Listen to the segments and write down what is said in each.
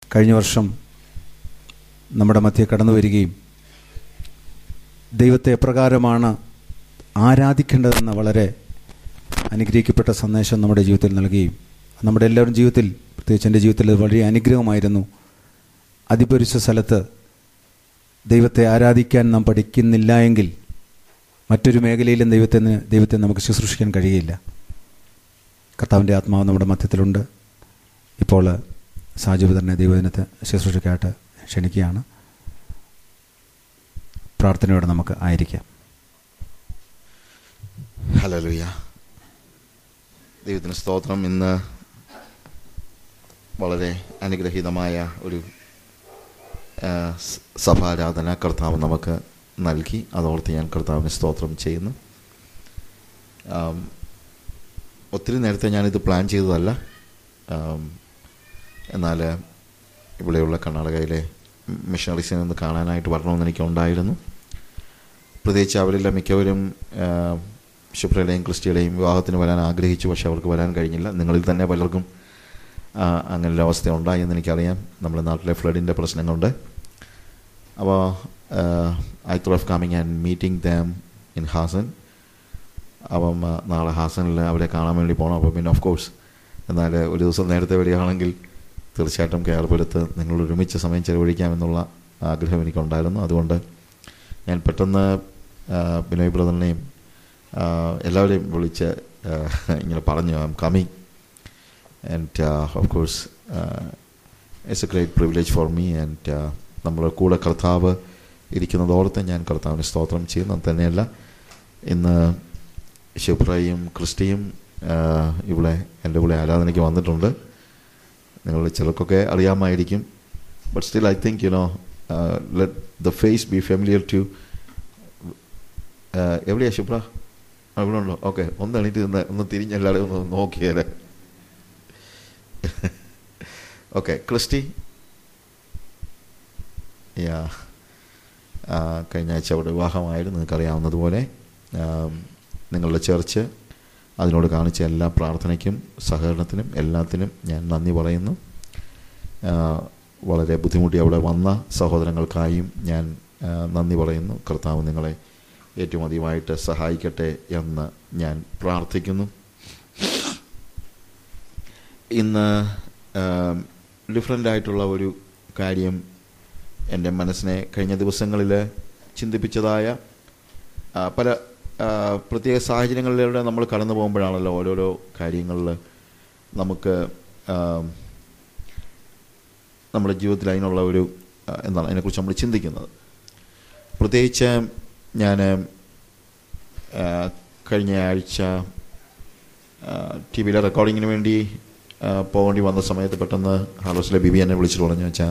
കഴിഞ്ഞ വർഷം നമ്മുടെ മധ്യേ കടന്നു വരികയും ദൈവത്തെ എപ്രകാരമാണ് ആരാധിക്കേണ്ടതെന്ന വളരെ അനുഗ്രഹിക്കപ്പെട്ട സന്ദേശം നമ്മുടെ ജീവിതത്തിൽ നൽകുകയും നമ്മുടെ എല്ലാവരും ജീവിതത്തിൽ, പ്രത്യേകിച്ച് എൻ്റെ ജീവിതത്തിൽ അത് വളരെ അനുഗ്രഹമായിരുന്നു. അതിപരിശുദ്ധ സ്ഥലത്ത് ദൈവത്തെ ആരാധിക്കാൻ നാം പഠിക്കുന്നില്ല എങ്കിൽ മറ്റൊരു മേഖലയിലും ദൈവത്തെ നമുക്ക് ശുശ്രൂഷിക്കാൻ കഴിയില്ല. കർത്താവിൻ്റെ ആത്മാവ് നമ്മുടെ മധ്യത്തിലുണ്ട്. ഇപ്പോൾ സാജുപുത്രനെ ദൈവദിനത്തെ ശുശ്രൂഷയ്ക്കായിട്ട് ക്ഷണിക്കുകയാണ്. പ്രാർത്ഥനയോടെ നമുക്ക് ആയിരിക്കാം. ഹല്ലേലൂയ. ദൈവത്തിന് സ്തോത്രം. ഇന്ന് വളരെ അനുഗ്രഹീതമായ ഒരു സഭാരാധന കർത്താവ് നമുക്ക് നൽകി. അതോർത്ത് ഞാൻ കർത്താവിന് സ്തോത്രം ചെയ്യുന്നു. ഒത്തിരി നേരത്തെ ഞാനിത് പ്ലാൻ ചെയ്തതല്ല. എന്നാൽ ഇവിടെയുള്ള കർണാടകയിലെ മിഷണറീസിനെ ഒന്ന് കാണാനായിട്ട് വരണമെന്ന് എനിക്കുണ്ടായിരുന്നു. പ്രത്യേകിച്ച് അവരെല്ലാം മിക്കവരും ശുഭ്രയുടെയും ക്രിസ്റ്റിയുടെയും വിവാഹത്തിന് വരാൻ ആഗ്രഹിച്ചു. പക്ഷെ അവർക്ക് വരാൻ കഴിഞ്ഞില്ല. നിങ്ങളിൽ തന്നെ പലർക്കും അങ്ങനൊരു അവസ്ഥ ഉണ്ടായി എന്ന് എനിക്കറിയാം. നമ്മുടെ നാട്ടിലെ ഫ്ലഡിൻ്റെ പ്രശ്നങ്ങളുണ്ട്. അപ്പോൾ I thought of coming and meeting them in Hassan. അപ്പം നാളെ ഹാസനിൽ അവരെ കാണാൻ വേണ്ടി പോകണം. അപ്പോൾ പിന്നെ ഓഫ് കോഴ്സ് എന്നാൽ ഒരു ദിവസം നേരത്തെ വരികയാണെങ്കിൽ തീർച്ചയായിട്ടും കെയർപ്പെടുത്ത് നിങ്ങൾ ഒരുമിച്ച് സമയം ചെലവഴിക്കാമെന്നുള്ള ആഗ്രഹം എനിക്കുണ്ടായിരുന്നു. അതുകൊണ്ട് ഞാൻ പെട്ടെന്ന് ബിനോയ് ബ്രദറിനെയും എല്ലാവരെയും വിളിച്ച് ഇങ്ങനെ പറഞ്ഞു, I am coming. And of course it's a great privilege for me. And നമ്മുടെ കൂടെ കർത്താവ് ഇരിക്കുന്നതോടൊപ്പം ഞാൻ കർത്താവിന് സ്തോത്രം ചെയ്യുന്നത് തന്നെയല്ല. ഇന്ന് ശുഭ്രയും ക്രിസ്റ്റിയും ഇവിടെ എൻ്റെ കൂടെ ആരാധനയ്ക്ക് വന്നിട്ടുണ്ട്. നിങ്ങൾ ചിലർക്കൊക്കെ അറിയാമായിരിക്കും. But still I think let the face be familiar too. എവിടെയാ ശുഭ്ര? ഇവിടെ ഉണ്ടോ? ഓക്കെ, ഒന്ന് എണീറ്റ് ഒന്ന് തിരിഞ്ഞെല്ലാവരും ഒന്ന് നോക്കിയാലേ. ഓക്കെ, ക്രിസ്റ്റി, കഴിഞ്ഞ ആഴ്ച അവിടെ വിവാഹമായിരുന്നു. നിങ്ങൾക്കറിയാവുന്നതുപോലെ നിങ്ങളുടെ ചർച്ച് അതിനോട് കാണിച്ച എല്ലാ പ്രാർത്ഥനയ്ക്കും സഹകരണത്തിനും എല്ലാത്തിനും ഞാൻ നന്ദി പറയുന്നു. വളരെ ബുദ്ധിമുട്ടി അവിടെ വന്ന സഹോദരങ്ങൾക്കായും ഞാൻ നന്ദി പറയുന്നു. കർത്താവ് നിങ്ങളെ ഏറ്റവും അധികമായിട്ട് സഹായിക്കട്ടെ എന്ന് ഞാൻ പ്രാർത്ഥിക്കുന്നു. ഇന്ന് ഡിഫറൻ്റായിട്ടുള്ള ഒരു കാര്യം എൻ്റെ മനസ്സിനെ കഴിഞ്ഞ ദിവസങ്ങളിൽ ചിന്തിപ്പിച്ചതായ പല പ്രത്യേക സാഹചര്യങ്ങളിലൂടെ നമ്മൾ കടന്നു പോകുമ്പോഴാണല്ലോ ഓരോരോ കാര്യങ്ങളിൽ നമുക്ക് നമ്മുടെ ജീവിതത്തിൽ അതിനുള്ള ഒരു എന്താണ് അതിനെക്കുറിച്ച് നമ്മൾ ചിന്തിക്കുന്നത്. പ്രത്യേകിച്ച് ഞാൻ കഴിഞ്ഞ ആഴ്ച ടി വിയിലെ റെക്കോർഡിങ്ങിന് വേണ്ടി പോകേണ്ടി വന്ന സമയത്ത് പെട്ടെന്ന് ഹാലോസിലെ ബിബി എന്നെ വിളിച്ചിട്ട് പറഞ്ഞു വെച്ചാൽ,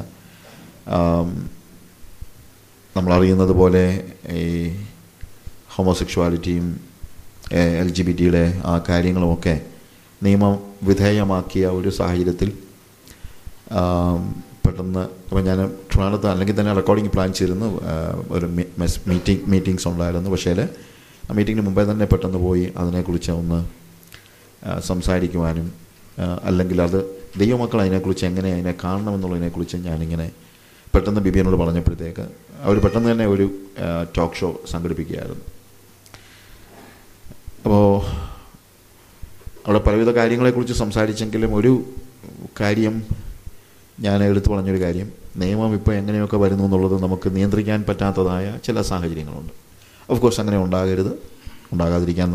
നമ്മളറിയുന്നത് പോലെ ഈ ഹോമോസെക്ഷുവാലിറ്റിയും LGBT ആ കാര്യങ്ങളുമൊക്കെ നിയമവിധേയമാക്കിയ ഒരു സാഹചര്യത്തിൽ പെട്ടെന്ന് അപ്പോൾ ഞാൻ ട്രിവാൻഡ്രത്ത് അല്ലെങ്കിൽ തന്നെ റെക്കോർഡിങ് പ്ലാൻ ചെയ്തിരുന്നു. ഒരു മീറ്റിങ്സ് ഉണ്ടായിരുന്നു. പക്ഷേ ആ മീറ്റിങ്ങിന് മുമ്പേ തന്നെ പെട്ടെന്ന് പോയി അതിനെക്കുറിച്ച് ഒന്ന് സംസാരിക്കുവാനും അല്ലെങ്കിൽ അത് ദൈവമക്കൾ അതിനെക്കുറിച്ച് എങ്ങനെ അതിനെ കാണണമെന്നുള്ളതിനെക്കുറിച്ച് ഞാനിങ്ങനെ പെട്ടെന്ന് ബിബിയനോട് പറഞ്ഞപ്പോഴത്തേക്ക് അവർ പെട്ടെന്ന് തന്നെ ഒരു ടോക്ക് ഷോ സംഘടിപ്പിക്കുകയായിരുന്നു. അപ്പോൾ അവിടെ പലവിധ കാര്യങ്ങളെക്കുറിച്ച് സംസാരിച്ചെങ്കിലും ഒരു കാര്യം ഞാൻ എടുത്തു പറഞ്ഞൊരു കാര്യം, നിയമം ഇപ്പോൾ എങ്ങനെയൊക്കെ വരുന്നു എന്നുള്ളത് നമുക്ക് നിയന്ത്രിക്കാൻ പറ്റാത്തതായ ചില സാഹചര്യങ്ങളുണ്ട്. ഓഫ് കോഴ്സ് അങ്ങനെ ഉണ്ടാകാതിരിക്കാൻ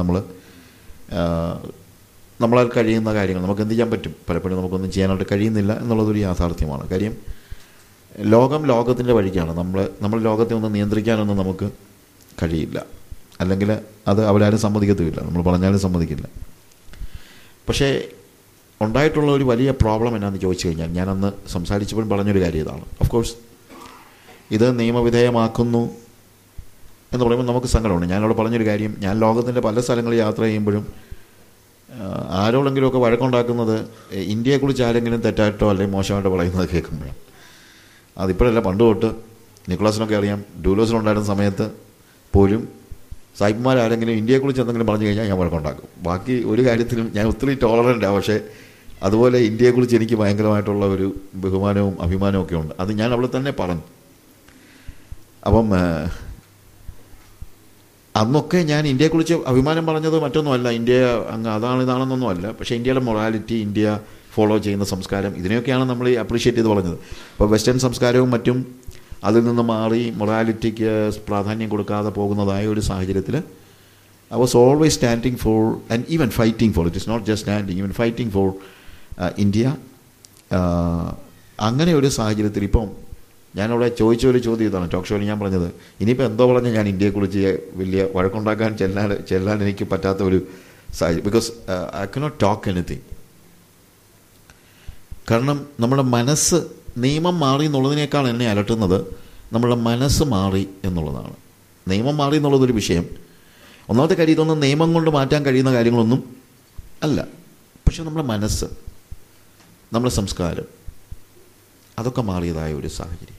നമ്മളാൽ കഴിയുന്ന കാര്യങ്ങൾ നമുക്ക് എന്ത് ചെയ്യാൻ പറ്റും. പലപ്പോഴും നമുക്കൊന്നും ചെയ്യാനായിട്ട് കഴിയുന്നില്ല എന്നുള്ളതൊരു യാഥാർത്ഥ്യമാണ്. കാര്യം ലോകത്തിൻ്റെ വഴിക്കാണ്. നമ്മൾ ലോകത്തെ ഒന്ന് നിയന്ത്രിക്കാനൊന്നും നമുക്ക് കഴിയില്ല. അല്ലെങ്കിൽ അത് അവരാരും സമ്മതിക്കത്തുമില്ല, നമ്മൾ പറഞ്ഞാലും സമ്മതിക്കില്ല. പക്ഷേ ഉണ്ടായിട്ടുള്ള ഒരു വലിയ പ്രോബ്ലം എന്നാന്ന് ചോദിച്ചു കഴിഞ്ഞാൽ, ഞാൻ അന്ന് സംസാരിച്ചപ്പോൾ പറഞ്ഞൊരു കാര്യം ഇതാണ്. ഓഫ് കോഴ്സ് ഇത് നിയമവിധേയമാക്കുന്നു എന്ന് പറയുമ്പോൾ നമുക്ക് സങ്കടമുണ്ട്. ഞാനവിടെ പറഞ്ഞൊരു കാര്യം, ഞാൻ ലോകത്തിൻ്റെ പല സ്ഥലങ്ങളിൽ യാത്ര ചെയ്യുമ്പോഴും ആരോടെങ്കിലുമൊക്കെ വഴക്കുണ്ടാക്കുന്നത് ഇന്ത്യയെക്കുറിച്ച് ആരെങ്കിലും തെറ്റായിട്ടോ അല്ലെങ്കിൽ മോശമായിട്ടോ പറയുന്നത് കേൾക്കുമ്പോഴാണ്. അതിപ്പോഴല്ല, പണ്ട് തൊട്ട് നിക്കോളാസിനൊക്കെ അറിയാം. ഡൂലോസിനുണ്ടായിരുന്ന സമയത്ത് പോലും സായിപ്പന്മാരാരെങ്കിലും ഇന്ത്യയെക്കുറിച്ച് എന്തെങ്കിലും പറഞ്ഞു കഴിഞ്ഞാൽ ഞാൻ വഴക്കുണ്ടാക്കും. ബാക്കി ഒരു കാര്യത്തിലും ഞാൻ ഒത്തിരി ടോളറൻ്റാണ്. പക്ഷേ അതുപോലെ ഇന്ത്യയെക്കുറിച്ച് എനിക്ക് ഭയങ്കരമായിട്ടുള്ള ഒരു ബഹുമാനവും അഭിമാനവും ഒക്കെ ഉണ്ട്. അത് ഞാൻ അവിടെ തന്നെ പറഞ്ഞു. അപ്പം അന്നൊക്കെ ഞാൻ ഇന്ത്യയെക്കുറിച്ച് അഭിമാനം പറഞ്ഞത് മറ്റൊന്നുമല്ല, ഇന്ത്യ അങ്ങ് അതാണ് ഇതാണെന്നൊന്നുമല്ല. പക്ഷേ ഇന്ത്യയുടെ മൊറാലിറ്റി, ഇന്ത്യ ഫോളോ ചെയ്യുന്ന സംസ്കാരം, ഇതിനെയൊക്കെയാണ് നമ്മൾ അപ്രീഷിയേറ്റ് ചെയ്ത് പറഞ്ഞത്. അപ്പോൾ വെസ്റ്റേൺ സംസ്കാരവും മറ്റും അതിൽ നിന്ന് മാറി മൊറാലിറ്റിക്ക് പ്രാധാന്യം കൊടുക്കാതെ പോകുന്നതായ ഒരു സാഹചര്യത്തിൽ I was always standing for and even fighting for it. It's not just standing, even fighting for India. അങ്ങനെ ഒരു സാഹചര്യത്തിൽ ഇപ്പം ഞാനവിടെ ചോദിച്ച ഒരു ചോദ്യം ഇതാണ്, ടോക്ക് ഷോയിൽ ഞാൻ പറഞ്ഞത്, ഇനിയിപ്പോൾ എന്തോ പറഞ്ഞ് ഞാൻ ഇന്ത്യയെക്കുറിച്ച് വലിയ വഴക്കുണ്ടാക്കാൻ ചെല്ലാൻ എനിക്ക് പറ്റാത്ത ഒരു സാഹചര്യം. Because I cannot talk anything. കാരണം നമ്മുടെ മനസ്സ്, നിയമം മാറി എന്നുള്ളതിനേക്കാൾ എന്നെ അലട്ടുന്നത് നമ്മുടെ മനസ്സ് മാറി എന്നുള്ളതാണ്. നിയമം മാറി എന്നുള്ളതൊരു വിഷയം. ഒന്നാമത്തെ കാര്യം, ഇതൊന്നും നിയമം കൊണ്ട് മാറ്റാൻ കഴിയുന്ന കാര്യങ്ങളൊന്നും അല്ല. പക്ഷെ നമ്മുടെ മനസ്സ്, നമ്മുടെ സംസ്കാരം, അതൊക്കെ മാറിയതായ ഒരു സാഹചര്യം.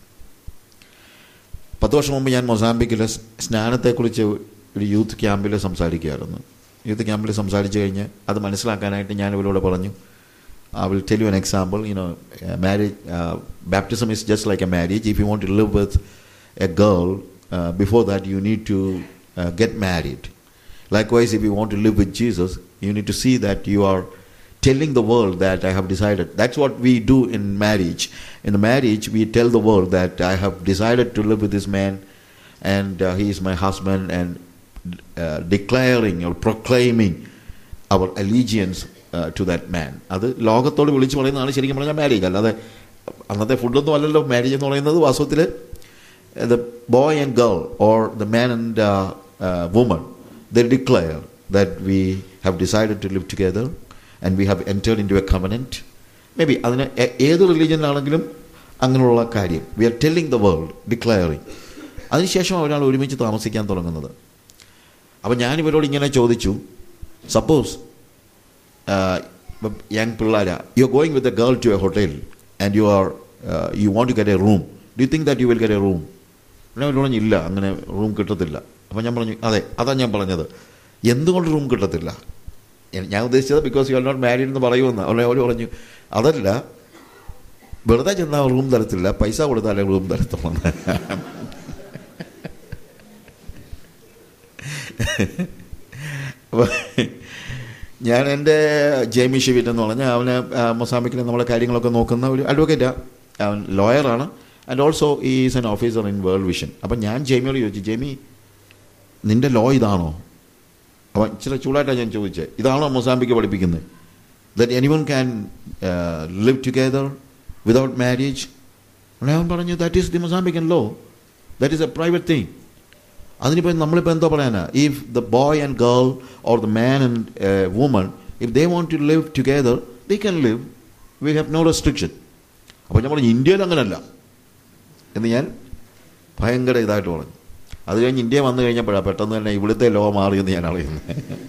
10 വർഷം മുമ്പ് ഞാൻ മൊസാംബിക്കിലെ സ്നാനത്തെക്കുറിച്ച് ഒരു യൂത്ത് ക്യാമ്പിൽ സംസാരിക്കുകയായിരുന്നു. യൂത്ത് ക്യാമ്പിൽ സംസാരിച്ച് കഴിഞ്ഞ് അത് മനസ്സിലാക്കാനായിട്ട് ഞാൻ ഇവരോട് പറഞ്ഞു, I will tell you an example. Marriage, baptism is just like a marriage. If you want to live with a girl, before that you need to get married. Likewise, if you want to live with Jesus, you need to see that you are telling the world that I have decided. That's what we do in marriage. In the marriage, we tell the world that I have decided to live with this man, and he is my husband, and declaring or proclaiming our allegiance to that man. അത് ലോകത്തോട് വിളിച്ചു പറയുന്നതാണ് ശരിക്കും പറഞ്ഞാൽ marriage. അല്ലാതെ അന്നത്തെ ഫുഡൊന്നും അല്ലല്ലോ മാരേജ് എന്ന് പറയുന്നത്. വാസ്തവത്തിൽ the boy and girl or the man and woman, they declare that we have decided to live together and we have entered into a covenant. Maybe അതിന് ഏത് റിലീജിയനിലാണെങ്കിലും അങ്ങനെയുള്ള കാര്യം we are telling the world, declaring. അതിനുശേഷം ഒരാൾ ഒരുമിച്ച് താമസിക്കാൻ തുടങ്ങുന്നത്. അപ്പം ഞാൻ ഇവരോട് ഇങ്ങനെ ചോദിച്ചു, സപ്പോസ് യങ് പിള്ളേരാ, you are going with a girl to a hotel and you want to get a room. Do you think that you will get a room? ഞാൻ പറഞ്ഞു ഇല്ല, അങ്ങനെ റൂം കിട്ടത്തില്ല. അപ്പം ഞാൻ പറഞ്ഞു അതെ, അതാണ് ഞാൻ പറഞ്ഞത്. എന്തുകൊണ്ട് റൂം കിട്ടത്തില്ല? ഞാൻ ഉദ്ദേശിച്ചത് because you are not married എന്ന് പറയുമെന്ന്. അവർ പറഞ്ഞു അതല്ല, വെറുതെ ചെന്നാൽ റൂം തരത്തില്ല, പൈസ കൊടുത്താലേ റൂം തരത്തുള്ളൂ. അപ്പോൾ ഞാൻ എൻ്റെ ജെയ്മി ഷിവിറ്റ് എന്ന് പറഞ്ഞാൽ അവന് മൊസാംബിക്കിൽ നമ്മളെ കാര്യങ്ങളൊക്കെ നോക്കുന്ന ഒരു അഡ്വക്കേറ്റാണ്. അവൻ ലോയറാണ് and also is an officer in World Vision. അപ്പം ഞാൻ ജെയ്മിയോട് ചോദിച്ചു, ജെയ്മി നിൻ്റെ ലോ ഇതാണോ? അപ്പം ഇച്ചിരി ചൂടായിട്ടാണ് ഞാൻ ചോദിച്ചത്, ഇതാണോ മൊസാംബിക്ക് പഠിപ്പിക്കുന്നത്? That anyone can live together without marriage? അവൻ പറഞ്ഞു that is the Mozambican law, that is a private thing. അതിനിപ്പോൾ നമ്മളിപ്പോൾ എന്തോ പറയാനാ? If the boy and girl or the man and woman, if they want to live together they can live, we have no restriction. അപ്പോൾ ഞാൻ പറഞ്ഞു ഇന്ത്യയിൽ അങ്ങനല്ല എന്ന് ഞാൻ ഭയങ്കര ഇതായിട്ട് പറഞ്ഞു. അത് കഴിഞ്ഞ് ഇന്ത്യ വന്നു കഴിഞ്ഞപ്പോഴാണ് പെട്ടെന്ന് തന്നെ ഇവിടുത്തെ ലോ മാറിയെന്ന് ഞാൻ അറിയുന്നത്.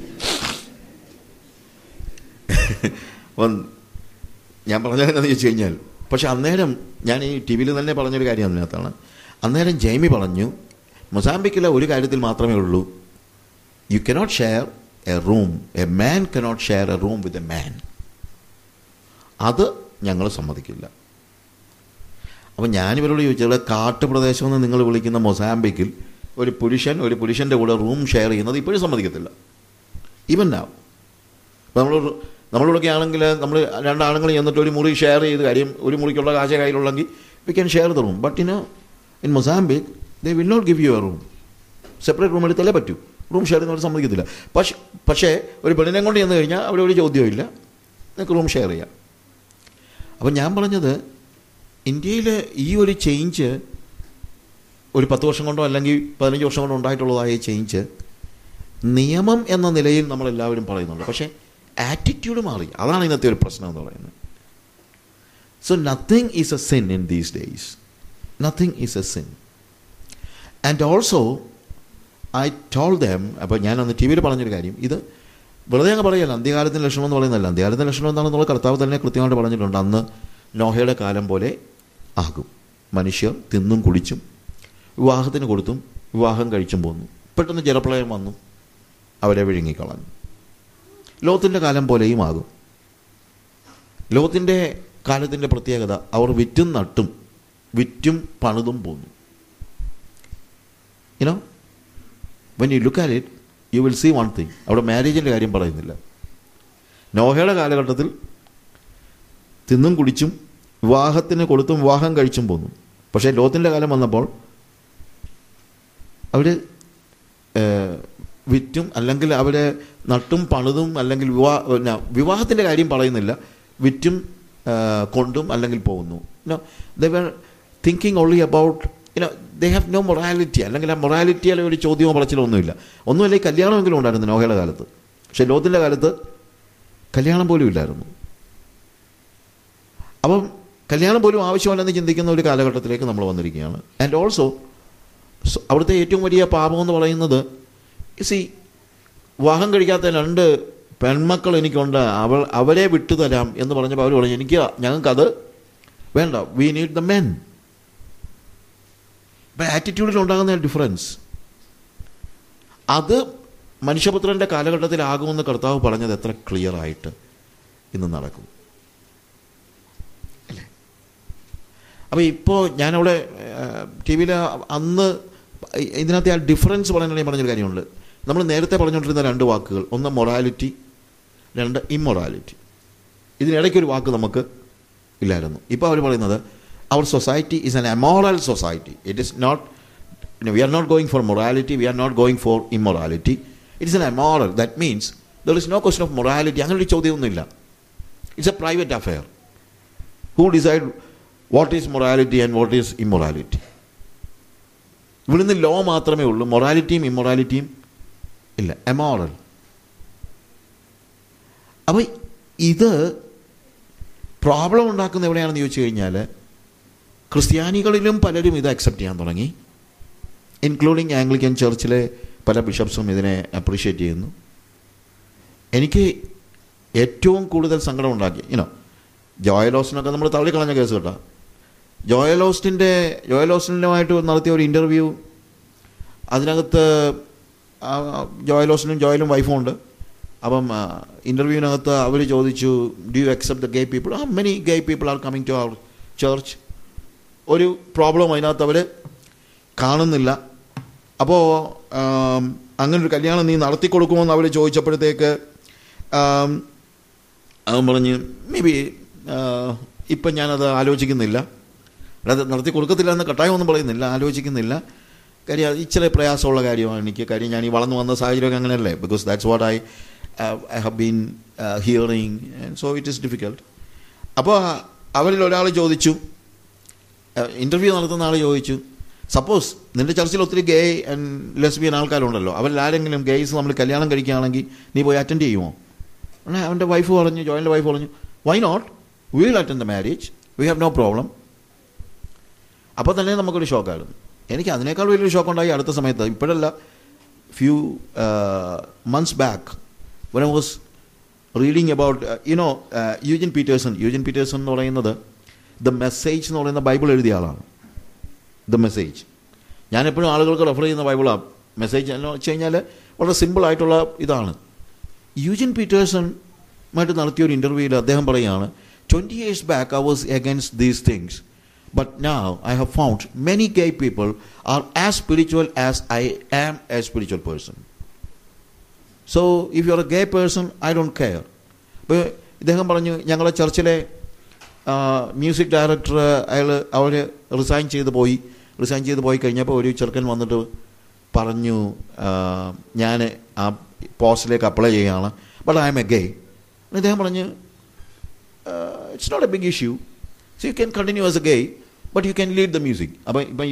അപ്പം ഞാൻ പറഞ്ഞതെന്നു ചോദിച്ചു കഴിഞ്ഞാൽ, പക്ഷെ അന്നേരം ഞാൻ ഈ ടി വിയിൽ തന്നെ പറഞ്ഞൊരു കാര്യം അതിനകത്താണ്. അന്നേരം ജെയ്മി പറഞ്ഞു, മൊസാംബിക്കിലെ ഒരു കാര്യത്തിൽ മാത്രമേ ഉള്ളൂ, you cannot share a room, a man cannot share a room with a man. അത് ഞങ്ങൾ സമ്മതിക്കില്ല. അപ്പം ഞാനിവരോട് ചോദിച്ചാൽ, കാട്ടുപ്രദേശമെന്ന് നിങ്ങൾ വിളിക്കുന്ന മൊസാംബിക്കിൽ ഒരു പുരുഷൻ്റെ കൂടെ റൂം ഷെയർ ചെയ്യുന്നത് ഇപ്പോഴും സമ്മതിക്കത്തില്ല. ഈവൻ നാവ് നമ്മളിവിടെയൊക്കെ ആണെങ്കിൽ നമ്മൾ രണ്ടാളുകൾ ചെന്നിട്ട് ഒരു മുറി ഷെയർ ചെയ്ത്, കാര്യം ഒരു മുറിക്കുള്ള കാശ് കയ്യിലുള്ളെങ്കിൽ we can share the room. But in Mozambique they will not give you a room. Separate room എടുത്തല്ലേ പറ്റൂ. റൂം ഷെയർ ചെയ്യുന്നവർ സമ്മതിക്കത്തില്ല. പക്ഷേ ഒരു പെണ്ണിനെ കൊണ്ട് ചെന്ന് കഴിഞ്ഞാൽ അവിടെ ഒരു ചോദ്യവും ഇല്ല, നിങ്ങൾക്ക് റൂം ഷെയർ ചെയ്യാം. അപ്പം ഞാൻ പറഞ്ഞത്, ഇന്ത്യയിൽ ഈ ഒരു ചേഞ്ച് ഒരു 10 വർഷം കൊണ്ടോ അല്ലെങ്കിൽ 15 വർഷം കൊണ്ടോ ഉണ്ടായിട്ടുള്ളതായ ചേഞ്ച് നിയമം എന്ന നിലയിൽ നമ്മളെല്ലാവരും പറയുന്നുണ്ട്. പക്ഷേ ആറ്റിറ്റ്യൂഡ് മാറി. അതാണ് ഇന്നത്തെ ഒരു പ്രശ്നം എന്ന് പറയുന്നത്. So nothing is a sin in these days. Nothing is a sin. And also I told them, അപ്പോൾ ഞാൻ അന്ന് ടി വിയിൽ പറഞ്ഞൊരു കാര്യം, ഇത് വെറുതെ അങ്ങ് പറയല്ല, അന്ത്യകാലത്തിൻ്റെ ലക്ഷണം എന്ന് പറയുന്നതല്ല. അന്ത്യകാലത്തിൻ്റെ ലക്ഷണം എന്താണെന്നുള്ള കർത്താവ് തന്നെ കൃത്യമായിട്ട് പറഞ്ഞിട്ടുണ്ട്. അന്ന് നോഹയുടെ കാലം പോലെ ആകും. മനുഷ്യർ തിന്നും കുടിച്ചും വിവാഹത്തിന് കൊടുത്തും വിവാഹം കഴിച്ചും പോന്നു. പെട്ടെന്ന് ജലപ്രളയം വന്നു, അവരെ വിഴുങ്ങിക്കളഞ്ഞു. ലോത്തിൻ്റെ കാലം പോലെയും ആകും. ലോകത്തിൻ്റെ കാലത്തിൻ്റെ പ്രത്യേകത, അവർ വിറ്റും നട്ടും വിറ്റും പണിതും പോന്നു. You know when you look at it you will see one thing. അവിടെ മാരേജിൻ്റെ കാര്യം പറയുന്നില്ല. നോഹയുടെ കാലഘട്ടത്തിൽ തിന്നും കുടിച്ചും വിവാഹത്തിന് കൊടുത്തും വിവാഹം കഴിച്ചും പോന്നു. പക്ഷേ ലോകത്തിൻ്റെ കാലം വന്നപ്പോൾ അവർ വിറ്റും അല്ലെങ്കിൽ അവർ നട്ടും പണിതും അല്ലെങ്കിൽ വിവാഹത്തിൻ്റെ കാര്യം പറയുന്നില്ല, വിറ്റും കൊണ്ടും അല്ലെങ്കിൽ പോകുന്നു. They were thinking only about they have no morality, അല്ലെങ്കിൽ ആ മൊറാലിറ്റിയിലെ ഒരു ചോദ്യമോ പറച്ചിലോ ഒന്നുമില്ല. ഒന്നുമില്ല, ഈ കല്യാണമെങ്കിലും ഉണ്ടായിരുന്നു നോഹയുടെ കാലത്ത്. പക്ഷേ ലോകത്തിൻ്റെ കാലത്ത് കല്യാണം പോലും ഇല്ലായിരുന്നു. അപ്പം കല്യാണം പോലും ആവശ്യമല്ലെന്ന് ചിന്തിക്കുന്ന ഒരു കാലഘട്ടത്തിലേക്ക് നമ്മൾ വന്നിരിക്കുകയാണ്. ആൻഡ് ഓൾസോ അവിടുത്തെ ഏറ്റവും വലിയ പാപം എന്ന് പറയുന്നത്, വിവാഹം കഴിക്കാത്ത 2 പെൺമക്കൾ എനിക്കുണ്ട്, അവരെ വിട്ടുതരാം എന്ന് പറഞ്ഞപ്പോൾ അവർ പറഞ്ഞു, ഞങ്ങൾക്കത് വേണ്ട, വി നീഡ് ദ മെൻ. ഇപ്പം ആറ്റിറ്റ്യൂഡിൽ ഉണ്ടാകുന്ന ഡിഫറൻസ്, അത് മനുഷ്യപുത്രൻ്റെ കാലഘട്ടത്തിലാകുമെന്ന് കർത്താവ് പറഞ്ഞത് എത്ര ക്ലിയർ ആയിട്ട് ഇന്ന് നടക്കും അല്ലേ? അപ്പോൾ ഇപ്പോൾ ഞാനവിടെ ടി വിയിൽ അന്ന് ഇതിനകത്ത് ആ ഡിഫറൻസ് പറയാനാണെങ്കിൽ പറഞ്ഞൊരു കാര്യമുണ്ട്. നമ്മൾ നേരത്തെ പറഞ്ഞുകൊണ്ടിരുന്ന 2 വാക്കുകൾ, ഒന്ന് മൊറാലിറ്റി, 2 ഇമ്മൊറാലിറ്റി. ഇതിനിടയ്ക്കൊരു വാക്ക് നമുക്ക് ഇല്ലായിരുന്നു. ഇപ്പോൾ അവർ പറയുന്നത് our society is an immoral society. It is not, we are not going for morality, we are not going for immorality. It is an immoral. That means there is no question of morality. അങ്ങനൊരു ചോദ്യമൊന്നുമില്ല. It's a private affair. Who decide what is morality and what is immorality? ഇവിടുന്ന് law മാത്രമേ ഉള്ളൂ, മൊറാലിറ്റിയും ഇമ്മൊറാലിറ്റിയും ഇല്ല. എമോറൽ. അപ്പോൾ ഇത് problem ഉണ്ടാക്കുന്ന എവിടെയാണെന്ന് ചോദിച്ചു കഴിഞ്ഞാൽ, ക്രിസ്ത്യാനികളിലും പലരും ഇത് അക്സെപ്റ്റ് ചെയ്യാൻ തുടങ്ങി, ഇൻക്ലൂഡിങ് ആംഗ്ലിക്കൻ ചർച്ചിലെ പല ബിഷപ്സും ഇതിനെ അപ്രീഷിയേറ്റ് ചെയ്യുന്നു. എനിക്ക് ഏറ്റവും കൂടുതൽ സങ്കടം ഉണ്ടാക്കി ജോയൽ ഓസ്റ്റിനൊക്കെ നമ്മൾ തള്ളിക്കളഞ്ഞ കേസ് കേട്ടോ. ജോയൽ ഓസ്റ്റിനുമായിട്ട് നടത്തിയ ഒരു ഇൻ്റർവ്യൂ, അതിനകത്ത് ജോയൽ ഓസ്റ്റിനും ജോയലും വൈഫും ഉണ്ട്. അപ്പം ഇൻ്റർവ്യൂവിനകത്ത് അവർ ചോദിച്ചു, do you accept the gay people? Many gay people are coming to our church. ഒരു പ്രോബ്ലം അതിനകത്ത് അവർ കാണുന്നില്ല. അപ്പോൾ അങ്ങനൊരു കല്യാണം നീ നടത്തി കൊടുക്കുമെന്ന് അവർ ചോദിച്ചപ്പോഴത്തേക്ക് അവൻ പറഞ്ഞ്, മേ ബി ഇപ്പം ഞാനത് ആലോചിക്കുന്നില്ല. അത് നടത്തി കൊടുക്കത്തില്ല എന്ന് കട്ടായമൊന്നും പറയുന്നില്ല, ആലോചിക്കുന്നില്ല. കാര്യം അത് ഇച്ചിരി പ്രയാസമുള്ള കാര്യമാണ് എനിക്ക്. കാര്യം ഞാൻ ഈ വളർന്നു വന്ന സാഹചര്യമൊക്കെ അങ്ങനെയല്ലേ, because that's what I have been hearing, so it is difficult. അപ്പോൾ അവരിൽ ഒരാൾ ചോദിച്ചു, ഇൻ്റർവ്യൂ നടത്തുന്ന ആൾ ചോദിച്ചു, സപ്പോസ് നിൻ്റെ ചർച്ചിൽ ഒത്തിരി ഗേ ആൻഡ് ലെസ്ബിയൻ ആൾക്കാരുണ്ടല്ലോ, അവരിൽ ആരെങ്കിലും ഗേയ്സ് നമ്മൾ കല്യാണം കഴിക്കുകയാണെങ്കിൽ നീ പോയി അറ്റൻഡ് ചെയ്യുമോ? അവൻ്റെ വൈഫ് പറഞ്ഞു, ജോയിൻ്റെ വൈഫ് പറഞ്ഞു, why not, we will attend the marriage, we have no problem. അപ്പോൾ തന്നെ നമുക്കൊരു ഷോക്കായിരുന്നു. എനിക്ക് അതിനേക്കാൾ വലിയൊരു ഷോക്കുണ്ടായി അടുത്ത സമയത്ത്. ഇപ്പോഴല്ല, few months back when I was reading about Eugene Peterson എന്ന് പറയുന്നത് ദ മെസ്സേജ് എന്ന് പറയുന്ന ബൈബിൾ എഴുതിയ ആളാണ്. ദ മെസ്സേജ് ഞാനെപ്പോഴും ആളുകൾക്ക് റെഫർ ചെയ്യുന്ന ബൈബിളാണ്. മെസ്സേജ് എന്ന് വെച്ച് കഴിഞ്ഞാൽ വളരെ സിമ്പിളായിട്ടുള്ള ഇതാണ്. യൂജിൻ പീറ്റേഴ്സണുമായിട്ട് നടത്തിയൊരു ഇൻ്റർവ്യൂവിൽ അദ്ദേഹം പറയുകയാണ്, 20 years back I was against these things, but now I have found many gay people are as spiritual as I am a spiritual person. So if you are a gay person, I don't care. അപ്പോൾ ഇദ്ദേഹം പറഞ്ഞു, ഞങ്ങളുടെ ചർച്ചിലെ music director അവർ resign ചെയ്ത് പോയി കഴിഞ്ഞപ്പോൾ ഒരു ചെറുക്കൻ വന്നിട്ട് പറഞ്ഞു, ഞാൻ ആ പോസ്റ്റിലേക്ക് അപ്ലൈ ചെയ്യുകയാണ്, but I am a gay. ഇദ്ദേഹം പറഞ്ഞു, it's not a big issue, so you can continue as a gay, but you can lead the music. അപ്പം ഇപ്പം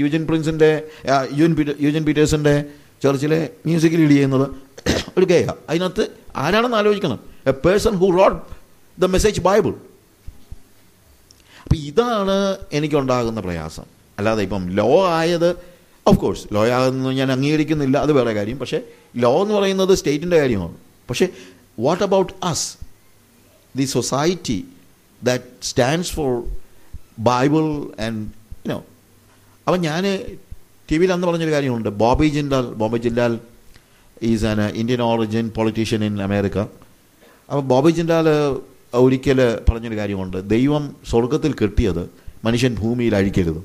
യൂജിൻ പീറ്റേഴ്സിൻ്റെ ചർച്ചിലെ മ്യൂസിക് ലീഡ് ചെയ്യുന്നത് ഒരു ഗേയാണ്. അതിനകത്ത് ആരാണെന്ന് ആലോചിക്കണം, a person who wrote the message Bible. അപ്പം ഇതാണ് എനിക്കുണ്ടാകുന്ന പ്രയാസം. അല്ലാതെ ഇപ്പം ലോ ആയത്, ഓഫ് കോഴ്സ് ലോ ആകുന്നത് ഞാൻ അംഗീകരിക്കുന്നില്ല, അത് വേറെ കാര്യം. പക്ഷേ ലോ എന്ന് പറയുന്നത് സ്റ്റേറ്റിൻ്റെ കാര്യമാണ്. പക്ഷേ what about us, the society that stands for Bible and അപ്പം ഞാൻ ടി വിയിൽ അന്ന് പറഞ്ഞൊരു കാര്യമുണ്ട്. Bobby Jindal is an Indian origin politician in America. അപ്പോൾ ബോബി ജിൻഡാൽ ഒരിക്കൽ പറഞ്ഞൊരു കാര്യമുണ്ട്, ദൈവം സ്വർഗത്തിൽ കെട്ടിയത് മനുഷ്യൻ ഭൂമിയിൽ അഴിക്കരുത്.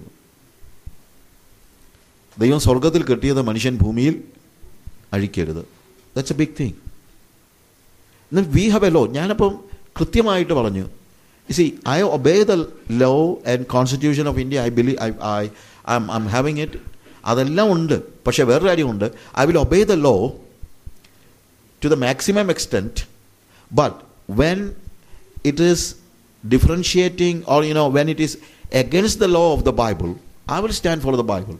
ദൈവം സ്വർഗത്തിൽ കെട്ടിയത് മനുഷ്യൻ ഭൂമിയിൽ അഴിക്കരുത്. That's a big thing. എന്നാൽ വി ഹാവ് എ ലോ. ഞാനപ്പം കൃത്യമായിട്ട് പറഞ്ഞു, see I obey the law and constitution of India. I believe I am having it. അതെല്ലാം ഉണ്ട്. പക്ഷേ വേറൊരു കാര്യമുണ്ട്, I will obey the law to the maximum extent. But when it is differentiating, or when it is against the law of the Bible, I will stand for the Bible.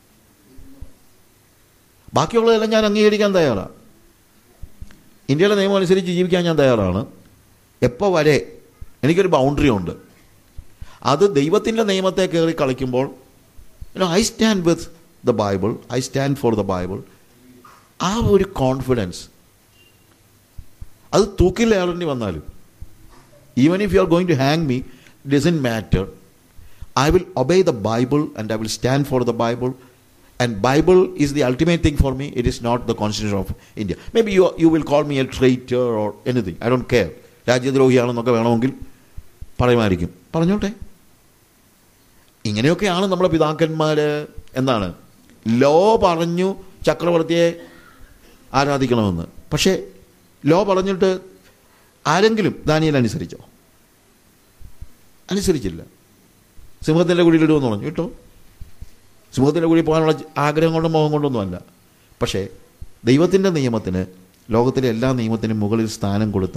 ബാക്കിയുള്ളതെല്ലാം ഞാൻ അംഗീകരിക്കാൻ തയ്യാറാണ്. ഇന്ത്യയുടെ നിയമം അനുസരിച്ച് ജീവിക്കാൻ ഞാൻ തയ്യാറാണ്. എപ്പോൾ വരെ എനിക്കൊരു ബൗണ്ടറി ഉണ്ട്. അത് ദൈവത്തിൻ്റെ നിയമത്തെ കയറി കളിക്കുമ്പോൾ I stand with the Bible, I stand for the Bible. ആ ഒരു കോൺഫിഡൻസ്, അത് തൂക്കിലേറേണ്ടി വന്നാലും, even if you are going to hang me, it doesn't matter. I will obey the Bible and I will stand for the Bible. And Bible is the ultimate thing for me. It is not the Constitution of India. Maybe you will call me a traitor or anything. I don't care. രാജ്യദ്രോഹിയാണെന്നൊക്കെ വേണമെങ്കിൽ പറയുമായിരിക്കും, പറഞ്ഞോട്ടെ. ഇങ്ങനെയൊക്കെയാണ് നമ്മുടെ പിതാക്കന്മാർ എന്താണ് law പറഞ്ഞു ചക്രവർത്തിയെ ആരാധിക്കണമെന്ന്. പക്ഷേ law പറഞ്ഞിട്ട് ആരെങ്കിലും ദാനിയേൽ അനുസരിച്ചോ? അനുസരിച്ചില്ല. സിംഹത്തിൻ്റെ കുഴിയിലിടുമെന്ന് പറഞ്ഞു കേട്ടോ. സിംഹത്തിൻ്റെ കുഴി പോകാനുള്ള ആഗ്രഹം കൊണ്ടും മോഹം കൊണ്ടൊന്നുമല്ല. പക്ഷേ ദൈവത്തിൻ്റെ നിയമത്തിന്, ലോകത്തിലെ എല്ലാ നിയമത്തിനും മുകളിൽ സ്ഥാനം കൊടുത്ത.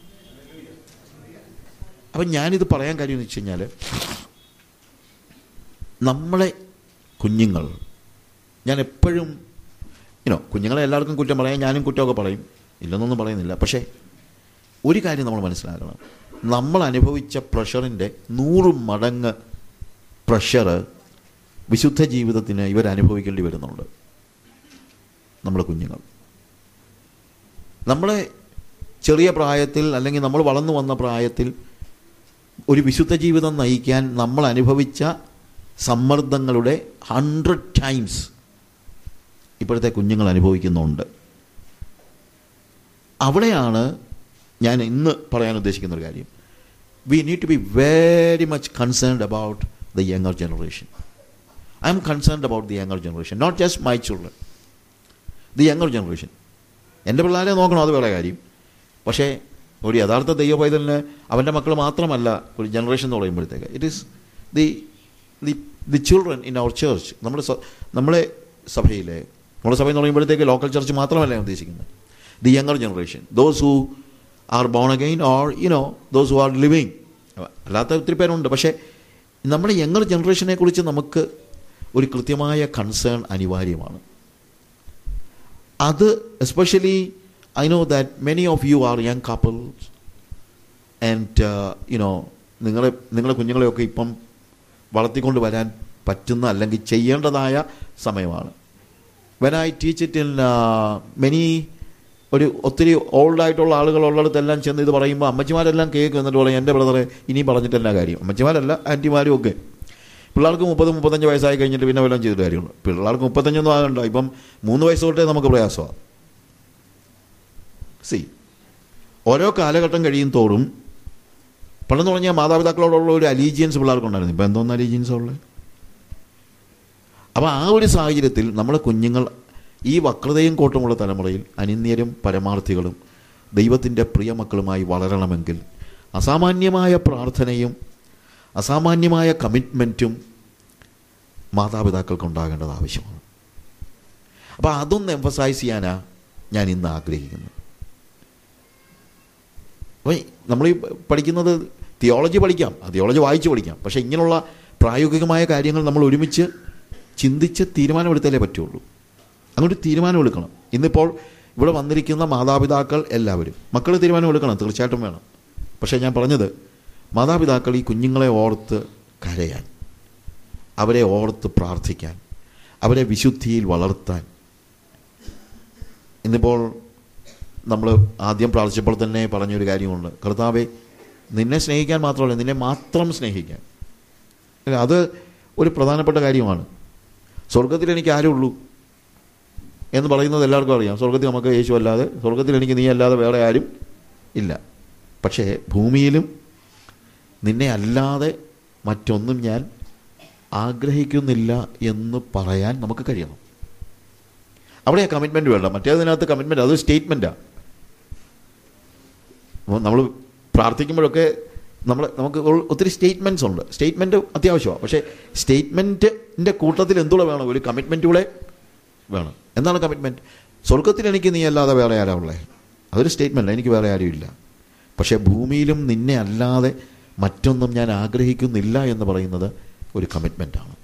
അപ്പം ഞാനിത് പറയാൻ കാര്യം എന്ന് വെച്ച് കഴിഞ്ഞാൽ, നമ്മളെ കുഞ്ഞുങ്ങൾ, ഞാൻ എപ്പോഴും കുഞ്ഞുങ്ങളെ എല്ലാവർക്കും കുറ്റം പറയാം, ഞാനും കുറ്റമൊക്കെ പറയും, ഇല്ലെന്നൊന്നും പറയുന്നില്ല. പക്ഷേ ഒരു കാര്യം നമ്മൾ മനസ്സിലാക്കണം, നമ്മൾ അനുഭവിച്ച പ്രഷറിൻ്റെ 100 മടങ്ങ് പ്രഷർ വിശുദ്ധ ജീവിതത്തിന് ഇവരനുഭവിക്കേണ്ടി വരുന്നുണ്ട്. നമ്മുടെ കുഞ്ഞുങ്ങൾ, നമ്മളെ ചെറിയ പ്രായത്തിൽ അല്ലെങ്കിൽ നമ്മൾ വളർന്നു വന്ന പ്രായത്തിൽ ഒരു വിശുദ്ധ ജീവിതം നയിക്കാൻ നമ്മൾ അനുഭവിച്ച സമ്മർദ്ദങ്ങളുടെ 100 ടൈംസ് ഇപ്പോഴത്തെ കുഞ്ഞുങ്ങൾ അനുഭവിക്കുന്നുണ്ട്. അവിടെയാണ് ഞാൻ ഇന്ന് പറയാൻ ഉദ്ദേശിക്കുന്ന ഒരു കാര്യം. We need to be very much concerned about the younger generation. I am concerned about the younger generation, not just my children, the younger generation. എൻ്റെ പിള്ളേരെ നോക്കണം, അത് വേറെ കാര്യം. പക്ഷേ ഒരു യഥാർത്ഥ ദൈവ പൈതലിന് അവൻ്റെ മക്കൾ മാത്രമല്ല ഒരു ജനറേഷൻ എന്ന് പറയുമ്പോഴത്തേക്ക്, it is the children in our church. നമ്മുടെ സഭയിൽ എന്ന് പറയുമ്പോഴത്തേക്ക് ലോക്കൽ ചർച്ച് മാത്രമല്ല ഞാൻ ഉദ്ദേശിക്കുന്നത്. The younger generation, those who are born again or those who are living. അല്ലാത്ത ഒത്തിരി പേരുണ്ട്. പക്ഷേ നമ്മുടെ യങ്ങർ ജനറേഷനെ കുറിച്ച് നമുക്ക് ഒരു കൃത്യമായ കൺസേൺ അനിവാര്യമാണ്. അത് especially I know that many of you are young couples and നിങ്ങളെ കുഞ്ഞുങ്ങളെയൊക്കെ ഇപ്പം വളർത്തിക്കൊണ്ട് വരാൻ പറ്റുന്ന അല്ലെങ്കിൽ ചെയ്യേണ്ടതായ സമയമാണ്. when I teach it in ഒത്തിരി ഓൾഡായിട്ടുള്ള ആളുകളുള്ളിടത്തെല്ലാം ചെന്ന് ഇത് പറയുമ്പോൾ അമ്മച്ചിമാരെല്ലാം കേൾക്കും. എന്നിട്ട് പറയും, എൻ്റെ ബ്രദറെ ഇനിയും പറഞ്ഞിട്ടെല്ലാ കാര്യം. അമ്മച്ചിമാരല്ല, ആൻറ്റിമാരും ഒക്കെ. പിള്ളേർക്ക് 30-35 വയസ്സായി കഴിഞ്ഞിട്ട് പിന്നെ വല്ലതും ചെയ്തിട്ട് കാര്യമുള്ളൂ. പിള്ളേർക്ക് 35 ആകണ്ട, ഇപ്പം 3 വയസ്സ് തൊട്ടേ നമുക്ക് പ്രയാസമാണ്. ഓരോ കാലഘട്ടം കഴിയും തോറും പണ്ടെന്ന് പറഞ്ഞാൽ മാതാപിതാക്കളോടുള്ള ഒരു അലീജിയൻസ് പിള്ളേർക്കുണ്ടായിരുന്നു. ഇപ്പം എന്തോന്ന് അലീജിയൻസ് ഉള്ളത്? അപ്പോൾ ആ ഒരു സാഹചര്യത്തിൽ നമ്മുടെ കുഞ്ഞുങ്ങൾ ഈ വക്രതയും കോട്ടമുള്ള തലമുറയിൽ അനിന്യരും പരമാർത്ഥികളും ദൈവത്തിൻ്റെ പ്രിയമക്കളുമായി വളരണമെങ്കിൽ അസാമാന്യമായ പ്രാർത്ഥനയും അസാമാന്യമായ കമ്മിറ്റ്മെൻറ്റും മാതാപിതാക്കൾക്കുണ്ടാകേണ്ടത് ആവശ്യമാണ്. അപ്പോൾ അതൊന്ന് എംഫസൈസ് ചെയ്യാനാണ് ഞാൻ ഇന്ന് ആഗ്രഹിക്കുന്നത്. അപ്പോൾ നമ്മൾ ഈ പഠിക്കുന്നത് തിയോളജി പഠിക്കാം, തിയോളജി വായിച്ച് പഠിക്കാം. പക്ഷേ ഇങ്ങനെയുള്ള പ്രായോഗികമായ കാര്യങ്ങൾ നമ്മൾ ഒരുമിച്ച് ചിന്തിച്ച് തീരുമാനമെടുത്താലേ പറ്റുള്ളൂ. അങ്ങോട്ട് തീരുമാനമെടുക്കണം. ഇന്നിപ്പോൾ ഇവിടെ വന്നിരിക്കുന്ന മാതാപിതാക്കൾ എല്ലാവരും മക്കൾ തീരുമാനമെടുക്കണം, തീർച്ചയായിട്ടും വേണം. പക്ഷേ ഞാൻ പറഞ്ഞത്, മാതാപിതാക്കൾ ഈ കുഞ്ഞുങ്ങളെ ഓർത്ത് കരയാൻ, അവരെ ഓർത്ത് പ്രാർത്ഥിക്കാൻ, അവരെ വിശുദ്ധിയിൽ വളർത്താൻ. ഇന്നിപ്പോൾ നമ്മൾ ആദ്യം പ്രാർത്ഥിച്ചപ്പോൾ തന്നെ പറഞ്ഞൊരു കാര്യമുണ്ട്, കർത്താവേ നിന്നെ സ്നേഹിക്കാൻ മാത്രമല്ല, നിന്നെ മാത്രം സ്നേഹിക്കാൻ. അത് ഒരു പ്രധാനപ്പെട്ട കാര്യമാണ്. സ്വർഗത്തിൽ എനിക്ക് ആരുള്ളൂ എന്ന് പറയുന്നത് എല്ലാവർക്കും അറിയാം. സ്വർഗത്തിൽ നമുക്ക് യേശു അല്ലാതെ, സ്വർഗത്തിൽ എനിക്ക് നീ അല്ലാതെ വേറെ ആരും ഇല്ല. പക്ഷേ ഭൂമിയിലും നിന്നെ അല്ലാതെ മറ്റൊന്നും ഞാൻ ആഗ്രഹിക്കുന്നില്ല എന്ന് പറയാൻ നമുക്ക് കഴിയണം. അവിടെ കമ്മിറ്റ്മെൻറ്റ് വേണ്ട. മറ്റേതിനകത്ത് കമ്മിറ്റ്മെൻറ്റ് അതൊരു സ്റ്റേറ്റ്മെൻറ്റാണ്. നമ്മൾ പ്രാർത്ഥിക്കുമ്പോഴൊക്കെ നമുക്ക് ഒത്തിരി സ്റ്റേറ്റ്മെൻറ്റ്സ് ഉണ്ട്. സ്റ്റേറ്റ്മെൻറ്റ് അത്യാവശ്യമാണ്. പക്ഷേ സ്റ്റേറ്റ്മെൻറ്റിൻ്റെ കൂട്ടത്തിൽ എന്തുകൂടെ വേണം? ഒരു കമ്മിറ്റ്മെൻറ്റ് കൂടെ വേണം. എന്താണ് കമ്മിറ്റ്മെൻറ്റ്? സ്വർഗത്തിൽ എനിക്ക് നീ അല്ലാതെ വേറെ ആരാ ഉള്ളത്? അതൊരു സ്റ്റേറ്റ്മെൻറ്റ്. എനിക്ക് വേറെ ആരുമില്ല. പക്ഷേ ഭൂമിയിലും നിന്നെ അല്ലാതെ മറ്റൊന്നും ഞാൻ ആഗ്രഹിക്കുന്നില്ല എന്ന് പറയുന്നത് ഒരു കമ്മിറ്റ്മെൻറ്റാണ്.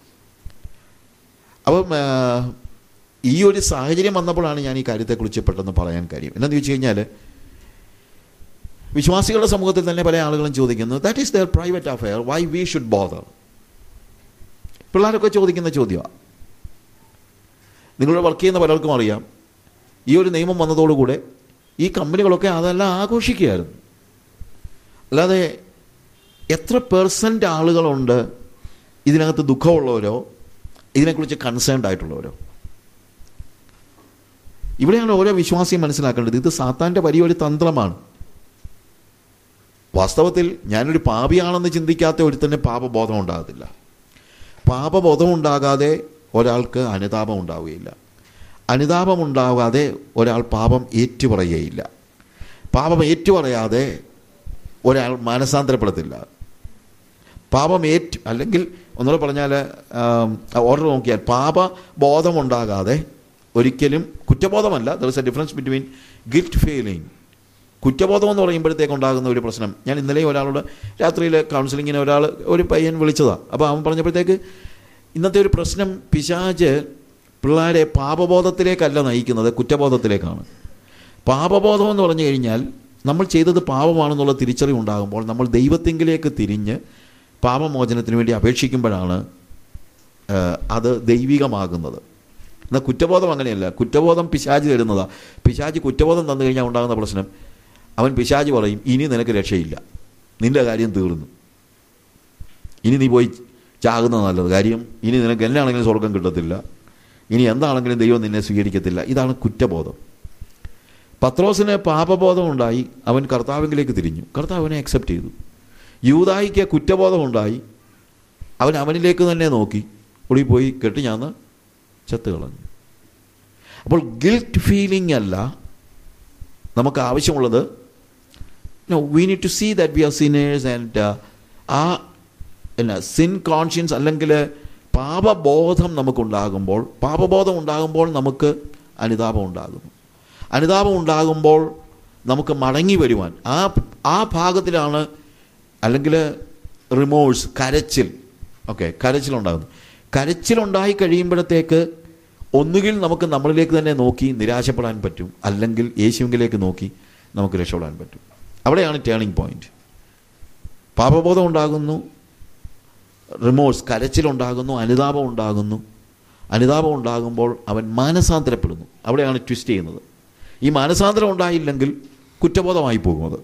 അപ്പം ഈ ഒരു സാഹചര്യം വന്നപ്പോഴാണ് ഞാൻ ഈ കാര്യത്തെക്കുറിച്ച് പെട്ടെന്ന് പറയാൻ കാര്യം. എന്താണെന്ന് ചോദിച്ചു കഴിഞ്ഞാൽ, വിശ്വാസികളുടെ സമൂഹത്തിൽ തന്നെ പല ആളുകളും ചോദിക്കുന്നു, that is their private affair, why we should bother. പിള്ളേരൊക്കെ ചോദിക്കുന്ന ചോദ്യമാണ്. നിങ്ങളുടെ വർക്ക് ചെയ്യുന്ന പലർക്കും അറിയാം, ഈ ഒരു നിയമം വന്നതോടുകൂടെ ഈ കമ്പനികളൊക്കെ അതെല്ലാം ആഘോഷിക്കുകയായിരുന്നു. അല്ലാതെ എത്ര % ആളുകളുണ്ട് ഇതിനകത്ത് ദുഃഖമുള്ളവരോ ഇതിനെക്കുറിച്ച് കൺസേൺഡ് ആയിട്ടുള്ളവരോ? ഇവിടെയാണ് ഓരോ വിശ്വാസിയും മനസ്സിലാക്കേണ്ടത്, ഇത് സാത്താൻ്റെ വലിയൊരു തന്ത്രമാണ്. വാസ്തവത്തിൽ ഞാനൊരു പാപിയാണെന്ന് ചിന്തിക്കാത്ത ഒരുത്തന്നെ പാപബോധം ഉണ്ടാകത്തില്ല. പാപബോധം ഉണ്ടാകാതെ ഒരാൾക്ക് അനുതാപം ഉണ്ടാവുകയില്ല. അനുതാപം ഉണ്ടാകാതെ ഒരാൾ പാപം ഏറ്റുപറയുകയില്ല. പാപം ഏറ്റുപറയാതെ ഒരാൾ മാനസാന്തരപ്പെടത്തില്ല. പാപം അല്ലെങ്കിൽ ഒന്നുകൂടെ പറഞ്ഞാൽ ഓർഡർ നോക്കിയാൽ, പാപബോധമുണ്ടാകാതെ ഒരിക്കലും, കുറ്റബോധമല്ല, there is a difference between guilt feeling. കുറ്റബോധം എന്ന് പറയുമ്പോഴത്തേക്കുണ്ടാകുന്ന ഒരു പ്രശ്നം, ഞാൻ ഇന്നലെ ഒരാളോട് രാത്രിയിൽ കൗൺസിലിങ്ങിന് ഒരു പയ്യൻ വിളിച്ചതാണ്. അപ്പോൾ അവൻ പറഞ്ഞപ്പോഴത്തേക്ക് ഇന്നത്തെ ഒരു പ്രശ്നം, പിശാച് പിള്ളേരെ പാപബോധത്തിലേക്കല്ല നയിക്കുന്നത്, കുറ്റബോധത്തിലേക്കാണ്. പാപബോധം എന്ന് പറഞ്ഞു കഴിഞ്ഞാൽ നമ്മൾ ചെയ്തത് പാപമാണെന്നുള്ള തിരിച്ചറിവുണ്ടാകുമ്പോൾ നമ്മൾ ദൈവത്തിങ്കിലേക്ക് തിരിഞ്ഞ് പാപമോചനത്തിന് വേണ്ടി അപേക്ഷിക്കുമ്പോഴാണ് അത് ദൈവികമാകുന്നത്. എന്നാൽ കുറ്റബോധം അങ്ങനെയല്ല. കുറ്റബോധം പിശാച് തരുന്നതാണ്. പിശാച് കുറ്റബോധം തന്നു കഴിഞ്ഞാൽ ഉണ്ടാകുന്ന പ്രശ്നം, പിശാച് പറയും, ഇനി നിനക്ക് രക്ഷയില്ല, നിൻ്റെ കാര്യം തീർന്നു, ഇനി നീ പോയി ചാകുന്നത് നല്ലത്, കാര്യം ഇനി നിനക്ക് എന്നാണെങ്കിലും സ്വർഗം കിട്ടത്തില്ല, ഇനി എന്താണെങ്കിലും ദൈവം നിന്നെ സ്വീകരിക്കത്തില്ല. ഇതാണ് കുറ്റബോധം. പത്രോസിന് പാപബോധം ഉണ്ടായി, അവൻ കർത്താവിലേക്ക് തിരിഞ്ഞു, കർത്താവ് അവനെ അക്സെപ്റ്റ് ചെയ്തു. യൂദായിക്ക് കുറ്റബോധം ഉണ്ടായി, അവനിലേക്ക് തന്നെ നോക്കി, ഒളിയിൽ പോയി കെട്ടിഞ്ഞാന്ന് ചത്ത് കളഞ്ഞു. അപ്പോൾ ഗിൽറ്റ് ഫീലിംഗ് അല്ല നമുക്ക് ആവശ്യമുള്ളത്. We need to see that we are sinners and sin conscience അല്ലെങ്കിൽ പാപബോധം ഉണ്ടാകുമ്പോൾ നമുക്ക് അനുതാപം ഉണ്ടാകുന്നു. അനുതാപം ഉണ്ടാകുമ്പോൾ നമുക്ക് മടങ്ങി വരുവാൻ ആ ഭാഗത്തിലാണ്, അല്ലെങ്കിൽ റിമോഴ്സ്, കരച്ചിലുണ്ടാകുന്നു. കരച്ചിലുണ്ടായി കഴിയുമ്പോഴത്തേക്ക് ഒന്നുകിൽ നമുക്ക് നമ്മളിലേക്ക് തന്നെ നോക്കി നിരാശപ്പെടാൻ പറ്റും, അല്ലെങ്കിൽ യേശുവിലേക്ക് നോക്കി നമുക്ക് രക്ഷപ്പെടാൻ പറ്റും. അവിടെയാണ് ടേണിംഗ് പോയിന്റ്. പാപബോധം ഉണ്ടാകുന്നു, റിമോഴ്സ്, കരച്ചിലുണ്ടാകുന്നു, അനുതാപം ഉണ്ടാകുമ്പോൾ അവൻ മാനസാന്തരപ്പെടുന്നു. അവിടെയാണ് ട്വിസ്റ്റ് ചെയ്യുന്നത്. ഈ മാനസാന്തരം ഉണ്ടായില്ലെങ്കിൽ കുറ്റബോധമായി പോകുന്നത്.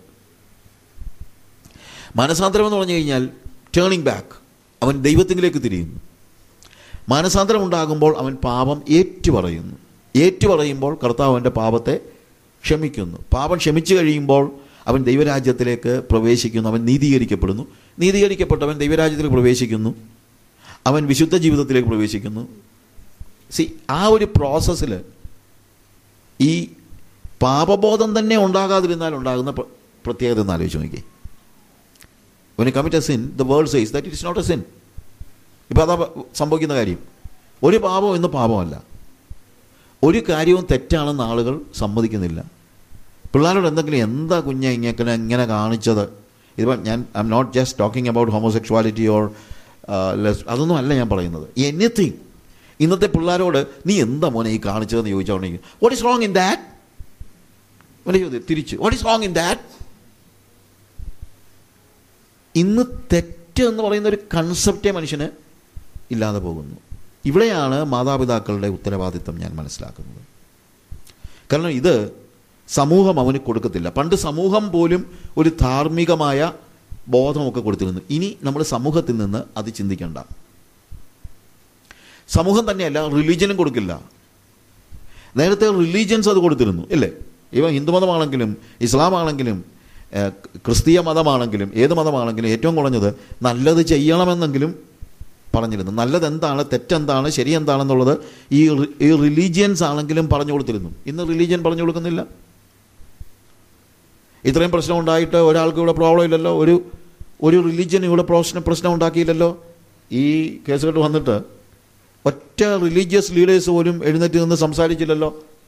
മാനസാന്തരം എന്ന് പറഞ്ഞു കഴിഞ്ഞാൽ ടേണിംഗ് ബാക്ക്, അവൻ ദൈവത്തിലേക്ക് തിരിയുന്നു. മാനസാന്തരം ഉണ്ടാകുമ്പോൾ അവൻ പാപം ഏറ്റുപറയുമ്പോൾ കർത്താവ് അവൻ്റെ പാപത്തെ ക്ഷമിക്കുന്നു. പാപം ക്ഷമിച്ചു കഴിയുമ്പോൾ അവൻ ദൈവരാജ്യത്തിലേക്ക് പ്രവേശിക്കുന്നു. അവൻ നീതീകരിക്കപ്പെട്ടവൻ ദൈവരാജ്യത്തിൽ പ്രവേശിക്കുന്നു. അവൻ വിശുദ്ധ ജീവിതത്തിലേക്ക് പ്രവേശിക്കുന്നു. ആ ഒരു പ്രോസസ്സിൽ ഈ പാപബോധം തന്നെ ഉണ്ടാകാതിരുന്നാൽ ഉണ്ടാകുന്ന പ്രത്യേകത എന്ന് ആലോചിച്ച് നോക്കി. When you commit a sin, the world says that it is not a sin. ഇപ്പോൾ അതാ സംഭവിക്കുന്ന കാര്യം. ഒരു പാപം ഇന്ന് പാപമല്ല. ഒരു കാര്യവും തെറ്റാണെന്ന് ആളുകൾ സമ്മതിക്കുന്നില്ല. പിള്ളേരോട് എന്തെങ്കിലും എന്താ കുഞ്ഞെ ഇങ്ങനെ കാണിച്ചത്, ഇതിപ്പോൾ I am not just talking about homosexuality or അതൊന്നും അല്ല ഞാൻ പറയുന്നത്. എനിത്തിങ്. ഇന്നത്തെ പിള്ളേരോട് നീ എന്താ മോനെ ഈ കാണിച്ചതെന്ന് ചോദിച്ചോണ്ടെങ്കിൽ what is wrong in that, തിരിച്ച് what is wrong in that. ഇന്ന് തെറ്റ് എന്ന് പറയുന്ന ഒരു കൺസെപ്റ്റേ മനുഷ്യന് ഇല്ലാതെ പോകുന്നു. ഇവിടെയാണ് മാതാപിതാക്കളുടെ ഉത്തരവാദിത്വം ഞാൻ മനസ്സിലാക്കുന്നത്. കാരണം ഇത് സമൂഹം അവന് കൊടുക്കത്തില്ല. പണ്ട് സമൂഹം പോലും ഒരു ധാർമ്മികമായ ബോധമൊക്കെ കൊടുത്തിരുന്നു. ഇനി നമ്മൾ സമൂഹത്തിൽ നിന്ന് അത് ചിന്തിക്കേണ്ട. സമൂഹം തന്നെയല്ല, റിലീജിയനും കൊടുക്കില്ല. നേരത്തെ റിലീജിയൻസ് അത് കൊടുത്തിരുന്നു, ഇല്ലേ? ഇവ ഹിന്ദുമതമാണെങ്കിലും ഇസ്ലാം ആണെങ്കിലും ക്രിസ്തീയ മതമാണെങ്കിലും ഏത് മതമാണെങ്കിലും ഏറ്റവും കുറഞ്ഞത് നല്ലത് ചെയ്യണമെന്നെങ്കിലും പറഞ്ഞിരുന്നു. നല്ലത് എന്താണ്, തെറ്റെന്താണ്, ശരി എന്താണെന്നുള്ളത് ഈ റിലീജിയൻസ് ആണെങ്കിലും പറഞ്ഞു കൊടുത്തിരുന്നു. ഇന്ന് റിലീജിയൻ പറഞ്ഞു കൊടുക്കുന്നില്ല. ഇത്രയും പ്രശ്നം ഉണ്ടായിട്ട് ഒരാൾക്ക് ഇവിടെ പ്രോബ്ലം ഇല്ലല്ലോ, ഒരു റിലീജിയൻ ഇവിടെ പ്രശ്നം ഉണ്ടാക്കിയില്ലല്ലോ. ഈ കേസുകൾ വന്നിട്ട് ഒറ്റ റിലീജിയസ് ലീഡേഴ്സ് പോലും എഴുന്നേറ്റ് നിന്ന് സംസാരിച്ചില്ലല്ലോ.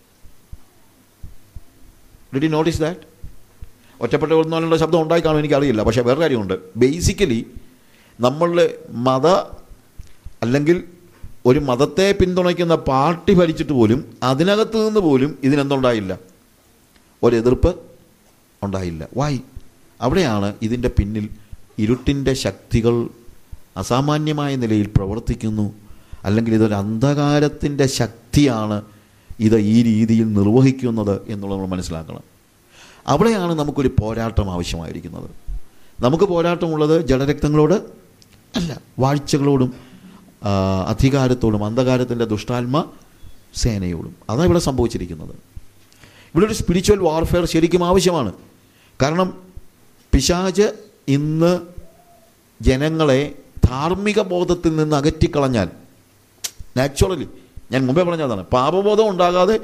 Did you notice that? ഒറ്റപ്പെട്ട ഒന്നുമല്ല ശബ്ദം ഉണ്ടായി കാണും, എനിക്കറിയില്ല. പക്ഷേ വേറെ കാര്യമുണ്ട്. ബേസിക്കലി നമ്മളുടെ അല്ലെങ്കിൽ ഒരു മതത്തെ പിന്തുണയ്ക്കുന്ന പാർട്ടി ഭരിച്ചിട്ട് പോലും അതിനകത്ത് നിന്ന് പോലും ഇതിനെന്തുണ്ടായില്ല, ഒരു എതിർപ്പ് ഉണ്ടായില്ല. വൈ? അവിടെയാണ് ഇതിൻ്റെ പിന്നിൽ ഇരുട്ടിൻ്റെ ശക്തികൾ അസാമാന്യമായ നിലയിൽ പ്രവർത്തിക്കുന്നു, അല്ലെങ്കിൽ ഇതൊരു അന്ധകാരത്തിൻ്റെ ശക്തിയാണ് ഇത് ഈ രീതിയിൽ നിർവഹിക്കുന്നത് എന്നുള്ളത് നമ്മൾ മനസ്സിലാക്കണം. അവിടെയാണ് നമുക്കൊരു പോരാട്ടം ആവശ്യമായിരിക്കുന്നത്. നമുക്ക് പോരാട്ടമുള്ളത് ജഡരക്തങ്ങളോട് അല്ല, വാഴ്ചകളോടും അധികാരത്തോടും അന്ധകാരത്തിൻ്റെ ദുഷ്ടാത്മ സേനയോടും. അതാണ് ഇവിടെ സംഭവിച്ചിരിക്കുന്നത്. ഇവിടെ ഒരു സ്പിരിച്വൽ വാർഫെയർ ശരിക്കും ആവശ്യമാണ്. കാരണം പിശാച് ഇന്ന് ജനങ്ങളെ ധാർമ്മിക ബോധത്തിൽ നിന്ന് അകറ്റിക്കളഞ്ഞാൽ, നാച്ചുറലി ഞാൻ മുമ്പേ പറഞ്ഞതാണ്, പാപബോധം ഉണ്ടാകാതെ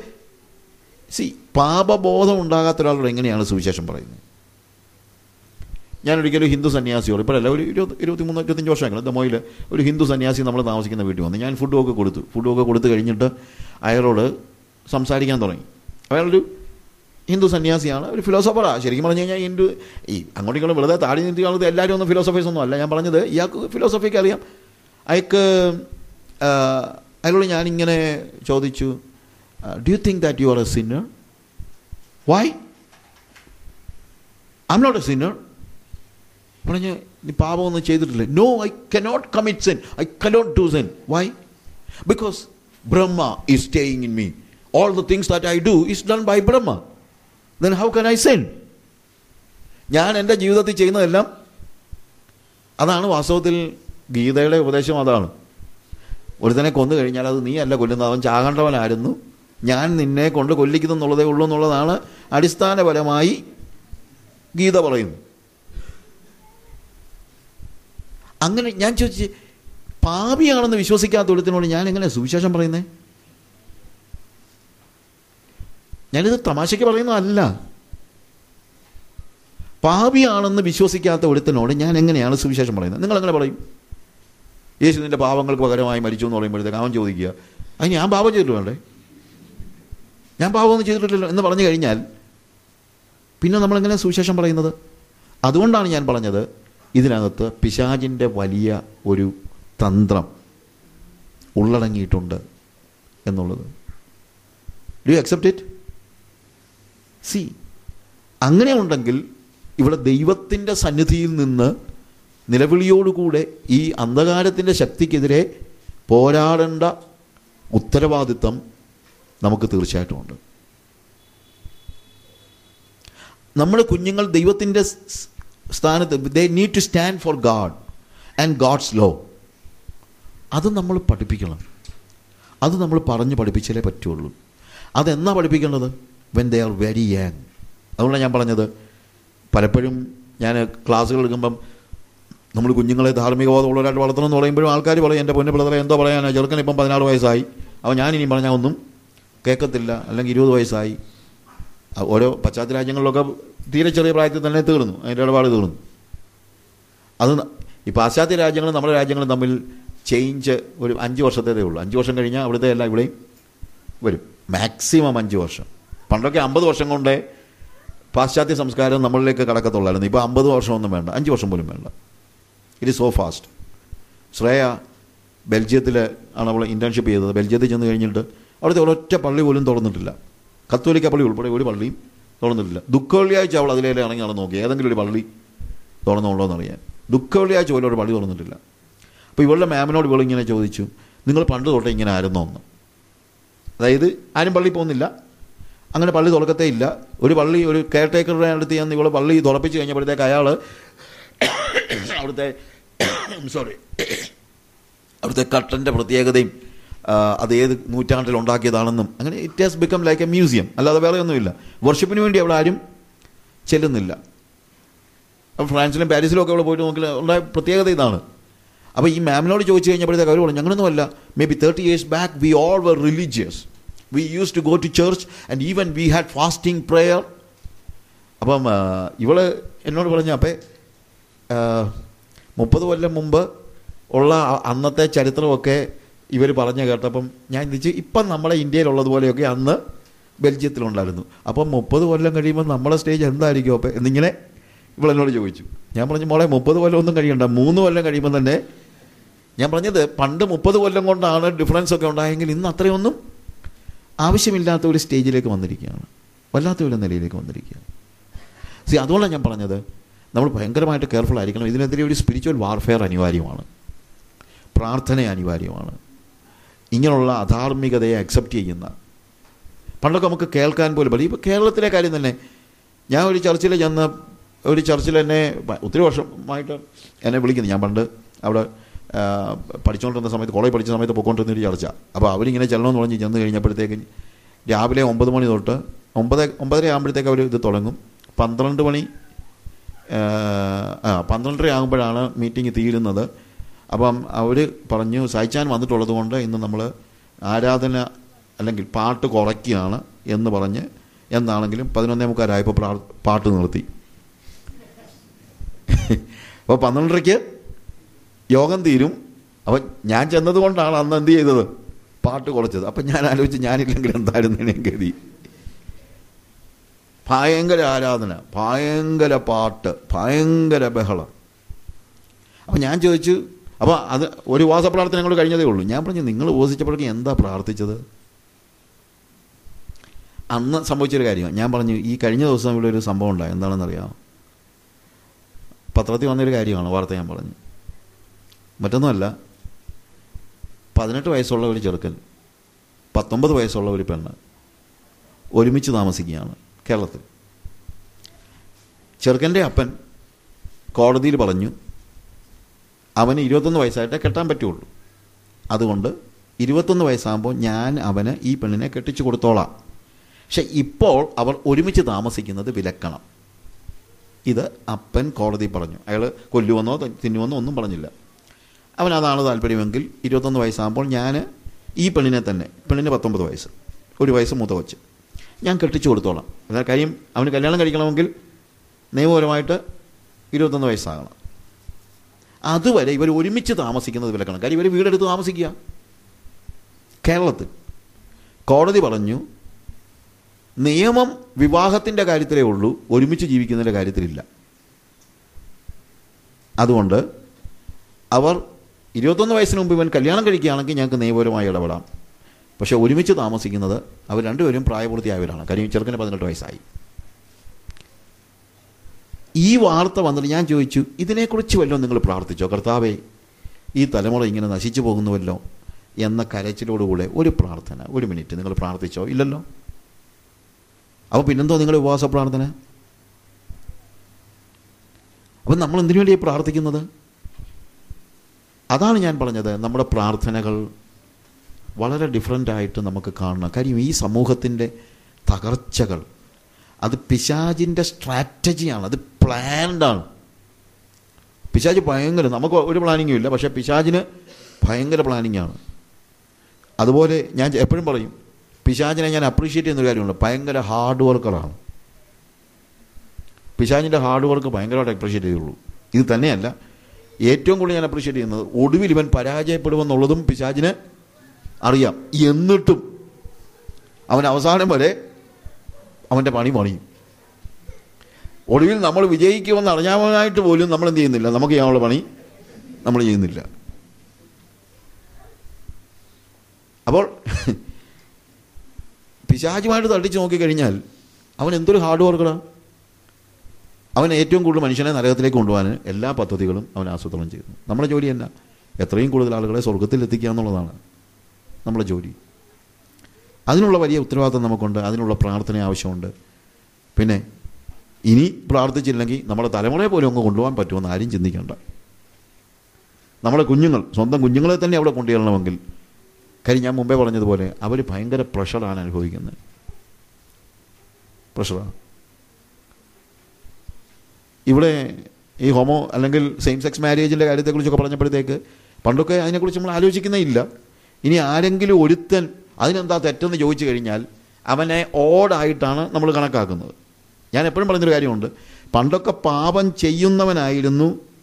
പാപബോധം ഉണ്ടാകാത്ത ഒരാളോട് എങ്ങനെയാണ് സുവിശേഷം പറയുന്നത്? ഞാനൊരിക്കലും ഹിന്ദു സന്യാസിയോട്, ഇപ്പോഴല്ല, ഒരു 23-25 വർഷമായിരുന്നു ദമോയിൽ ഒരു ഹിന്ദു സന്യാസി നമ്മൾ താമസിക്കുന്ന വീട്ടിൽ വന്ന് ഞാൻ ഫുഡൊക്കെ കൊടുത്തു കഴിഞ്ഞിട്ട് അയാളോട് സംസാരിക്കാൻ തുടങ്ങി. അയാളൊരു ഹിന്ദു സന്യാസിയാണ്, ഒരു ഫിലോസഫറാണ്. ശരിക്കും പറഞ്ഞു കഴിഞ്ഞാൽ അങ്ങോട്ടും ഇങ്ങോട്ടും വെറുതെ താടി നീട്ടി കാണുന്നത് എല്ലാവരും ഒന്നും ഫിലോസഫേഴ്സ് ഒന്നും അല്ല. ഞാൻ പറഞ്ഞത് ഇയാൾക്ക് ഫിലോസഫിക്ക് അറിയാം. അയാളോട് ഞാനിങ്ങനെ ചോദിച്ചു, do you think that you are a sinner? Why? I am not a sinner. പറഞ്ഞ് നീ പാപമൊന്നും ചെയ്തിട്ടില്ല. No, I cannot commit sin, I cannot do sin. Why? Because Brahma is staying in me. All the things that I do is done by Brahma. then how can I sin? ഞാൻ എൻ്റെ ജീവിതത്തിൽ ചെയ്യുന്നതെല്ലാം അതാണ്. വാസ്തവത്തിൽ ഗീതയുടെ ഉപദേശം അതാണ്. ഒരുത്തനെ കൊന്നു കഴിഞ്ഞാൽ അത് നീ അല്ല കൊല്ലുന്നത്, അവൻ ചാകേണ്ടവനായിരുന്നു, ഞാൻ നിന്നെ കൊണ്ട് കൊല്ലിക്കുന്നു എന്നുള്ളതേ ഉള്ളൂ എന്നുള്ളതാണ് അടിസ്ഥാനപരമായി ഗീത പറയുന്നു. അങ്ങനെ ഞാൻ ചോദിച്ചു, പാപിയാണെന്ന് വിശ്വസിക്കാത്ത ഒരുത്തിനോട് ഞാൻ എങ്ങനെ സുവിശേഷം പറയുന്നേ? ഞാനിത് തമാശയ്ക്ക് പറയുന്നതല്ല. പാപിയാണെന്ന് വിശ്വസിക്കാത്ത ഒരുത്തനോട് ഞാൻ എങ്ങനെയാണ് സുവിശേഷം പറയുന്നത്? നിങ്ങളെങ്ങനെ പറയും? യേശു നിൻ്റെ പാപങ്ങൾക്ക് പകരമായി മരിച്ചു എന്ന് പറയുമ്പോഴത്തേക്ക് അവൻ ചോദിക്കുക, അത് ഞാൻ പാപം ചെയ്തിട്ട് വേണ്ടേ? ഞാൻ പാപമൊന്നും ചെയ്തിട്ടില്ലല്ലോ എന്ന് പറഞ്ഞു കഴിഞ്ഞാൽ പിന്നെ നമ്മളെങ്ങനെ സുവിശേഷം പറയുന്നത്? അതുകൊണ്ടാണ് ഞാൻ പറഞ്ഞത് ഇതിനകത്ത് പിശാചിൻ്റെ വലിയ ഒരു തന്ത്രം ഉള്ളടങ്ങിയിട്ടുണ്ട് എന്നുള്ളത്. Do you accept it? അങ്ങനെ ഉണ്ടെങ്കിൽ ഇവിടെ ദൈവത്തിൻ്റെ സന്നിധിയിൽ നിന്ന് നിലവിളിയോടുകൂടെ ഈ അന്ധകാരത്തിൻ്റെ ശക്തിക്കെതിരെ പോരാടേണ്ട ഉത്തരവാദിത്വം നമുക്ക് തീർച്ചയായിട്ടും ഉണ്ട്. നമ്മുടെ കുഞ്ഞുങ്ങൾ ദൈവത്തിൻ്റെ സ്ഥാനത്ത്, they need to stand for God and God's law. അത് നമ്മൾ പഠിപ്പിക്കണം. അത് നമ്മൾ പറഞ്ഞ് പഠിപ്പിച്ചാലേ പറ്റുള്ളൂ. അതെന്നാ പഠിപ്പിക്കേണ്ടത്? When they are very young. അതുകൊണ്ടാണ് ഞാൻ പറഞ്ഞത്, പലപ്പോഴും ഞാൻ ക്ലാസ്സുകൾ എടുക്കുമ്പം നമ്മൾ കുഞ്ഞുങ്ങളെ ധാർമ്മികബോധമുള്ളവരായിട്ട് വളർത്തണം എന്ന് പറയുമ്പോഴും ആൾക്കാർ പറയും, എൻ്റെ പൊന്നു ബ്രദറെ എന്തോ പറയാനാണ്, ചെറുക്കൻ ഇപ്പം 16 വയസ്സായി, അപ്പോൾ ഞാനിനി പറഞ്ഞാൽ ഒന്നും കേൾക്കത്തില്ല, അല്ലെങ്കിൽ 20 വയസ്സായി. ഓരോ പാശ്ചാത്യ രാജ്യങ്ങളിലൊക്കെ തീരെ ചെറിയ പ്രായത്തിൽ തന്നെ തീർന്നു, അതിൻ്റെ ഇടപാട് തീർന്നു. അത് ഈ പാശ്ചാത്യ രാജ്യങ്ങളും നമ്മുടെ രാജ്യങ്ങളും തമ്മിൽ ചേഞ്ച് ഒരു 5 വർഷത്തേതേ ഉള്ളൂ. 5 വർഷം കഴിഞ്ഞാൽ അവിടുത്തെ എല്ലാം ഇവിടെയും വരും. മാക്സിമം 5 വർഷം. പണ്ടൊക്കെ 50 വർഷം കൊണ്ടേ പാശ്ചാത്യ സംസ്കാരം നമ്മളിലേക്ക് കടക്കത്തുള്ളായിരുന്നു. ഇപ്പോൾ 50 വർഷമൊന്നും വേണ്ട, 5 വർഷം പോലും വേണ്ട. It is so fast. Shreya ബെൽജിയത്തിൽ ആണ് അവൾ ഇൻറ്റേൺഷിപ്പ് ചെയ്തത്. ബെൽജിയത്തിൽ ചെന്ന് കഴിഞ്ഞിട്ട് അവിടുത്തെ ഒരൊറ്റ പള്ളി പോലും തുറന്നിട്ടില്ല. കത്തോലിക്ക പള്ളി ഉൾപ്പെടെ ഒരു പള്ളിയും തുറന്നിട്ടില്ല. ദുഃഖവെള്ളിയാഴ്ച അവൾ അതിലേലെ ഇറങ്ങി നടന്ന് നോക്കി ഏതെങ്കിലും ഒരു പള്ളി തുറന്നുണ്ടോ എന്നറിയാൻ. ദുഃഖവെള്ളിയാഴ്ച പോലും ഒരു പള്ളി തുറന്നിട്ടില്ല. അപ്പോൾ ഇവളുടെ മാമിനോട് ഇവളിങ്ങനെ ചോദിച്ചു, നിങ്ങൾ പണ്ട് തൊട്ടേ ഇങ്ങനെ ആയിരുന്നോ എന്ന്. അതായത് ആരും പള്ളി പോകുന്നില്ല, അങ്ങനെ പള്ളി തുറക്കത്തേ ഇല്ല. ഒരു പള്ളി, ഒരു കെയർ ടേക്കറുടെ അടുത്ത് ചെന്ന് ഇവളെ പള്ളി തുറപ്പിച്ച് കഴിഞ്ഞപ്പോഴത്തേക്ക് അയാൾ അവിടുത്തെ കട്ടൻ്റെ പ്രത്യേകതയും അത് ഏത് നൂറ്റാണ്ടിൽ ഉണ്ടാക്കിയതാണെന്നും അങ്ങനെ it has become like a museum, അല്ലാതെ വേറെ ഒന്നുമില്ല. വർഷിപ്പിന് വേണ്ടി അവിടെ ആരും ചെല്ലുന്നില്ല. ഫ്രാൻസിലും പാരീസിലും ഒക്കെ അവിടെ പോയിട്ട് നോക്കി ഉണ്ടായ പ്രത്യേകത ഇതാണ്. അപ്പോൾ ഈ മാമിനോട് ചോദിച്ചു കഴിഞ്ഞപ്പോഴത്തേക്ക് അവർ പറഞ്ഞു ഞങ്ങളൊന്നുമല്ല, maybe 30 years back we all were religious, we use to go to church and even we had fasting prayer. അപ്പം ഇവള് എന്നോട് പറഞ്ഞു അപ്പം 30 കൊല്ലം മുമ്പ് ഉള്ള അന്നത്തെ ചരിത്രമൊക്കെ ഇവർ പറഞ്ഞു കേട്ടപ്പം ഞാൻ ചിന്തിച്ച് ഇപ്പം നമ്മുടെ ഇന്ത്യയിലുള്ളതുപോലെയൊക്കെ അന്ന് ബെൽജിയത്തിലുണ്ടായിരുന്നു. അപ്പം 30 കൊല്ലം കഴിയുമ്പോൾ നമ്മുടെ സ്റ്റേജ് എന്തായിരിക്കും അപ്പം എന്നിങ്ങനെ ഇവളെന്നോട് ചോദിച്ചു. ഞാൻ പറഞ്ഞു മോളെ 30 കൊല്ലം ഒന്നും കഴിയണ്ട, 3 കൊല്ലം കഴിയുമ്പോൾ തന്നെ. ഞാൻ പറഞ്ഞത് പണ്ട് 30 കൊല്ലം കൊണ്ടാണ് ഡിഫറൻസ് ഒക്കെ ഉണ്ടായെങ്കിൽ ഇന്ന് അത്രയൊന്നും ആവശ്യമില്ലാത്ത ഒരു സ്റ്റേജിലേക്ക് വന്നിരിക്കുകയാണ്, വല്ലാത്ത ഒരു നിലയിലേക്ക് വന്നിരിക്കുകയാണ്. അതുകൊണ്ടാണ് ഞാൻ പറഞ്ഞത് നമ്മൾ ഭയങ്കരമായിട്ട് കെയർഫുൾ ആയിരിക്കണം. ഇതിനെതിരെ ഒരു സ്പിരിച്വൽ വാർഫെയർ അനിവാര്യമാണ്, പ്രാർത്ഥന അനിവാര്യമാണ്. ഇങ്ങനെയുള്ള അധാർമികതയെ അക്സെപ്റ്റ് ചെയ്യുന്ന, പണ്ടൊക്കെ നമുക്ക് കേൾക്കാൻ പോലും പറ്റില്ല. ഇപ്പോൾ കേരളത്തിലെ കാര്യം തന്നെ, ഞാൻ ഒരു ചർച്ചിൽ ചെന്ന്, ഒരു ചർച്ചിൽ എന്നെ ഒത്തിരി വർഷമായിട്ട് എന്നെ വിളിക്കുന്നു. ഞാൻ പണ്ട് അവിടെ പഠിച്ചുകൊണ്ടിരുന്ന സമയത്ത്, കോളേജ് പഠിച്ച സമയത്ത് പോയിക്കൊണ്ടിരുന്നൊരു ചർച്ച. അപ്പോൾ അവരിങ്ങനെ ചെല്ലണമെന്ന് പറഞ്ഞ് ചെന്ന് കഴിഞ്ഞപ്പോഴത്തേക്ക് രാവിലെ 9 മണി തൊട്ട് 9:30 ആകുമ്പോഴത്തേക്ക് അവർ ഇത് തുടങ്ങും. 12 മണി 12:30 ആകുമ്പോഴാണ് മീറ്റിംഗ് തീരുന്നത്. അപ്പം അവർ പറഞ്ഞു സായിച്ചാൻ വന്നിട്ടുള്ളത് കൊണ്ട് ഇന്ന് നമ്മൾ ആരാധന അല്ലെങ്കിൽ പാട്ട് കുറയ്ക്കുകയാണ് എന്ന് പറഞ്ഞ് എന്താണെങ്കിലും 11:45 പാട്ട് നിർത്തി. അപ്പോൾ 12:30 യോഗം തീരും. അപ്പം ഞാൻ ചെന്നതുകൊണ്ടാണ് അന്ന് എന്ത് ചെയ്തത്, പാട്ട് കുറച്ചത്. അപ്പം ഞാൻ ആലോചിച്ച് ഞാനില്ലെങ്കിൽ എന്തായിരുന്നു ഗതി. ഭയങ്കര ആരാധന, ഭയങ്കര പാട്ട്, ഭയങ്കര ബഹളം. അപ്പം ഞാൻ ചോദിച്ചു, അപ്പോൾ അത് ഒരു ഉപവാസ പ്രാർത്ഥന ഞങ്ങൾ കഴിഞ്ഞതേ ഉള്ളൂ. ഞാൻ പറഞ്ഞു നിങ്ങൾ ഉപവസിച്ചപ്പോഴേക്കും എന്താ പ്രാർത്ഥിച്ചത്? അന്ന് സംഭവിച്ചൊരു കാര്യമാണ്. ഞാൻ പറഞ്ഞു ഈ കഴിഞ്ഞ ദിവസം ഇവിടെ ഒരു സംഭവം ഉണ്ടായി, എന്താണെന്നറിയാമോ? പത്രത്തിൽ വന്നൊരു കാര്യമാണ്, വാർത്ത ഞാൻ പറഞ്ഞു. മറ്റൊന്നുമല്ല, 18 വയസ്സുള്ള ഒരു ചെറുക്കൻ 19 വയസ്സുള്ള ഒരു പെണ്ണ് ഒരുമിച്ച് താമസിക്കുകയാണ് കേരളത്തിൽ. ചെറുക്കൻ്റെ അപ്പൻ കോടതിയിൽ പറഞ്ഞു അവന് 21 വയസ്സായിട്ടേ കെട്ടാൻ പറ്റുള്ളൂ, അതുകൊണ്ട് 21 വയസ്സാകുമ്പോൾ ഞാൻ അവന് ഈ പെണ്ണിനെ കെട്ടിച്ചു കൊടുത്തോളാം. പക്ഷെ ഇപ്പോൾ അവർ ഒരുമിച്ച് താമസിക്കുന്നത് വിലക്കണം. ഇത് അപ്പൻ കോടതി പറഞ്ഞു. അയാൾ കൊല്ലുവെന്നോ തിന്നുവെന്നോ ഒന്നും പറഞ്ഞില്ല. അവനതാണ് താല്പര്യമെങ്കിൽ 21 വയസ്സാകുമ്പോൾ ഞാൻ ഈ പെണ്ണിനെ തന്നെ, പെണ്ണിന് 19 വയസ്സ്, 1 വയസ്സ് മൂത്ത വച്ച് ഞാൻ കെട്ടിച്ചു കൊടുത്തോളാം. എന്നാൽ കാര്യം അവന് കല്യാണം കഴിക്കണമെങ്കിൽ നിയമപരമായിട്ട് 21 വയസ്സാകണം. അതുവരെ ഇവർ ഒരുമിച്ച് താമസിക്കുന്നത് വിലക്കണം. കാര്യം ഇവർ വീടെടുത്ത് താമസിക്കുക കേരളത്തിൽ. കോടതി പറഞ്ഞു നിയമം വിവാഹത്തിൻ്റെ കാര്യത്തിലേ ഉള്ളൂ, ഒരുമിച്ച് ജീവിക്കുന്നതിൻ്റെ കാര്യത്തിലില്ല. അതുകൊണ്ട് അവർ 21 വയസ്സിന് മുമ്പ് ഇവൻ കല്യാണം കഴിക്കുകയാണെങ്കിൽ ഞങ്ങൾക്ക് നിയമപരമായി ഇടപെടാം. പക്ഷെ ഒരുമിച്ച് താമസിക്കുന്നത് അവർ രണ്ടുപേരും പ്രായപൂർത്തിയായവരാണ്. കാര്യം ചെറുക്കന് 18 വയസ്സായി. ഈ വാർത്ത വന്നിട്ട് ഞാൻ ചോദിച്ചു ഇതിനെക്കുറിച്ച് വല്ലതും നിങ്ങൾ പ്രാർത്ഥിച്ചോ? കർത്താവേ ഈ തലമുറ ഇങ്ങനെ നശിച്ചു പോകുന്നുവല്ലോ എന്ന കരച്ചിലോടുകൂടെ ഒരു പ്രാർത്ഥന, 1 മിനിറ്റ് നിങ്ങൾ പ്രാർത്ഥിച്ചോ? ഇല്ലല്ലോ. അപ്പോൾ പിന്നെന്തോ നിങ്ങൾ ഉപവാസ പ്രാർത്ഥന? അപ്പം നമ്മൾ എന്തിനു വേണ്ടിയാണ് പ്രാർത്ഥിക്കുന്നത്? അതാണ് ഞാൻ പറഞ്ഞത്, നമ്മുടെ പ്രാർത്ഥനകൾ വളരെ ഡിഫറൻ്റായിട്ട് നമുക്ക് കാണണം. കാര്യം ഈ സമൂഹത്തിൻ്റെ തകർച്ചകൾ അത് പിശാചിൻ്റെ സ്ട്രാറ്റജിയാണ്, അത് പ്ലാൻഡാണ്. പിശാച് ഭയങ്കര, നമുക്ക് ഒരു പ്ലാനിങ്ങും ഇല്ല, പക്ഷേ പിശാചിന് ഭയങ്കര പ്ലാനിങ്ങാണ്. അതുപോലെ ഞാൻ എപ്പോഴും പറയും പിശാചിനെ ഞാൻ അപ്രീഷിയേറ്റ് ചെയ്യുന്നൊരു കാര്യമുണ്ട്, ഭയങ്കര ഹാർഡ് വർക്കറാണ്. പിശാചിൻ്റെ ഹാർഡ് വർക്ക് ഭയങ്കരമായിട്ട് അപ്രീഷിയേറ്റ് ചെയ്യുള്ളൂ. ഇത് തന്നെയല്ല, ഏറ്റവും കൂടുതൽ ഞാൻ അപ്രീഷിയേറ്റ് ചെയ്യുന്നത് ഒടുവിൽ ഇവൻ പരാജയപ്പെടുമെന്നുള്ളതും പിശാചിന് അറിയാം. എന്നിട്ടും അവൻ അവസാനം വരെ അവൻ്റെ പണി പണിയും. ഒടുവിൽ നമ്മൾ വിജയിക്കുമെന്ന് അറിയാനായിട്ട് പോലും നമ്മൾ എന്ത് ചെയ്യുന്നില്ല, നമുക്ക് ചെയ്യാനുള്ള പണി നമ്മൾ ചെയ്യുന്നില്ല. അപ്പോൾ പിശാചുമായിട്ട് തട്ടിച്ച് നോക്കിക്കഴിഞ്ഞാൽ അവൻ എന്തൊരു ഹാർഡ് വർക്കറാണ്. അവൻ ഏറ്റവും കൂടുതൽ മനുഷ്യനെ നരകത്തിലേക്ക് കൊണ്ടുപോകാൻ എല്ലാ പദ്ധതികളും അവൻ ആസൂത്രണം ചെയ്യുന്നു. നമ്മുടെ ജോലി തന്നെ എത്രയും കൂടുതൽ ആളുകളെ സ്വർഗത്തിൽ എത്തിക്കുക എന്നുള്ളതാണ് നമ്മുടെ ജോലി. അതിനുള്ള വലിയ ഉത്തരവാദിത്വം നമുക്കുണ്ട്, അതിനുള്ള പ്രാർത്ഥന ആവശ്യമുണ്ട്. പിന്നെ ഇനി പ്രാർത്ഥിച്ചില്ലെങ്കിൽ നമ്മുടെ തലമുറയെ പോലും അങ്ങ് കൊണ്ടുപോകാൻ പറ്റുമെന്ന് ആരും ചിന്തിക്കേണ്ട. നമ്മുടെ കുഞ്ഞുങ്ങൾ, സ്വന്തം കുഞ്ഞുങ്ങളെ തന്നെ അവിടെ കൊണ്ടുവരണമെങ്കിൽ, കാര്യം ഞാൻ മുമ്പേ പറഞ്ഞതുപോലെ അവർ ഭയങ്കര പ്രഷറാണ് അനുഭവിക്കുന്നത്. പ്രഷറാണ്. ഇവിടെ ഈ ഹോമോ അല്ലെങ്കിൽ സെയിം സെക്സ് മാരേജിൻ്റെ കാര്യത്തെക്കുറിച്ചൊക്കെ പറഞ്ഞപ്പോഴത്തേക്ക് പണ്ടൊക്കെ അതിനെക്കുറിച്ച് നമ്മൾ ആലോചിക്കുന്നേ ഇല്ല. ഇനി ആരെങ്കിലും ഒരുത്തൻ അതിനെന്താ തെറ്റെന്ന് ചോദിച്ചു കഴിഞ്ഞാൽ അവനെ ഓടായിട്ടാണ് നമ്മൾ കണക്കാക്കുന്നത്. ഞാൻ എപ്പോഴും പറഞ്ഞൊരു കാര്യമുണ്ട്, പണ്ടൊക്കെ പാപം ചെയ്യുന്നവനായിരുന്നു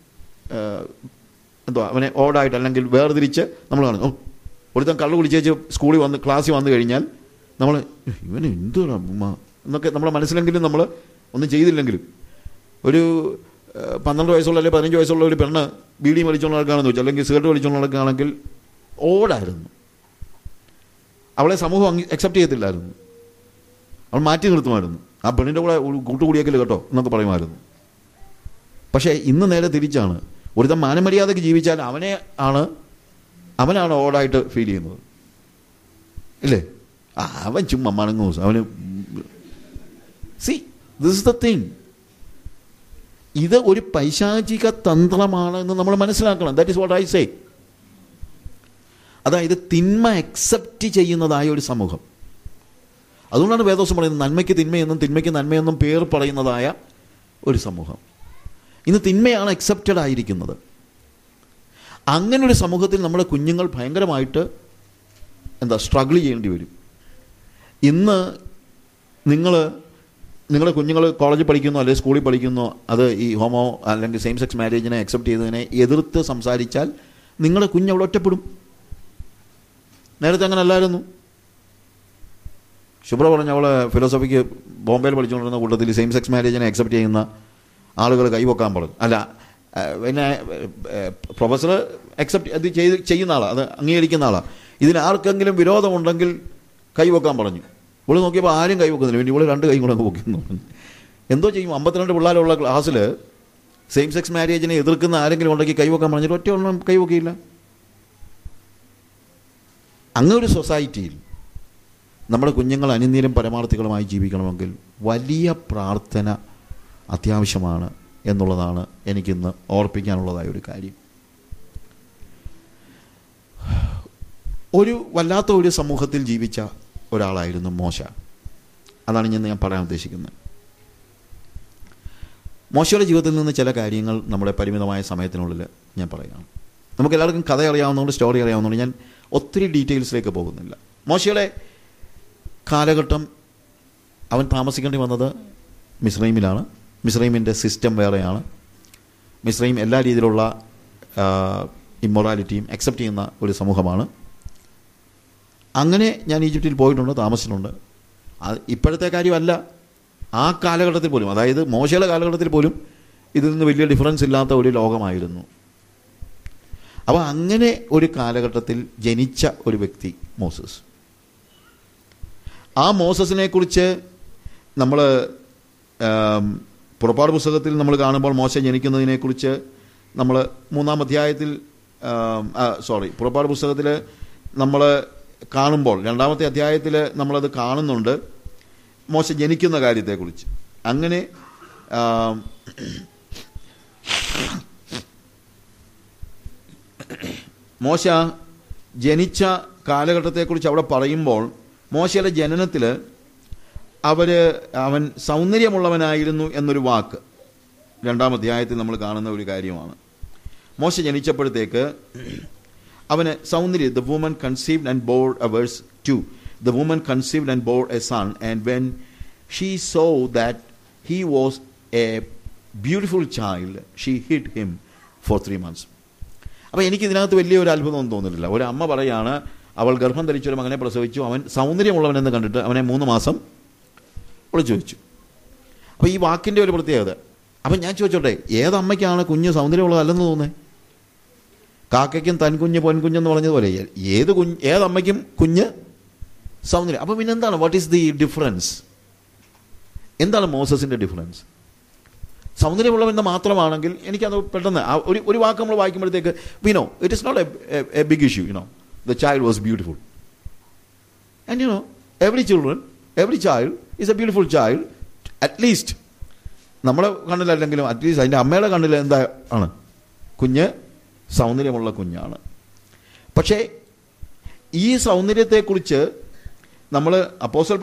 അവനെ ഓടായിട്ട് അല്ലെങ്കിൽ വേർതിരിച്ച് നമ്മൾ കാണുന്നു. ഒരുത്തൻ കള്ളു കുടിച്ചേച്ച് സ്കൂളിൽ വന്ന് ക്ലാസ്സിൽ വന്നു കഴിഞ്ഞാൽ നമ്മൾ ഇവന് എന്താണ് അമ്മ എന്നൊക്കെ നമ്മുടെ മനസ്സിലെങ്കിലും നമ്മൾ ഒന്നും ചെയ്തില്ലെങ്കിലും ഒരു 12 വയസ്സുള്ള അല്ലെങ്കിൽ 15 വയസ്സുള്ള ഒരു പെണ്ണ് ബീഡി വലിച്ചുകൊണ്ട് നടക്കുകയാണെന്ന് വെച്ചാൽ അല്ലെങ്കിൽ സിഗരറ്റ് വലിച്ചുകൊണ്ട് നടക്കുകയാണെങ്കിൽ ഓടായിരുന്നു. അവളെ സമൂഹം അക്സെപ്റ്റ് ചെയ്യത്തില്ലായിരുന്നു. അവൾ മാറ്റി നിർത്തുമായിരുന്നു. ആ പെണ്ണിൻ്റെ കൂടെ ഒരു കൂട്ടുകൂടിയേക്കല് കേട്ടോ എന്നൊക്കെ പറയുമായിരുന്നു. പക്ഷേ ഇന്ന് നേരെ തിരിച്ചാണ്. ഒരുത്തൻ മാനമര്യാദയ്ക്ക് ജീവിച്ചാൽ അവനാണ് ഓടായിട്ട് ഫീൽ ചെയ്യുന്നത്, ഇല്ലേ? അവൻ ചുമ്മാ മണങ്ങൂസ്, അവന് ദിസ് ഇസ് ദ തിങ്. ഇത് ഒരു പൈശാചിക തന്ത്രമാണ് എന്ന് നമ്മൾ മനസ്സിലാക്കണം. That is what I say. അതായത് തിന്മ അക്സെപ്റ്റ് ചെയ്യുന്നതായ ഒരു സമൂഹം. അതുകൊണ്ടാണ് വേദോസം പറയുന്നത് നന്മയ്ക്ക് തിന്മയെന്നും തിന്മയ്ക്ക് നന്മയെന്നും പേർ പറയുന്നതായ ഒരു സമൂഹം. ഇന്ന് തിന്മയാണ് അക്സെപ്റ്റഡ് ആയിരിക്കുന്നത്. അങ്ങനൊരു സമൂഹത്തിൽ നമ്മുടെ കുഞ്ഞുങ്ങൾ ഭയങ്കരമായിട്ട് സ്ട്രഗിൾ ചെയ്യേണ്ടി വരും. ഇന്ന് നിങ്ങളുടെ കുഞ്ഞുങ്ങൾ കോളേജിൽ പഠിക്കുന്നോ അല്ലെങ്കിൽ സ്കൂളിൽ പഠിക്കുന്നോ അത് ഈ ഹോമോ അല്ലെങ്കിൽ സെയിം സെക്സ് മാരേജിനെ അക്സെപ്റ്റ് ചെയ്തതിനെ എതിർത്ത് സംസാരിച്ചാൽ നിങ്ങളുടെ കുഞ്ഞ് അവിടെ ഒറ്റപ്പെടും. നേരത്തെ അങ്ങനെ അല്ലായിരുന്നു. ശുഭ്ര പറഞ്ഞ അവളെ ഫിലോസഫിക്ക് ബോംബെയിൽ പഠിച്ചുകൊണ്ടിരുന്ന കൂട്ടത്തിൽ സെയിം സെക്സ് മാരേജിനെ അക്സെപ്റ്റ് ചെയ്യുന്ന ആളുകൾ കൈവക്കാൻ പറഞ്ഞു. അല്ല, പിന്നെ പ്രൊഫസർ അക്സെപ്റ്റ് അത് ചെയ്യുന്ന ആളാണ്, അത് അംഗീകരിക്കുന്ന ആളാണ്. ഇതിന് ആർക്കെങ്കിലും വിരോധമുണ്ടെങ്കിൽ കൈവക്കാൻ പറഞ്ഞു. ഇവിടെ നോക്കിയപ്പോൾ ആരും കൈവക്കുന്നില്ല. പിന്നെ ഇവിടെ 2 കൈ കൂടെ പൊക്കുന്നു. എന്തോ ചെയ്യും? 52 പിള്ളേരുള്ള ക്ലാസ്സിൽ സെയിം സെക്സ് മാരേജിനെ എതിർക്കുന്ന ആരെങ്കിലും ഉണ്ടെങ്കിൽ കൈവക്കാൻ പറഞ്ഞിട്ട് ഒറ്റ ഒന്നും കൈവക്കിയില്ല. അങ്ങനെ ഒരു സൊസൈറ്റിയിൽ നമ്മുടെ കുഞ്ഞുങ്ങൾ അനുനീരം പരമാർത്ഥികളുമായി ജീവിക്കണമെങ്കിൽ വലിയ പ്രാർത്ഥന അത്യാവശ്യമാണ് എന്നുള്ളതാണ് എനിക്കിന്ന് ഓർപ്പിക്കാനുള്ളതായ ഒരു കാര്യം. ഒരു വല്ലാത്ത ഒരു സമൂഹത്തിൽ ജീവിച്ച ഒരാളായിരുന്നു മോശ. അതാണ് ഞാൻ പറയാൻ ഉദ്ദേശിക്കുന്നത്. മോശയുടെ ജീവിതത്തിൽ നിന്ന് ചില കാര്യങ്ങൾ നമ്മുടെ പരിമിതമായ സമയത്തിനുള്ളിൽ ഞാൻ പറയുകയാണ്. നമുക്കെല്ലാവർക്കും കഥ അറിയാവുന്നതുകൊണ്ട്, സ്റ്റോറി അറിയാവുന്നതുകൊണ്ട് ഞാൻ ഒത്തിരി ഡീറ്റെയിൽസിലേക്ക് പോകുന്നില്ല. മോശയുടെ കാലഘട്ടം അവൻ താമസിക്കേണ്ടി വന്നത് മിസ്രൈമിലാണ്. മിസ്രൈമിൻ്റെ സിസ്റ്റം വേറെയാണ്. മിസ്രൈം എല്ലാ രീതിയിലുള്ള ഇമ്മൊറാലിറ്റിയും അക്സെപ്റ്റ് ചെയ്യുന്ന ഒരു സമൂഹമാണ്. അങ്ങനെ ഞാൻ ഈജിപ്തിൽ പോയിട്ടുണ്ട്, താമസിച്ചിട്ടുണ്ട്. ഇപ്പോഴത്തെ കാര്യമല്ല, ആ കാലഘട്ടത്തിൽ പോലും, അതായത് മോശയുടെ കാലഘട്ടത്തിൽ പോലും ഇതിൽ നിന്ന് വലിയ ഡിഫറൻസ് ഇല്ലാത്ത ഒരു ലോകമായിരുന്നു. അപ്പോൾ അങ്ങനെ ഒരു കാലഘട്ടത്തിൽ ജനിച്ച ഒരു വ്യക്തി മോസസ്. ആ മോസസിനെ കുറിച്ച് നമ്മൾ പുറപ്പാട് പുസ്തകത്തിൽ നമ്മൾ കാണുമ്പോൾ മോശ ജനിക്കുന്നതിനെക്കുറിച്ച് നമ്മൾ 3-ാം അധ്യായത്തിൽ പുറപ്പാട് പുസ്തകത്തിൽ നമ്മൾ കാണുമ്പോൾ 2-ാമത്തെ അധ്യായത്തിൽ നമ്മളത് കാണുന്നുണ്ട്, മോശ ജനിക്കുന്ന കാര്യത്തെക്കുറിച്ച്. അങ്ങനെ മോശ ജനിച്ച കാലഘട്ടത്തെക്കുറിച്ച് അവിടെ പറയുമ്പോൾ മോശയുടെ ജനനത്തിൽ അവൻ സൗന്ദര്യമുള്ളവനായിരുന്നു എന്നൊരു വാക്ക് 2-ാം അധ്യായത്തിൽ നമ്മൾ കാണുന്ന ഒരു കാര്യമാണ്. മോശ ജനിച്ചപ്പോഴത്തേക്ക് അവന് സൗന്ദര്യം, the woman conceived and bore verse 2, the woman conceived and bore a son and when she saw that he was a beautiful child she hid him for 3 months. അപ്പോൾ എനിക്കിതിനകത്ത് വലിയൊരു അത്ഭുതമൊന്നും തോന്നുന്നില്ല. ഒരു അമ്മ പറയാണ്, അവൾ ഗർഭം ധരിച്ചൊരു മകനെ പ്രസവിച്ചു, അവൻ സൗന്ദര്യമുള്ളവനെന്ന് കണ്ടിട്ട് അവനെ 3 മാസം ഒളിച്ചു വെച്ചു. അപ്പോൾ ഈ വാക്കിൻ്റെ ഒരു പ്രത്യേകത. അപ്പം ഞാൻ ചോദിച്ചോട്ടെ, ഏതമ്മയ്ക്കാണ് കുഞ്ഞ് സൗന്ദര്യമുള്ളതല്ലെന്ന് തോന്നുന്നത്? കാക്കയ്ക്കും തൻ കുഞ്ഞ് പൊൻകുഞ്ഞെന്ന് പറഞ്ഞതുപോലെ ഏതമ്മയ്ക്കും കുഞ്ഞ് സൗന്ദര്യം. അപ്പം പിന്നെ എന്താണ്, വാട്ട് ഈസ് ദി ഡിഫറൻസ്? എന്താണ് മോസസിൻ്റെ ഡിഫറൻസ്? സൗന്ദര്യമുള്ളവെന്ന് മാത്രമാണെങ്കിൽ എനിക്കത് പെട്ടെന്ന് ഒരു വാക്ക് നമ്മൾ വായിക്കുമ്പോഴത്തേക്ക് we know it is not a big issue. The child was beautiful and every child is a beautiful child. At least നമ്മുടെ കണ്ണിലല്ലെങ്കിലും അറ്റ്ലീസ്റ്റ് അതിൻ്റെ അമ്മയുടെ കണ്ണിൽ എന്താണ്, കുഞ്ഞ് സൗന്ദര്യമുള്ള കുഞ്ഞാണ്. പക്ഷേ ഈ സൗന്ദര്യത്തെക്കുറിച്ച് നമ്മൾ അപ്പോസ്തല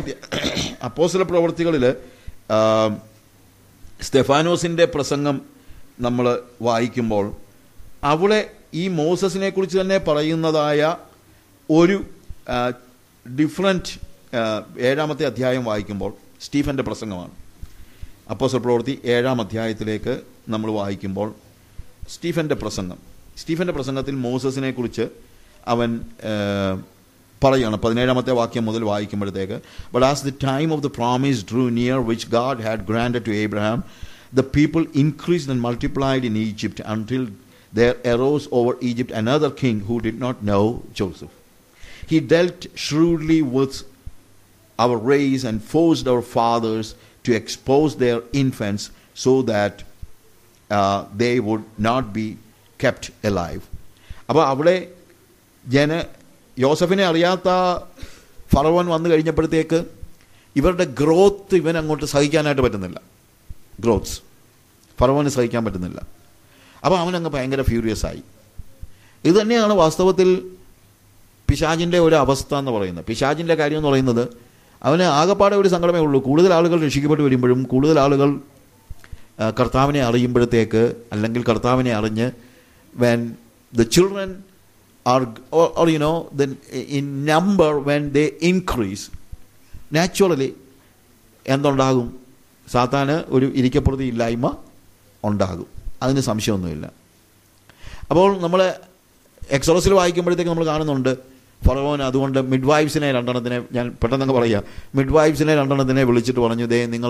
പ്രവൃത്തികളിൽ സ്തെഫാനോസിൻ്റെ പ്രസംഗം നമ്മൾ വായിക്കുമ്പോൾ അവിടെ ഈ മോസസിനെ കുറിച്ച് തന്നെ പറയുന്നതായ ഒരു ഡിഫറൻറ്റ് 7-ാമത്തെ അധ്യായം വായിക്കുമ്പോൾ സ്റ്റീഫൻ്റെ പ്രസംഗമാണ്. അപ്പോസ്തല പ്രവൃത്തി 7-ാം അധ്യായത്തിലേക്ക് നമ്മൾ വായിക്കുമ്പോൾ സ്റ്റീഫൻ്റെ പ്രസംഗത്തിൽ മോസസിനെ കുറിച്ച് അവൻ പറയുകയാണ്. 17-ാമത്തെ വാക്യം മുതൽ വായിക്കുമ്പോഴത്തേക്ക്, but as the time of the promise drew near which God had granted to Abraham, the people increased and multiplied in Egypt until there arose over Egypt another king who did not know Joseph. He dealt shrewdly with our race and forced our fathers to expose their infants so that they would not be kept alive. അപ്പോൾ അവിടെ യോസഫിനെ അറിയാത്ത ഫറവോൻ വന്നു കഴിഞ്ഞപ്പോഴത്തേക്ക് ഇവരുടെ growth ഇവൻ അങ്ങോട്ട് സഹിക്കാനായിട്ട് പറ്റുന്നില്ല. ഗ്രോത്ത്സ് ഫറവോന് സഹിക്കാൻ പറ്റുന്നില്ല. അപ്പോൾ അവനങ്ങ് ഭയങ്കര ഫ്യൂരിയസ് ആയി. ഇത് തന്നെയാണ് വാസ്തവത്തിൽ പിശാചിൻ്റെ ഒരു അവസ്ഥ എന്ന് പറയുന്നത്. പിശാചിൻ്റെ കാര്യം എന്ന് പറയുന്നത് അവന് ആകെപ്പാടെ ഒരു സങ്കടമേ ഉള്ളൂ. കൂടുതൽ ആളുകൾ രക്ഷിക്കപ്പെട്ട് വരുമ്പോഴും കൂടുതൽ ആളുകൾ കർത്താവിനെ അറിയുമ്പോഴത്തേക്ക്, അല്ലെങ്കിൽ കർത്താവിനെ അറിഞ്ഞ് when the children are or you know then in number when they increase, naturally എന്തുണ്ടാകും? സാത്താന് ഒരു ഇരിക്കപ്പുറത്തി ഇല്ലായ്മ ഉണ്ടാകും. അതിന് സംശയമൊന്നുമില്ല. അപ്പോൾ നമ്മൾ എക്സോഡസിൽ വായിക്കുമ്പോഴത്തേക്ക് നമ്മൾ കാണുന്നുണ്ട് ഫറവോൻ അതുകൊണ്ട് മിഡ്വൈഫ്സിനെ 2 ഞാൻ പെട്ടെന്നങ്ങ് പറയാം, മിഡ്വൈഫ്സിനെ 2 വിളിച്ചിട്ട് പറഞ്ഞു, ദേ നിങ്ങൾ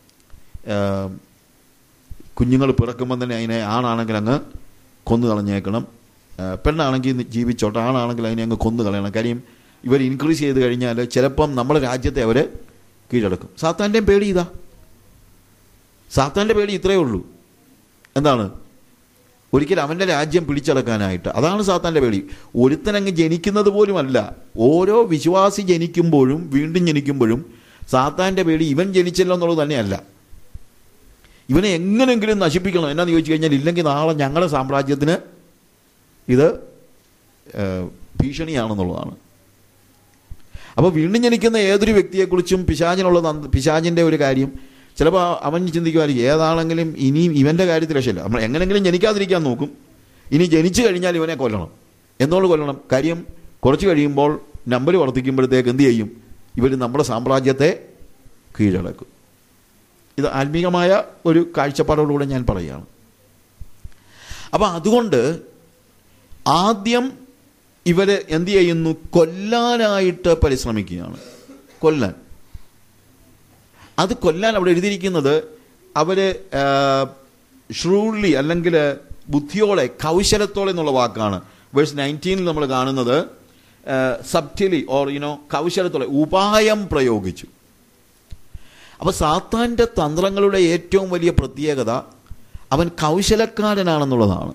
കുഞ്ഞുങ്ങൾ പിറക്കുമ്പം തന്നെ അതിനെ ആണാണെങ്കിൽ അങ്ങ് കൊന്നു കളഞ്ഞേക്കണം, പെണ്ണാണെങ്കിൽ ജീവിച്ചോട്ടെ, ആണാണെങ്കിൽ അതിനെ അങ്ങ് കൊന്നു കളയണം. കാര്യം ഇവർ ഇൻക്രീസ് ചെയ്ത് കഴിഞ്ഞാൽ ചിലപ്പം നമ്മുടെ രാജ്യത്തെ അവർ കീഴടക്കും. സാത്താൻ്റെയും പേടി ഇതാ. സാത്താൻ്റെ പേടി ഇത്രയേ ഉള്ളൂ. എന്താണ്? ഒരിക്കലും അവൻ്റെ രാജ്യം പിടിച്ചടക്കാനായിട്ട്. അതാണ് സാത്താൻ്റെ പേടി. ഒരുത്തനങ്ങ് ജനിക്കുന്നത് പോലുമല്ല, ഓരോ വിശ്വാസി ജനിക്കുമ്പോഴും വീണ്ടും ജനിക്കുമ്പോഴും സാത്താൻ്റെ പേടി ഇവൻ ജനിച്ചല്ലോ എന്നുള്ളത് തന്നെയല്ല, ഇവനെ എങ്ങനെയെങ്കിലും നശിപ്പിക്കണം. എന്നാന്ന് ചോദിച്ചു കഴിഞ്ഞാൽ, ഇല്ലെങ്കിൽ നാളെ ഞങ്ങളുടെ സാമ്രാജ്യത്തിന് ഇത് ഭീഷണിയാണെന്നുള്ളതാണ്. അപ്പോൾ വീണ്ടും ജനിക്കുന്ന ഏതൊരു വ്യക്തിയെക്കുറിച്ചും പിശാചിൻ്റെ ഒരു കാര്യം ചിലപ്പോൾ അവൻ ചിന്തിക്കുമായിരിക്കും, ഏതാണെങ്കിലും ഇനിയും ഇവൻ്റെ കാര്യത്തിൽ രക്ഷയില്ല, നമ്മൾ എങ്ങനെയെങ്കിലും ജനിക്കാതിരിക്കാൻ നോക്കും, ഇനി ജനിച്ചു കഴിഞ്ഞാൽ ഇവനെ കൊല്ലണം. എന്തുകൊണ്ട് കൊല്ലണം? കാര്യം കുറച്ച് കഴിയുമ്പോൾ നമ്പർ വർദ്ധിക്കുമ്പോഴത്തേക്ക് എന്ത് ചെയ്യും? ഇവർ നമ്മുടെ സാമ്രാജ്യത്തെ കീഴടക്കും. ഇത് ആത്മീകമായ ഒരു കാഴ്ചപ്പാടോടുകൂടെ ഞാൻ പറയുകയാണ്. അപ്പം അതുകൊണ്ട് ആദ്യം ഇവർ എന്ത് ചെയ്യുന്നു? കൊല്ലാനായിട്ട് പരിശ്രമിക്കുകയാണ്. കൊല്ലാൻ. അത് കൊല്ലാൻ അവിടെ എഴുതിയിരിക്കുന്നത് അവർ ഷ്രൂഡ്ലി അല്ലെങ്കിൽ ബുദ്ധിയോടെ, കൗശലത്തോടെ എന്നുള്ള വാക്കാണ്. വേഴ്സ് 19 നമ്മൾ കാണുന്നത് സബ്റ്റിലി ഓർ കൗശലത്തോടെ, ഉപായം പ്രയോഗിച്ചു. അപ്പോൾ സാത്താൻ്റെ തന്ത്രങ്ങളുടെ ഏറ്റവും വലിയ പ്രത്യേകത അവൻ കൗശലക്കാരനാണെന്നുള്ളതാണ്.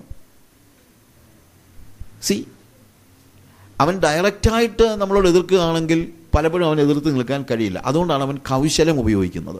അവൻ ഡയറക്റ്റായിട്ട് നമ്മളോട് എതിർക്കുകയാണെങ്കിൽ പലപ്പോഴും അവൻ എതിർത്ത് നിൽക്കാൻ കഴിയില്ല. അതുകൊണ്ടാണ് അവൻ കൗശലം ഉപയോഗിക്കുന്നത്.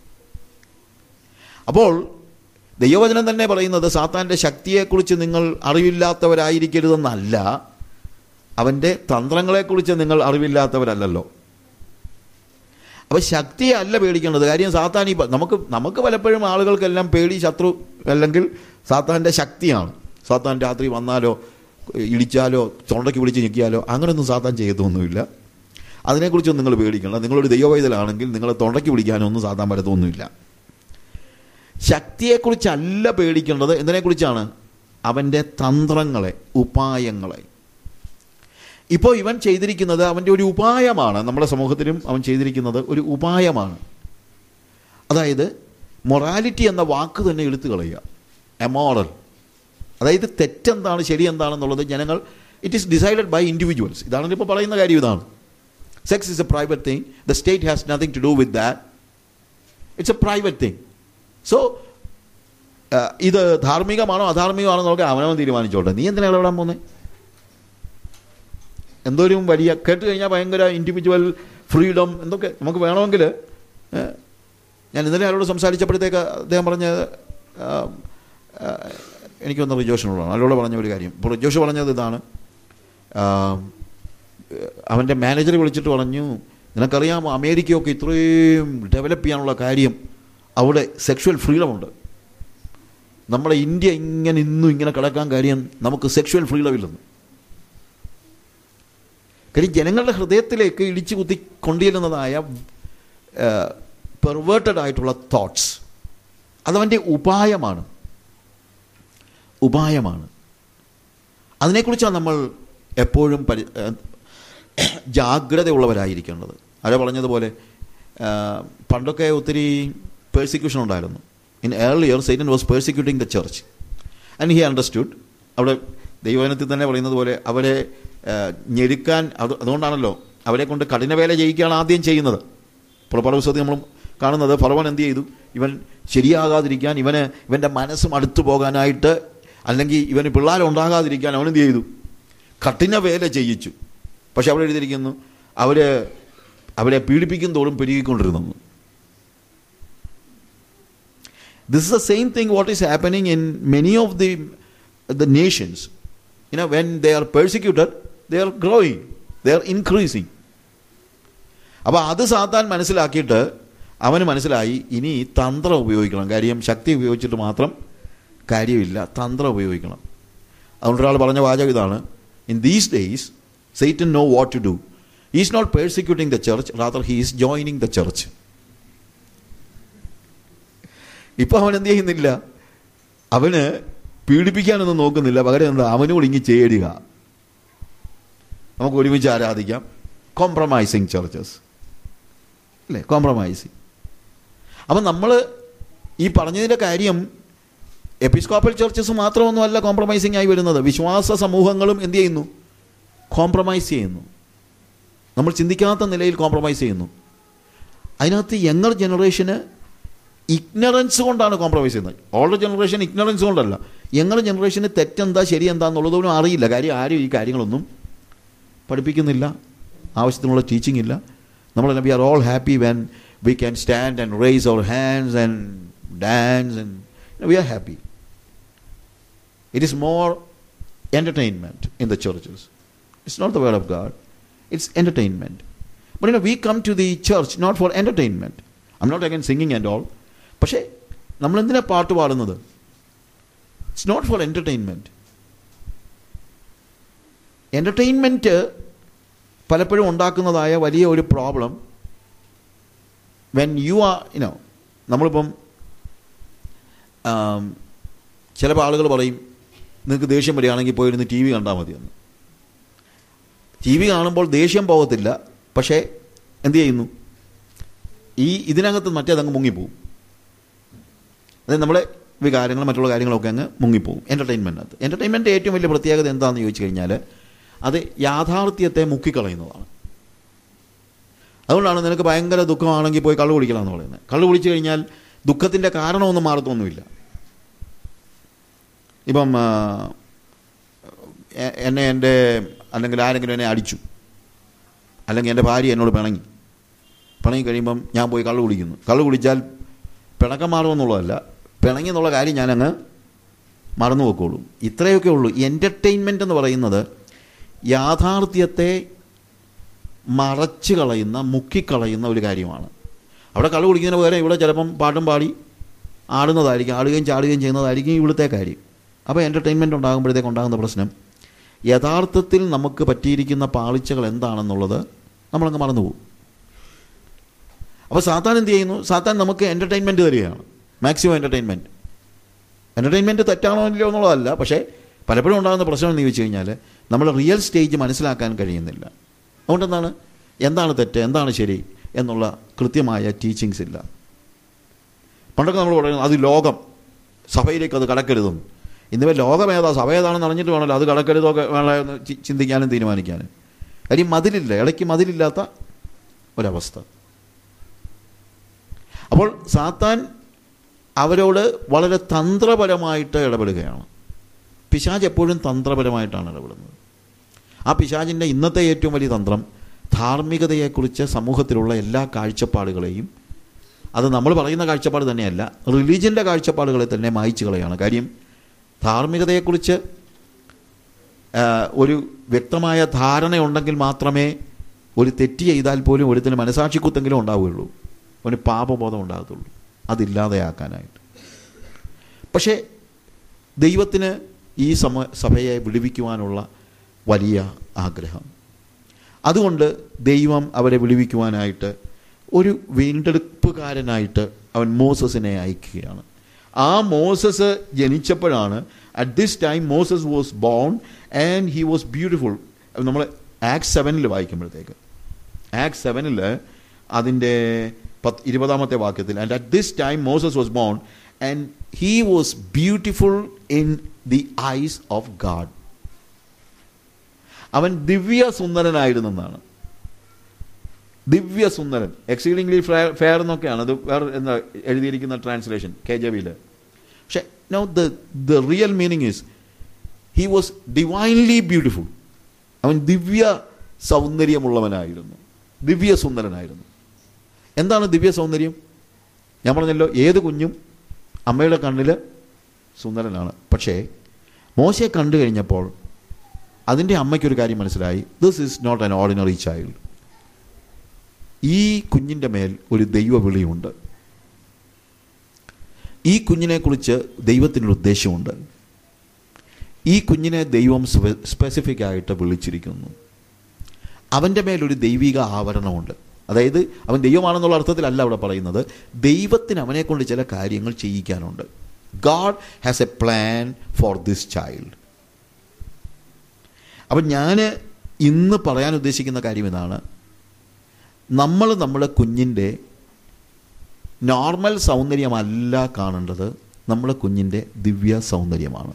അപ്പോൾ ദൈവവചനം തന്നെ പറയുന്നത് സാത്താൻ്റെ ശക്തിയെക്കുറിച്ച് നിങ്ങൾ അറിവില്ലാത്തവരായിരിക്കരുതെന്നല്ല, അവൻ്റെ തന്ത്രങ്ങളെക്കുറിച്ച് നിങ്ങൾ അറിവില്ലാത്തവരല്ലല്ലോ. അപ്പോൾ ശക്തിയെ അല്ല പേടിക്കേണ്ടത്. കാര്യം സാത്താൻ നമുക്ക് പലപ്പോഴും ആളുകൾക്കെല്ലാം പേടി ശത്രു അല്ലെങ്കിൽ സാത്താൻ്റെ ശക്തിയാണ്. സാത്താൻ രാത്രി വന്നാലോ ഇടിച്ചാലോ തൊണ്ടയ്ക്ക് പിടിച്ച് ഞെക്കിയാലോ അങ്ങനെയൊന്നും സാത്താൻ ചെയ്യത്തൊന്നുമില്ല. അതിനെക്കുറിച്ചൊന്നും നിങ്ങൾ പേടിക്കണം. നിങ്ങളൊരു ദൈവവൈതലാണെങ്കിൽ നിങ്ങളെ തൊണ്ടയ്ക്ക് പിടിക്കാനൊന്നും സാത്താൻ പറ്റത്തൊന്നുമില്ല. ശക്തിയെക്കുറിച്ചല്ല പേടിക്കേണ്ടത്. എന്തിനെക്കുറിച്ചാണ്? അവൻ്റെ തന്ത്രങ്ങളെ, ഉപായങ്ങളെ. ഇപ്പോൾ ഇവൻ ചെയ്തിരിക്കുന്നത് അവൻ്റെ ഒരു ഉപായമാണ്. നമ്മുടെ സമൂഹത്തിലും അവൻ ചെയ്തിരിക്കുന്നത് ഒരു ഉപായമാണ്. അതായത് മൊറാലിറ്റി എന്ന വാക്ക് തന്നെ എടുത്തു കളയുക. എമോറൽ, അതായത് തെറ്റെന്താണ് ശരി എന്താണെന്നുള്ളത് ജനങ്ങൾ, it is decided by individuals. ഇതാണ് ഇപ്പോൾ പറയുന്ന കാര്യം. ഇതാണ് sex is a private thing. The state has nothing to do with that. It's a private thing. So ഇത് ധാർമ്മികമാണോ അധാർമികമാണോ എന്നൊക്കെ അവനവൻ തീരുമാനിച്ചോട്ടെ. നീ എന്തിനാണ് ഇടപെടാൻ പോകുന്നത്? എന്തോരും വലിയ കേട്ട് കഴിഞ്ഞാൽ ഭയങ്കര ഇൻഡിവിജ്വൽ ഫ്രീഡം എന്തൊക്കെ നമുക്ക് വേണമെങ്കിൽ. ഞാൻ ഇന്നലെ ആരോട് സംസാരിച്ചപ്പോഴത്തേക്ക് അദ്ദേഹം പറഞ്ഞ, എനിക്കൊന്ന് റിജോഷിനോടാണ് ആരോട് പറഞ്ഞ ഒരു കാര്യം. ഇപ്പോൾ റിജോഷ് പറഞ്ഞത് ഇതാണ്, അവൻ്റെ മാനേജർ വിളിച്ചിട്ട് പറഞ്ഞു, നിനക്കറിയാമോ അമേരിക്കയൊക്കെ ഇത്രയും ഡെവലപ്പ് ചെയ്യാനുള്ള കാര്യം അവിടെ സെക്ഷുവൽ ഫ്രീഡം ഉണ്ട്. നമ്മുടെ ഇന്ത്യ ഇന്നും ഇങ്ങനെ കിടക്കാൻ കാര്യം നമുക്ക് സെക്ഷുവൽ ഫ്രീഡം ഇല്ലെന്ന്. കാര്യം ജനങ്ങളുടെ ഹൃദയത്തിലേക്ക് ഇടിച്ചു കുത്തി കൊണ്ടുചെല്ലുന്നതായ പെർവേർട്ടഡ് ആയിട്ടുള്ള തോട്ട്സ്, അതവൻ്റെ ഉപായമാണ്. അതിനെക്കുറിച്ചാണ് നമ്മൾ എപ്പോഴും ജാഗ്രതയുള്ളവരായിരിക്കേണ്ടത്. ആരോ പറഞ്ഞതുപോലെ പണ്ടൊക്കെ ഒത്തിരി പേഴ്സിക്യൂഷൻ ഉണ്ടായിരുന്നു. In earlier Satan was persecuting the church and he understood. അവിടെ ദൈവവചനത്തിൽ തന്നെ പറയുന്നത് പോലെ അവരെ ഞെരുക്കാൻ, അതുകൊണ്ടാണല്ലോ അവരെ കൊണ്ട് കഠിനവേല ചെയ്യിക്കുകയാണ് ആദ്യം ചെയ്യുന്നത്. പുറപ്പാട് പുസ്തകത്തിൽ നമ്മൾ കാണുന്നത് ഫറവോൻ എന്ത് ചെയ്തു? ഇവൻ ശരിയാകാതിരിക്കാൻ, ഇവൻ്റെ മനസ്സും അടുത്തു പോകാനായിട്ട്, അല്ലെങ്കിൽ ഇവന് പിള്ളേരുണ്ടാകാതിരിക്കാൻ അവനെന്ത് ചെയ്തു? കഠിനവേല ചെയ്യിച്ചു. പക്ഷെ അവിടെ എഴുതിയിരിക്കുന്നു അവരെ പീഡിപ്പിക്കും തോറും പെരുകിക്കൊണ്ടിരുന്നു. This is the same thing what is happening in many of the nations. When they are persecuted, they are growing, they are increasing. അപ്പോൾ അത് സാത്താൻ മനസ്സിലാക്കിയിട്ട് അവന് മനസ്സിലായി ഇനി തന്ത്രം ഉപയോഗിക്കണം. കാര്യം ശക്തി ഉപയോഗിച്ചിട്ട് മാത്രം കാര്യമില്ല, തന്ത്രം ഉപയോഗിക്കണം. അതുകൊണ്ട് ഒരാൾ പറഞ്ഞ വാചകം ഇതാണ്: In these days, Satan know what to do. He is not persecuting the church, rather he is joining the church. ഇപ്പം അവൻ എന്ത് ചെയ്യുന്നില്ല? അവന് പീഡിപ്പിക്കാനൊന്നും നോക്കുന്നില്ല. പകരം എന്താ? അവനോട് ഇങ്ങ് ചേരുക, നമുക്ക് ഒരുമിച്ച് ആരാധിക്കാം. കോംപ്രമൈസിങ് ചർച്ചസ് അല്ലേ? കോംപ്രമൈസിങ്. അപ്പം നമ്മൾ ഈ പറഞ്ഞതിൻ്റെ കാര്യം എപ്പിസ്കോപ്പൽ ചർച്ചസ് മാത്രമൊന്നുമല്ല കോംപ്രമൈസിങ് ആയി വരുന്നത്. വിശ്വാസ സമൂഹങ്ങളും എന്ത് ചെയ്യുന്നു? കോംപ്രമൈസ് ചെയ്യുന്നു. നമ്മൾ ചിന്തിക്കാത്ത നിലയിൽ കോംപ്രമൈസ് ചെയ്യുന്നു. അതിനകത്ത് യങ്ങർ ജനറേഷന് ഇഗ്നറൻസ് കൊണ്ടാണ് കോംപ്രമൈസ് ചെയ്യുന്നത്. ഓൾഡർ ജനറേഷൻ ഇഗ്നറൻസ് കൊണ്ടല്ല. യങ്ങർ ജനറേഷന് തെറ്റെന്താ ശരി എന്താണെന്നുള്ളതൊന്നും അറിയില്ല. കാര്യം ആരും ഈ കാര്യങ്ങളൊന്നും പഠിപ്പിക്കുന്നില്ല, ആവശ്യത്തിനുള്ള ടീച്ചിങ് ഇല്ല. നമ്മൾ we are all happy when we can stand and raise our hands and dance and we are happy. It is more entertainment in the churches. It's not the word of God. It's entertainment. But we come to the church not for entertainment. I'm not against singing and all. പക്ഷേ നമ്മൾ എന്തിനാ പാട്ട് പാടുന്നത്? It's not for entertainment. Entertainment പലപ്പോഴും ഉണ്ടാക്കുന്നതായ വലിയ ഒരു problem, when you are നമ്മളിപ്പം ചില ആളുകൾ പറയും നിങ്ങൾക്ക് ദേഷ്യം വരികയാണെങ്കിൽ പോയിരുന്ന് ടി വി കണ്ടാൽ മതിയെന്ന്. ടി വി കാണുമ്പോൾ ദേഷ്യം പോകത്തില്ല, പക്ഷേ എന്തു ചെയ്യുന്നു? ഇതിനകത്ത് മറ്റേതങ്ങ് മുങ്ങിപ്പോവും. അതായത് നമ്മുടെ വികാരങ്ങൾ മറ്റുള്ള കാര്യങ്ങളൊക്കെ അങ്ങ് മുങ്ങിപ്പോവും എൻ്റർടൈൻമെൻറ്റിനകത്ത്. എൻ്റർടൈൻമെൻറ്റ് ഏറ്റവും വലിയ പ്രത്യേകത എന്താണെന്ന് ചോദിച്ചു കഴിഞ്ഞാൽ അത് യാഥാർത്ഥ്യത്തെ മുക്കിക്കളയുന്നതാണ്. അതുകൊണ്ടാണ് നിനക്ക് ഭയങ്കര ദുഃഖമാണെങ്കിൽ പോയി കള്ളു കുടിക്കലാമെന്ന് പറയുന്നത്. കള്ളു കുടിച്ചു കഴിഞ്ഞാൽ ദുഃഖത്തിൻ്റെ കാരണമൊന്നും മാറത്തൊന്നുമില്ല. ഇപ്പം അല്ലെങ്കിൽ ആരെങ്കിലും എന്നെ അടിച്ചു, അല്ലെങ്കിൽ എൻ്റെ ഭാര്യ എന്നോട് പിണങ്ങി കഴിയുമ്പം ഞാൻ പോയി കള്ളു കുടിക്കുന്നു. കള്ളു കുടിച്ചാൽ പിണക്കം മാറുമെന്നുള്ളതല്ല, പിണങ്ങി എന്നുള്ള കാര്യം ഞാനങ്ങ് മറന്നു വെക്കോളൂ. ഇത്രയൊക്കെ ഉള്ളൂ. എൻ്റർടൈൻമെൻ്റ് എന്ന് പറയുന്നത് യാഥാർത്ഥ്യത്തെ മറച്ചു കളയുന്ന, മുക്കിക്കളയുന്ന ഒരു കാര്യമാണ്. അവിടെ കള്ളു കുടിക്കുന്നതിന് പകരം ഇവിടെ ചിലപ്പം പാട്ടും പാടി ആടുന്നതായിരിക്കും, ആടുകയും ചാടുകയും ചെയ്യുന്നതായിരിക്കും ഇവിടുത്തെ കാര്യം. അപ്പോൾ എൻ്റർടൈൻമെൻറ്റ് ഉണ്ടാകുമ്പോഴത്തേക്ക് ഉണ്ടാകുന്ന പ്രശ്നം, യഥാർത്ഥത്തിൽ നമുക്ക് പറ്റിയിരിക്കുന്ന പാളിച്ചകൾ എന്താണെന്നുള്ളത് നമ്മളങ്ങ് മറന്നുപോകും. അപ്പോൾ സാത്താൻ എന്ത് ചെയ്യുന്നു? സാത്താൻ നമുക്ക് എൻ്റർടൈൻമെൻറ്റ് തരികയാണ്, മാക്സിമം എൻ്റർടൈൻമെൻറ്റ് തെറ്റാണോ ഇല്ലയോ എന്നുള്ളതല്ല. പക്ഷേ പലപ്പോഴും ഉണ്ടാകുന്ന പ്രശ്നം എന്ന് ചോദിച്ചു കഴിഞ്ഞാൽ നമ്മൾ റിയൽ സ്റ്റേജ് മനസ്സിലാക്കാൻ കഴിയുന്നില്ല. അതുകൊണ്ട് എന്താണ് തെറ്റ്, എന്താണ് ശരി എന്നുള്ള കൃത്യമായ ടീച്ചിങ്സ് ഇല്ല. പണ്ടൊക്കെ നമ്മൾ പറയുന്നത് അത് ലോകം, സഭയിലേക്ക് അത് കടക്കരുതും. ഇന്നിപ്പോൾ ലോകം ഏതാ, സഭ ഏതാണെന്ന് അറിഞ്ഞിട്ട് വേണമല്ലോ അത് കടക്കരുതോ വേണമെന്ന് ചിന്തിക്കാനും തീരുമാനിക്കാനും. കാര്യം മതിലില്ല, ഇടയ്ക്ക് മതിലില്ലാത്ത ഒരവസ്ഥ. അപ്പോൾ സാത്താൻ അവരോട് വളരെ തന്ത്രപരമായിട്ട് ഇടപെടുകയാണ്. പിശാച് എപ്പോഴും തന്ത്രപരമായിട്ടാണ് ഇടപെടുന്നത്. ആ പിശാചിൻ്റെ ഇന്നത്തെ ഏറ്റവും വലിയ തന്ത്രം ധാർമ്മികതയെക്കുറിച്ച് സമൂഹത്തിലുള്ള എല്ലാ കാഴ്ചപ്പാടുകളെയും, അത് നമ്മൾ പറയുന്ന കാഴ്ചപ്പാട് തന്നെയല്ല, റിലീജിയൻ്റെ കാഴ്ചപ്പാടുകളെ തന്നെ മായ്ച്ചു കളയാണ്. കാര്യം ധാർമ്മികതയെക്കുറിച്ച് ഒരു വ്യക്തമായ ധാരണയുണ്ടെങ്കിൽ മാത്രമേ ഒരു തെറ്റ് ചെയ്താൽ പോലും ഒരുത്തിന് മനസാക്ഷിക്കുത്തെങ്കിലും ഉണ്ടാവുകയുള്ളൂ, ഒരു പാപബോധം ഉണ്ടാകത്തുള്ളൂ, അതില്ലാതെയാക്കാനായിട്ട്. പക്ഷേ ദൈവത്തിന് ഈ സഭയെ വിടുവിക്കുവാനുള്ള വലിയ ആഗ്രഹം. അതുകൊണ്ട് ദൈവം അവരെ വിടുവിക്കുവാനായിട്ട് ഒരു വീണ്ടെടുപ്പുകാരനായിട്ട് അവൻ മോസസിനെ അയക്കുകയാണ്. ആ മോസസ് ജനിച്ചപ്പോഴാണ്, at this time Moses was born and he was beautiful. നമ്മൾ ആക്ട് 7 വായിക്കുമ്പോഴത്തേക്ക്, ആക്ട് 7 അതിൻ്റെ 20 വാക്യത്തിൽ, and at this time Moses was born and he was beautiful in the eyes of God. അവൻ ദിവ്യ സുന്ദരനായിരുന്നെന്നാണ്. ദിവ്യ സുന്ദരൻ, എക്സീഡിംഗ്ലി ഫെയർ എന്നൊക്കെയാണ് അത് വേറെ എന്താ എഴുതിയിരിക്കുന്ന ട്രാൻസ്ലേഷൻ KJV. പക്ഷെ no, the real meaning is he was divinely beautiful. അവൻ ദിവ്യ സൗന്ദര്യമുള്ളവനായിരുന്നു, ദിവ്യ സുന്ദരനായിരുന്നു. എന്താണ് ദിവ്യ സൗന്ദര്യം? ഞാൻ പറഞ്ഞല്ലോ, ഏത് കുഞ്ഞും അമ്മയുടെ കണ്ണിൽ സുന്ദരനാണ്. പക്ഷേ മോശയെ കണ്ടു കഴിഞ്ഞപ്പോൾ അതിൻ്റെ അമ്മയ്ക്കൊരു കാര്യം മനസ്സിലായി, this is not an ordinary child. ഈ കുഞ്ഞിൻ്റെ മേൽ ഒരു ദൈവവിളിയുണ്ട്. ഈ കുഞ്ഞിനെക്കുറിച്ച് ദൈവത്തിനൊരു ഉദ്ദേശമുണ്ട്. ഈ കുഞ്ഞിനെ ദൈവം സ്പെസിഫിക് ആയിട്ട് വിളിച്ചിരിക്കുന്നു. അവൻ്റെ മേലൊരു ദൈവിക ആവരണമുണ്ട്. അതായത് അവൻ ദൈവമാണെന്നുള്ള അർത്ഥത്തിലല്ല അവിടെ പറയുന്നത്, ദൈവത്തിന് അവനെക്കൊണ്ട് ചില കാര്യങ്ങൾ ചെയ്യിക്കാനുണ്ട്. God has a plan for this child. അപ്പം ഞാൻ ഇന്ന് പറയാൻ ഉദ്ദേശിക്കുന്ന കാര്യം ഇതാണ്, നമ്മൾ നമ്മുടെ കുഞ്ഞിൻ്റെ നോർമൽ സൗന്ദര്യമല്ല കാണേണ്ടത്, നമ്മുടെ കുഞ്ഞിൻ്റെ ദിവ്യ സൗന്ദര്യമാണ്.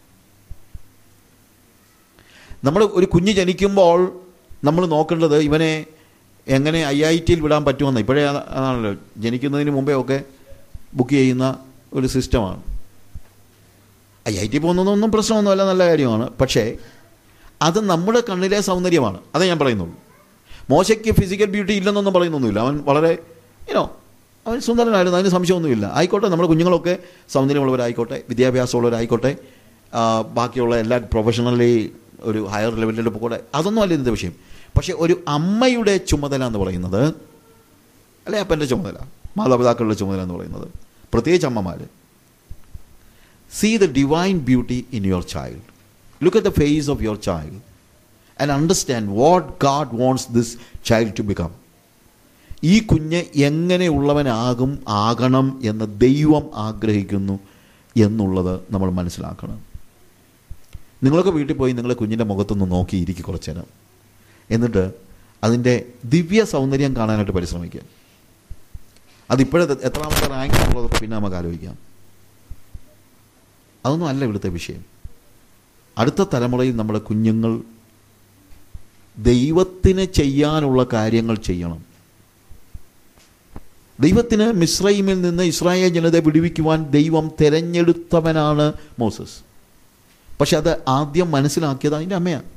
നമ്മൾ ഒരു കുഞ്ഞ് ജനിക്കുമ്പോൾ നമ്മൾ നോക്കേണ്ടത് ഇവനെ എങ്ങനെ IIT വിടാൻ പറ്റുമെന്ന്. ഇപ്പോഴേ അതാണല്ലോ, ജനിക്കുന്നതിന് മുമ്പേ ഒക്കെ ബുക്ക് ചെയ്യുന്ന ഒരു സിസ്റ്റമാണ്. IIT പോകുന്നതൊന്നും പ്രശ്നമൊന്നുമല്ല, നല്ല കാര്യമാണ്. പക്ഷേ അത് നമ്മുടെ കണ്ണിലെ സൗന്ദര്യമാണ്. അതേ ഞാൻ പറയുന്നുള്ളൂ. മോശയ്ക്ക് ഫിസിക്കൽ ബ്യൂട്ടി ഇല്ലെന്നൊന്നും പറയുന്നൊന്നുമില്ല. അവൻ വളരെ അവൻ സുന്ദരനായിരുന്നു, അതിന് സംശയമൊന്നുമില്ല. ആയിക്കോട്ടെ, നമ്മുടെ കുഞ്ഞുങ്ങളൊക്കെ സൗന്ദര്യമുള്ളവരായിക്കോട്ടെ, വിദ്യാഭ്യാസമുള്ളവരായിക്കോട്ടെ, ബാക്കിയുള്ള എല്ലാ പ്രൊഫഷണലി ഒരു ഹയർ ലെവലിൽ പോകട്ടെ, അതൊന്നും അല്ല ഇതിൻ്റെ വിഷയം. പക്ഷേ ഒരു അമ്മയുടെ ചുമതല എന്ന് പറയുന്നത്, അല്ലെ അപ്പൻ്റെ ചുമതല, മാതാപിതാക്കളുടെ ചുമതല എന്ന് പറയുന്നത്, പ്രത്യേകിച്ച് അമ്മമാർ, see the divine beauty in your child. Look at the face of your child and understand what God wants this child to become. ഈ കുഞ്ഞ് ആകണം എന്ന് ദൈവം ആഗ്രഹിക്കുന്നു എന്നുള്ളത് നമ്മൾ മനസ്സിലാക്കണം. നിങ്ങളൊക്കെ വീട്ടിൽ പോയി നിങ്ങളെ കുഞ്ഞിൻ്റെ മുഖത്തൊന്ന് നോക്കിയിരിക്കും കുറച്ച് നേരം. എന്നിട്ട് അതിൻ്റെ ദിവ്യ സൗന്ദര്യം കാണാനായിട്ട് പരിശ്രമിക്കുക. അതിപ്പോഴത്തെ എത്രാമത്തെ റാങ്ക് എന്നുള്ളത് പിന്നെ നമുക്ക് ആലോചിക്കാം. അതൊന്നും അല്ല ഇവിടുത്തെ വിഷയം. അടുത്ത തലമുറയിൽ നമ്മുടെ കുഞ്ഞുങ്ങൾ ദൈവത്തിന് ചെയ്യാനുള്ള കാര്യങ്ങൾ ചെയ്യണം. ദൈവത്തിന് മിസ്രയീമിൽ നിന്ന് ഇസ്രായേൽ ജനതയെ വിടുവിക്കുവാൻ ദൈവം തിരഞ്ഞെടുത്തവനാണ് മോസസ്. പക്ഷെ അത് ആദ്യം മനസ്സിലാക്കിയത് അതിൻ്റെ അമ്മയാണ്.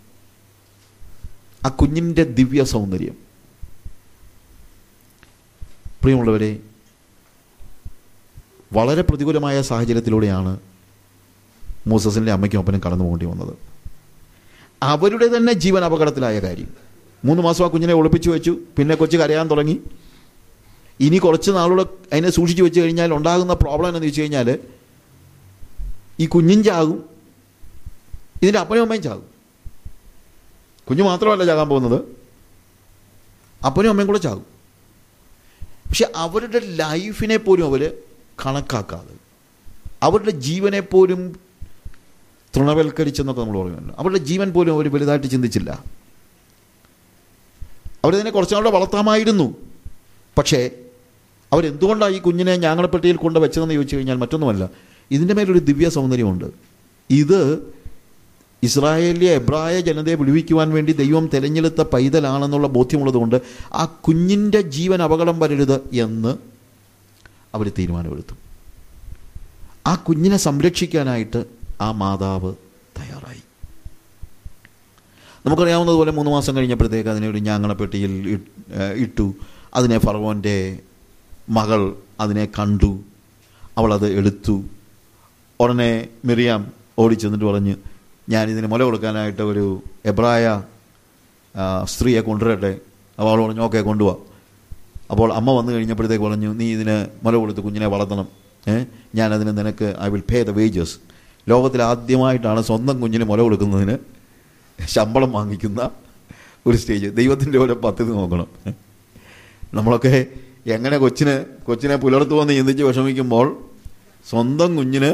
ആ കുഞ്ഞിൻ്റെ ദിവ്യ സൗന്ദര്യം. പ്രിയമുള്ളവരെ, വളരെ പ്രതികൂലമായ സാഹചര്യത്തിലൂടെയാണ് മോസസിൻ്റെ അമ്മയ്ക്കും അപ്പനും കടന്നു പോകേണ്ടി വന്നത്. അവരുടെ തന്നെ ജീവൻ അപകടത്തിലായ കാര്യം. 3 മാസം ആ കുഞ്ഞിനെ ഒളിപ്പിച്ചു വെച്ചു. പിന്നെ കൊച്ചു കരയാൻ തുടങ്ങി. ഇനി കുറച്ച് നാളുകൂടെ അതിനെ സൂക്ഷിച്ചു വെച്ച് കഴിഞ്ഞാൽ ഉണ്ടാകുന്ന പ്രോബ്ലം എന്ന് വെച്ച് കഴിഞ്ഞാൽ ഈ കുഞ്ഞും ചാകും, ഇതിൻ്റെ അപ്പനും അമ്മയും ചാകും. കുഞ്ഞു മാത്രമല്ല ചാകാൻ പോകുന്നത്, അപ്പനും അമ്മയും കൂടെ ചാകും. പക്ഷെ അവരുടെ ലൈഫിനെ പോലും അവർ കണക്കാക്കാതെ, അവരുടെ ജീവനെ പോലും തൃണവൽക്കരിച്ചെന്നൊക്കെ നമ്മൾ പറയുമല്ലോ, അവരുടെ ജീവൻ പോലും അവർ വലുതായിട്ട് ചിന്തിച്ചില്ല. അവരിതിനെ കുറച്ചുനാളുടെ വളർത്താമായിരുന്നു. പക്ഷേ അവരെന്തുകൊണ്ടാണ് ഈ കുഞ്ഞിനെ ഞാങ്ങണപ്പെട്ടിയിൽ കൊണ്ട് വെച്ചതെന്ന് ചോദിച്ചു കഴിഞ്ഞാൽ മറ്റൊന്നുമല്ല, ഇതിൻ്റെ മേലൊരു ദിവ്യ സൗന്ദര്യമുണ്ട്. ഇത് ഇസ്രായേലിലെ എബ്രായ ജനതയെ വിടുവിക്കുവാൻ വേണ്ടി ദൈവം തിരഞ്ഞെടുത്ത പൈതലാണെന്നുള്ള ബോധ്യമുള്ളതുകൊണ്ട് ആ കുഞ്ഞിൻ്റെ ജീവൻ അപകടം വരരുത് എന്ന് അവർ തീരുമാനമെടുത്തു. ആ കുഞ്ഞിനെ സംരക്ഷിക്കാനായിട്ട് ആ മാതാവ് തയ്യാറായി. നമുക്കറിയാവുന്നതുപോലെ 3 മാസം കഴിഞ്ഞപ്പോഴത്തേക്ക് അതിനെ ഒരു ഞാങ്ങണപ്പെട്ടിയിൽ ഇട്ടു. അതിനെ ഫറവോൻ്റെ മകൾ അതിനെ കണ്ടു, അവളത് എടുത്തു. ഉടനെ മിറിയാം ഓടിച്ചെന്നിട്ട് പറഞ്ഞു, ഞാനിതിന് മുല കൊടുക്കാനായിട്ട് ഒരു എബ്രായ സ്ത്രീയെ കൊണ്ടുവരട്ടെ. അപ്പോൾ അവൾ പറഞ്ഞു, ഓക്കെ കൊണ്ടുപോവാം. അപ്പോൾ അമ്മ വന്നു കഴിഞ്ഞപ്പോഴത്തേക്ക് പറഞ്ഞു, നീ ഇതിന് മുല കൊടുത്ത് കുഞ്ഞിനെ വളർത്തണം, ഞാനതിന് നിനക്ക് I will pay the wages, ലോകത്തിൽ ആദ്യമായിട്ടാണ് സ്വന്തം കുഞ്ഞിന് മുല കൊടുക്കുന്നതിന് ശമ്പളം വാങ്ങിക്കുന്ന ഒരു സ്റ്റേജ്. ദൈവത്തിൻ്റെ ഓരോ പദ്ധതി നോക്കണം. നമ്മളൊക്കെ എങ്ങനെ കൊച്ചിനെ പുലർത്തുമെന്ന് ചിന്തിച്ച് വിഷമിക്കുമ്പോൾ സ്വന്തം കുഞ്ഞിനെ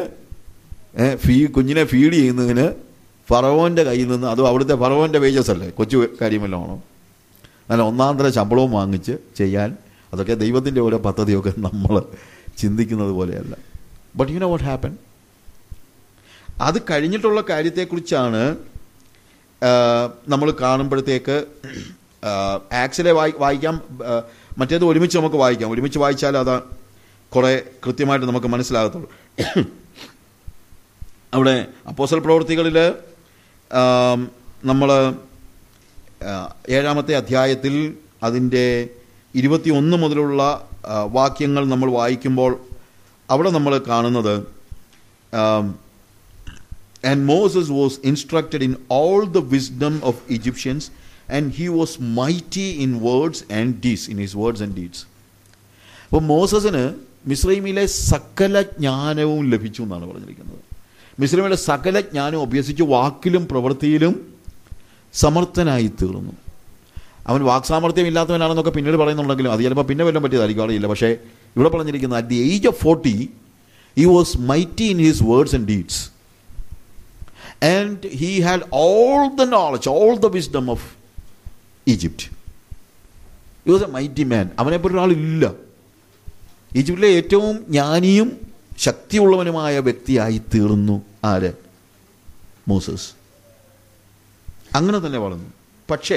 ഫീഡ് ചെയ്യുന്നതിന് ഫറവോൻ്റെ കയ്യിൽ നിന്ന്, അതും അവിടുത്തെ ഫറവോൻ്റെ വേജസ് അല്ലേ, കൊച്ചു കാര്യമല്ലോ ആണോ, നല്ല ഒന്നാം തരം ശമ്പളവും വാങ്ങിച്ച് ചെയ്യാൻ, അതൊക്കെ ദൈവത്തിൻ്റെ ഓരോ പദ്ധതിയൊക്കെ നമ്മൾ ചിന്തിക്കുന്നത് പോലെയല്ല. But you know what happen? അത് കഴിഞ്ഞിട്ടുള്ള കാര്യത്തെക്കുറിച്ചാണ് നമ്മൾ കാണുമ്പോഴത്തേക്ക് ആക്സിലെ വായിക്കാം, മറ്റേത് ഒരുമിച്ച് നമുക്ക് വായിക്കാം. ഒരുമിച്ച് വായിച്ചാൽ അത് കുറേ കൃത്യമായിട്ട് നമുക്ക് മനസ്സിലാകത്തുള്ളൂ. അവിടെ അപ്പോസ്തല പ്രവൃത്തികളിൽ നമ്മൾ 7-ാമത്തെ അധ്യായത്തിൽ അതിൻ്റെ 21 മുതലുള്ള വാക്യങ്ങൾ നമ്മൾ വായിക്കുമ്പോൾ അവിടെ നമ്മൾ കാണുന്നത്, and Moses was instructed in all the wisdom of Egyptians, and he was mighty in words and deeds, in his words and deeds. അപ്പോൾ മോസസിന് മിസ്രൈമിലെ സകല ജ്ഞാനവും ലഭിച്ചു എന്നാണ് പറഞ്ഞിരിക്കുന്നത്. മിസ്രൈമിലെ സകല ജ്ഞാനവും അഭ്യസിച്ച് വാക്കിലും പ്രവൃത്തിയിലും സമർത്ഥനായി തീർന്നു. അവൻ വാക്സാമർത്ഥ്യം ഇല്ലാത്തവനാണെന്നൊക്കെ പിന്നീട് പറയുന്നുണ്ടെങ്കിലും അത് ചിലപ്പോൾ പിന്നെ വല്ലതും പറ്റിയതായിരിക്കും, അറിയില്ല. പക്ഷേ ഇവിടെ പറഞ്ഞിരിക്കുന്നത് at the age of 40 he was mighty in his words and deeds, and he had all the knowledge, all the wisdom of Egypt. He was a mighty man. അവനെപ്പോലെ ഒരാളില്ല. ഈജിപ്തിലെ ഏറ്റവും ജ്ഞാനിയും ശക്തിയുള്ളവനുമായ വ്യക്തിയായി തീർന്നു ആര്? മോസസ്. അങ്ങനെ തന്നെ വളർന്നു. പക്ഷേ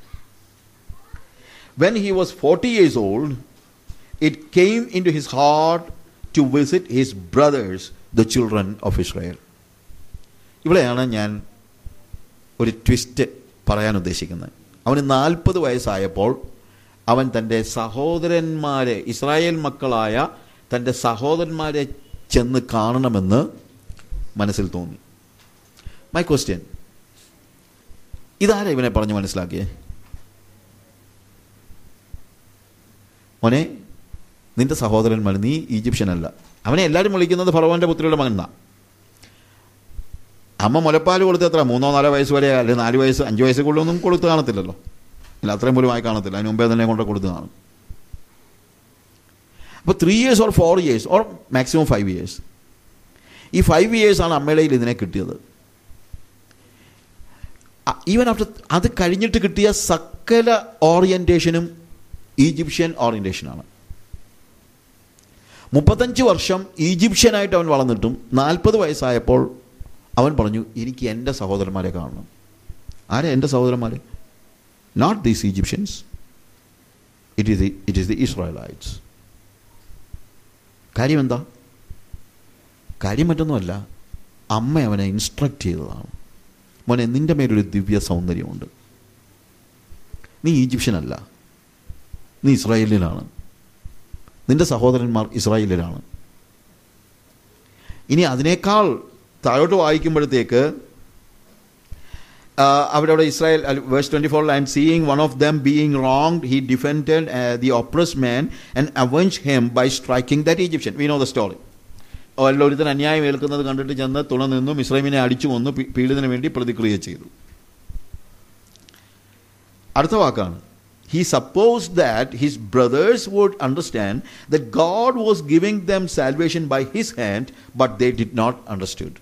when he was 40 years old, it came into his heart to visit his brothers, the children of Israel. ഇവിടെയാണ് ഞാൻ ഒരു ട്വിസ്റ്റ് പറയാൻ ഉദ്ദേശിക്കുന്നത്. അവന് 40 വയസ്സായപ്പോൾ അവൻ തൻ്റെ സഹോദരന്മാരെ, ഇസ്രായേൽ മക്കളായ തൻ്റെ സഹോദരന്മാരെ ചെന്ന് കാണണമെന്ന് മനസ്സിൽ തോന്നി. മൈ ക്വസ്റ്റ്യൻ, ഇതാരാ ഇവനെ പറഞ്ഞ് മനസ്സിലാക്കിയേ? മോനെ, നിന്റെ സഹോദരന്മാർ, നീ ഈജിപ്ഷ്യനല്ല. അവനെ എല്ലാവരും വിളിക്കുന്നത് ഫറവോൻ്റെ പുത്രിയുടെ മകനാ. അമ്മ മുലപ്പാൽ കൊടുത്ത് എത്ര 3-4 വയസ്സ് വരെ, അല്ലെങ്കിൽ 4 വയസ്സ് 5 വയസ്സുകളിലൊന്നും കൊടുത്ത് കാണത്തില്ലല്ലോ, ഇല്ല, അത്രയും പോലും ആയി കാണത്തില്ല. അതിന് മുമ്പേ തന്നെ കൊണ്ട് കൊടുത്ത് കാണും. അപ്പോൾ 3 years or 4 years or maximum 5 years, ഈ 5 years ആണ് അമ്മയുടെ ഇതിനെ കിട്ടിയത്. ഈവൻ ആഫ്റ്റർ അത് കഴിഞ്ഞിട്ട് കിട്ടിയ സകല ഓറിയൻറ്റേഷനും ഈജിപ്ഷ്യൻ ഓറിയൻറ്റേഷനാണ്. 35 വർഷം ഈജിപ്ഷ്യനായിട്ട് അവൻ വളർന്നിട്ടും 40 വയസ്സായപ്പോൾ അവൻ പറഞ്ഞു, എനിക്ക് എൻ്റെ സഹോദരന്മാരെ കാണണം. ആരെ എൻ്റെ സഹോദരന്മാർ? Not these Egyptians, it is the Israelites. കാര്യം എന്താ? കാര്യം മറ്റൊന്നുമല്ല, അമ്മ അവനെ ഇൻസ്ട്രക്റ്റ് ചെയ്തതാണ്. മോനെ, നിൻ്റെ മേലൊരു ദിവ്യ സൗന്ദര്യമുണ്ട്. നീ ഈജിപ്ഷ്യനല്ല, നീ ഇസ്രായേലിലാണ്. നിൻ്റെ സഹോദരന്മാർ ഇസ്രായേലിലാണ്. ഇനി അതിനേക്കാൾ താഴോട്ട് വായിക്കുമ്പോഴത്തേക്ക് അവിടെ Israel verse 24, and seeing one of them being wronged, he defended the oppressed man and avenged him by striking that Egyptian. We know the story. ഒരുത്തൻ അന്യായം ഏൽക്കുന്നത് കണ്ടിട്ട് ചെന്ന് തുണനിന്നു മിസ്രൈമിനെ അടിച്ചു കൊന്നു പീഡിതന് വേണ്ടി പ്രതിക്രിയ ചെയ്തു. അടുത്ത വാക്കാണ്, he supposed that his brothers would understand that God was giving them salvation by his hand, but they did not understood.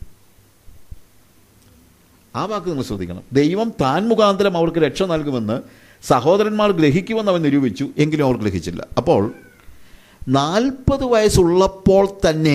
ആ വാക്ക് നിങ്ങൾ ശ്രദ്ധിക്കണം. ദൈവം താൻ മുഖാന്തരം അവർക്ക് രക്ഷ നൽകുമെന്ന് സഹോദരന്മാർ ഗ്രഹിക്കുമെന്ന് അവൻ നിരൂപിച്ചു, എങ്കിലും അവർ ഗ്രഹിച്ചില്ല. അപ്പോൾ 40 വയസ്സുള്ളപ്പോൾ തന്നെ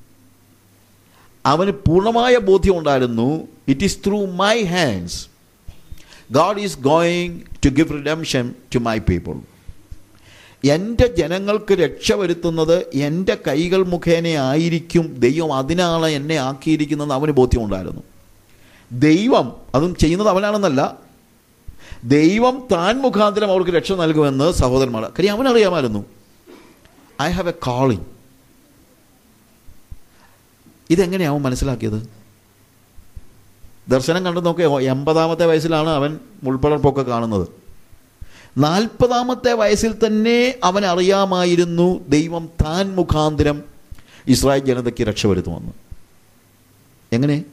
അവന് പൂർണ്ണമായ ബോധ്യം ഉണ്ടായിരുന്നു, it is through my hands God is going to give redemption to my people. എൻ്റെ ജനങ്ങൾക്ക് രക്ഷ വരുത്തുന്നത് എൻ്റെ കൈകൾ മുഖേന ആയിരിക്കും. ദൈവം അതിനാണ് എന്നെ ആക്കിയിരിക്കുന്നതെന്ന് അവന് ബോധ്യമുണ്ടായിരുന്നു. ദൈവം അതും ചെയ്യുന്നത് അവനാണെന്നല്ല, ദൈവം താൻ മുഖാന്തരം അവർക്ക് രക്ഷ നൽകുമെന്ന് സഹോദരന്മാർ. കാര്യം അവനറിയാമായിരുന്നു, ഐ ഹാവ് എ കോളിംഗ്. ഇതെങ്ങനെയാവും മനസ്സിലാക്കിയത്? ദർശനം കണ്ടു നോക്കിയ 80-ാമത്തെ വയസ്സിലാണ് അവൻ മുൾപ്പടർപ്പൊക്കെ കാണുന്നത്. 40-ാമത്തെ വയസ്സിൽ തന്നെ അവൻ അറിയാമായിരുന്നു ദൈവം താൻ മുഖാന്തരം ഇസ്രായേൽ ജനതയ്ക്ക് രക്ഷ വരുത്തുമെന്ന്. എങ്ങനെ?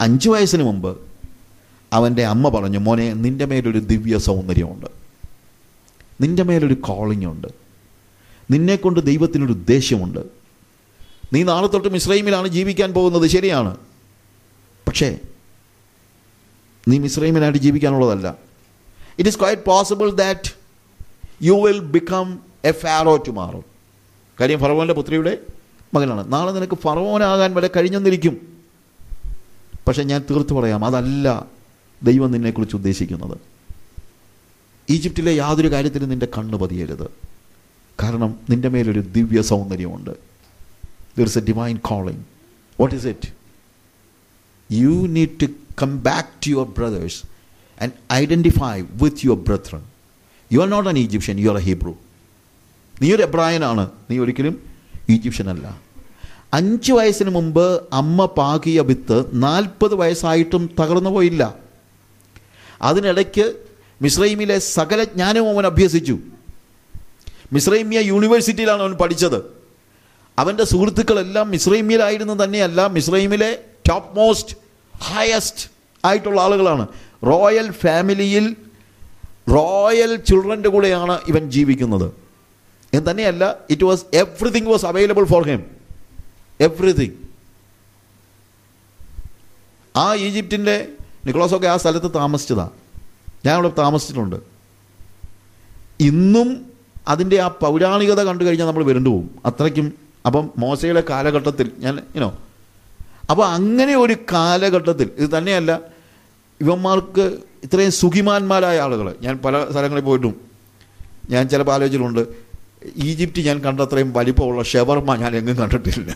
5 വയസ്സിന് മുമ്പ് അവൻ്റെ അമ്മ പറഞ്ഞു, മോനെ നിൻ്റെ മേലൊരു ദിവ്യ സൗന്ദര്യമുണ്ട്, നിൻ്റെ മേലൊരു കോളിംഗ് ഉണ്ട്, നിന്നെക്കൊണ്ട് ദൈവത്തിനൊരു ഉദ്ദേശമുണ്ട്, നീ നാളെ തൊട്ട് മിസ്രൈമിലാണ് ജീവിക്കാൻ പോകുന്നത്, ശരിയാണ്, പക്ഷേ നീ മിസ്രൈമിനായിട്ട് ജീവിക്കാനുള്ളതല്ല. It is quite possible that you will become a Pharaoh tomorrow. കാര്യം ഫറവോൻ്റെ പുത്രിയുടെ മകനാണ്. നാളെ നിനക്ക് ഫറവോനാകാൻ വരെ കഴിഞ്ഞെന്നിരിക്കും. പക്ഷെ ഞാൻ തീർത്തു പറയാം, അതല്ല ദൈവം നിന്നെക്കുറിച്ച് ഉദ്ദേശിക്കുന്നത്. ഈജിപ്തിലെ യാതൊരു കാര്യത്തിലും നിൻ്റെ കണ്ണ് പതിയരുത്. കാരണം നിൻ്റെ മേലൊരു ദിവ്യ സൗന്ദര്യമുണ്ട്. There is a divine calling. What is it? You need to come back to your brothers and identify with your brethren. You are not an Egyptian, you are a Hebrew. നീ ഒരു എബ്രായനാണ്, നീ ഒരിക്കലും ഈജിപ്ഷ്യൻ അല്ല. 5 വയസ്സിന് മുമ്പ് അമ്മ പാകിയ വിത്ത് 40 വയസ്സായിട്ടും തകർന്നു പോയില്ല. അതിനിടയ്ക്ക് മിസ്രൈമിലെ സകല ജ്ഞാനവും അവൻ അഭ്യസിച്ചു. മിസ്രൈമിയ യൂണിവേഴ്സിറ്റിയിലാണ് അവൻ പഠിച്ചത്. അവൻ്റെ സുഹൃത്തുക്കളെല്ലാം മിസ്രൈമിലായിരുന്നു തന്നെയല്ല, മിസ്രൈമിലെ ടോപ്പ് മോസ്റ്റ് ഹയസ്റ്റ് ആയിട്ടുള്ള ആളുകളാണ്. റോയൽ ഫാമിലിയിൽ റോയൽ ചിൽഡ്രൻ്റെ കൂടെയാണ് ഇവൻ ജീവിക്കുന്നത്. എന്ന് തന്നെയല്ല, it was everything was available for him, everything. ആ ഈജിപ്തിൻ്റെ നിക്കോളാസൊക്കെ ആ സ്ഥലത്ത് താമസിച്ചതാണ്. ഞാൻ അവിടെ താമസിച്ചിട്ടുണ്ട്. ഇന്നും അതിൻ്റെ ആ പൗരാണികത കണ്ടു കഴിഞ്ഞാൽ നമ്മൾ വിരണ്ടു പോകും, അത്രയ്ക്കും. അപ്പം മോശയുടെ കാലഘട്ടത്തിൽ ഞാൻ അപ്പോൾ അങ്ങനെ ഒരു കാലഘട്ടത്തിൽ ഇത് തന്നെയല്ല, ഇവന്മാർക്ക് ഇത്രയും സുഖിമാന്മാരായ ആളുകൾ, ഞാൻ പല സ്ഥലങ്ങളിൽ പോയിട്ടും ഞാൻ ചിലപ്പോൾ ആലോചിച്ചിട്ടുണ്ട്, ഈജിപ്റ്റ് ഞാൻ കണ്ടത്രയും വലിപ്പമുള്ള ഷവർമ ഞാൻ എങ്ങും കണ്ടിട്ടില്ല.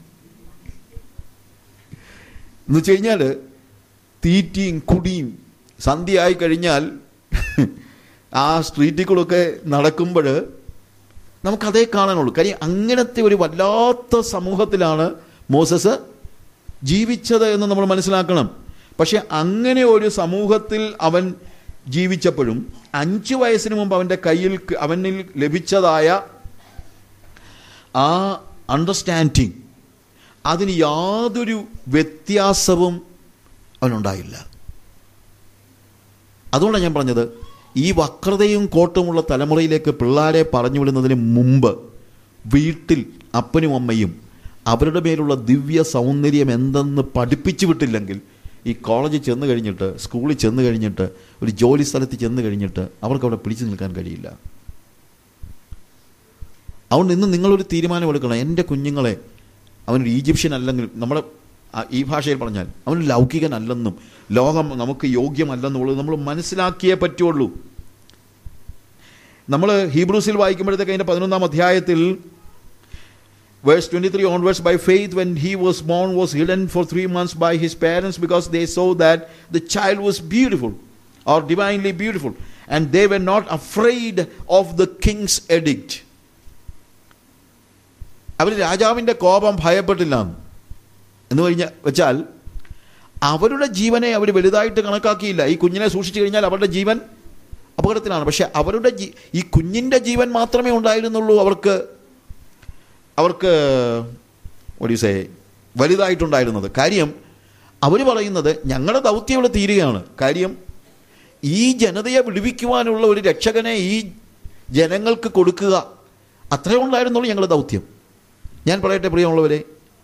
എന്ന് വെച്ച് കഴിഞ്ഞാൽ തീറ്റിയും കുടിയും സന്ധ്യയായി കഴിഞ്ഞാൽ ആ സ്ട്രീറ്റിൽ കൂടെയൊക്കെ നടക്കുമ്പോൾ നമുക്കതേ കാണാനുള്ളൂ. കാര്യം അങ്ങനത്തെ ഒരു വല്ലാത്ത സമൂഹത്തിലാണ് മോസസ് ജീവിച്ചത് എന്ന് നമ്മൾ മനസ്സിലാക്കണം. പക്ഷെ അങ്ങനെ ഒരു സമൂഹത്തിൽ അവൻ ജീവിച്ചപ്പോഴും 5 വയസ്സിന് മുമ്പ് അവൻ്റെ കയ്യിൽ അവനിൽ ലഭിച്ചതായ ആ അണ്ടർസ്റ്റാൻഡിങ്, അതിന് യാതൊരു വ്യത്യാസവും അവനുണ്ടായില്ല. അതുകൊണ്ടാണ് ഞാൻ പറഞ്ഞത്, ഈ വക്രതയും കോട്ടമുള്ള തലമുറയിലേക്ക് പിള്ളേരെ പറഞ്ഞു വിടുന്നതിന് മുമ്പ് വീട്ടിൽ അപ്പനും അമ്മയും അവരുടെ മേലുള്ള ദിവ്യ സൗന്ദര്യം എന്തെന്ന് പഠിപ്പിച്ചു വിട്ടില്ലെങ്കിൽ, ഈ കോളേജിൽ ചെന്ന് കഴിഞ്ഞിട്ട്, സ്കൂളിൽ ചെന്ന് കഴിഞ്ഞിട്ട്, ഒരു ജോലി സ്ഥലത്ത് ചെന്ന് കഴിഞ്ഞിട്ട് അവർക്ക് അവിടെ പിടിച്ചു നിൽക്കാൻ കഴിയില്ല. അതുകൊണ്ട് ഇന്ന് നിങ്ങളൊരു തീരുമാനം എടുക്കണം. എൻ്റെ കുഞ്ഞുങ്ങളെ അവനൊരു ഈജിപ്ഷ്യൻ അല്ലെങ്കിലും, നമ്മുടെ ഈ ഭാഷയിൽ പറഞ്ഞാൽ അവൻ ലൗകികനല്ലെന്നും ലോകം നമുക്ക് യോഗ്യമല്ലെന്നുള്ളത് നമ്മൾ മനസ്സിലാക്കിയേ പറ്റുള്ളൂ. നമ്മൾ ഹീബ്രൂസിൽ വായിക്കുമ്പോഴത്തേക്ക് അതിൻ്റെ 11-ാം അധ്യായത്തിൽ verse 23 onwards, by faith when he was born was hidden for 3 months by his parents because they saw that the child was beautiful or divinely beautiful and they were not afraid of the king's edict. അവർ രാജാവിൻ്റെ കോപം ഭയപ്പെട്ടില്ല എന്ന് വെച്ചാൽ അവരുടെ ജീവനെ അവർ വലുതായിട്ട് കണക്കാക്കിയില്ല. ഈ കുഞ്ഞിനെ സൂക്ഷിച്ചു കഴിഞ്ഞാൽ അവരുടെ ജീവൻ അപകടത്തിലാണ്. പക്ഷെ അവരുടെ ഈ കുഞ്ഞിൻ്റെ ജീവൻ മാത്രമേ ഉണ്ടായിരുന്നുള്ളൂ അവർക്ക് വലുതായിട്ടുണ്ടായിരുന്നത്. കാര്യം അവർ പറയുന്നത് ഞങ്ങളുടെ ദൗത്യം ഇവിടെ തീരുകയാണ്. കാര്യം ഈ ജനതയെ വിടുവിക്കുവാനുള്ള ഒരു രക്ഷകനെ ഈ ജനങ്ങൾക്ക് കൊടുക്കുക, അത്രേ ഉണ്ടായിരുന്നുള്ളൂ ഞങ്ങളുടെ ദൗത്യം. ഞാൻ പറയട്ടെ പ്രിയമുള്ളവരെ,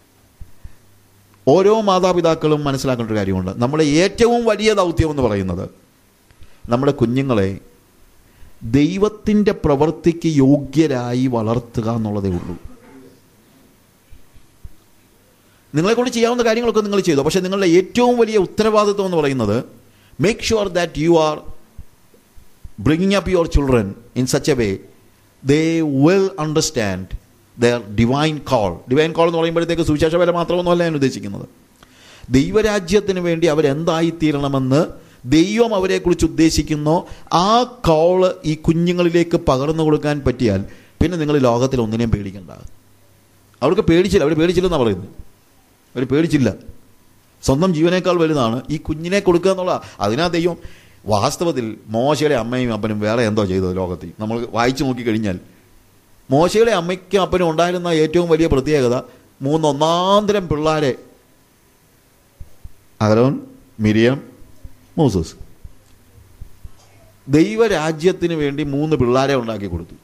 ഓരോ മാതാപിതാക്കളും മനസ്സിലാക്കേണ്ട ഒരു കാര്യമുണ്ട്. നമ്മുടെ ഏറ്റവും വലിയ ദൗത്യം എന്ന് പറയുന്നത് നമ്മുടെ കുഞ്ഞുങ്ങളെ ദൈവത്തിൻ്റെ പ്രവൃത്തിക്ക് യോഗ്യരായി വളർത്തുക എന്നുള്ളതേ ഉള്ളൂ. നിങ്ങളെക്കൊണ്ട് ചെയ്യാവുന്ന കാര്യങ്ങളൊക്കെ നിങ്ങൾ ചെയ്തു. പക്ഷേ നിങ്ങളുടെ ഏറ്റവും വലിയ ഉത്തരവാദിത്വം എന്ന് പറയുന്നത് make sure that you are bringing up your children in such a way they will understand their divine call. Divine call എന്ന് പറയുമ്പോഴത്തേക്ക് സുവിശേഷ വില മാത്രമൊന്നുമല്ല ഞാൻ ഉദ്ദേശിക്കുന്നത്. ദൈവരാജ്യത്തിന് വേണ്ടി അവരെന്തായിത്തീരണമെന്ന് ദൈവം അവരെക്കുറിച്ച് ഉദ്ദേശിക്കുന്നോ ആ കോള് ഈ കുഞ്ഞുങ്ങളിലേക്ക് പകർന്നു കൊടുക്കാൻ പറ്റിയാൽ പിന്നെ നിങ്ങൾ ലോകത്തിൽ ഒന്നിനെയും പേടിക്കണ്ട. അവർക്ക് പേടിച്ചില്ല, അവർ പേടിച്ചില്ലെന്നാണ് പറയുന്നത്. അവർ പേടിച്ചില്ല. സ്വന്തം ജീവനേക്കാൾ വലുതാണ് ഈ കുഞ്ഞിനെ കൊടുക്കുക എന്നുള്ള. അതിനാ ദൈവം വാസ്തവത്തിൽ മോശയുടെ അമ്മയും അപ്പനും വേറെ എന്തോ ചെയ്തത് ലോകത്തിൽ നമ്മൾ വായിച്ചു നോക്കിക്കഴിഞ്ഞാൽ. മോശയുടെ അമ്മയ്ക്കും അപ്പനും ഉണ്ടായിരുന്ന ഏറ്റവും വലിയ പ്രത്യേകത 3 ഒന്നാന്തരം പിള്ളേരെ അഹരോൻ, മിരിയാം, മോസസ്. ദൈവരാജ്യത്തിന് വേണ്ടി 3 പിള്ളേരെ ഉണ്ടാക്കി കൊടുത്തു.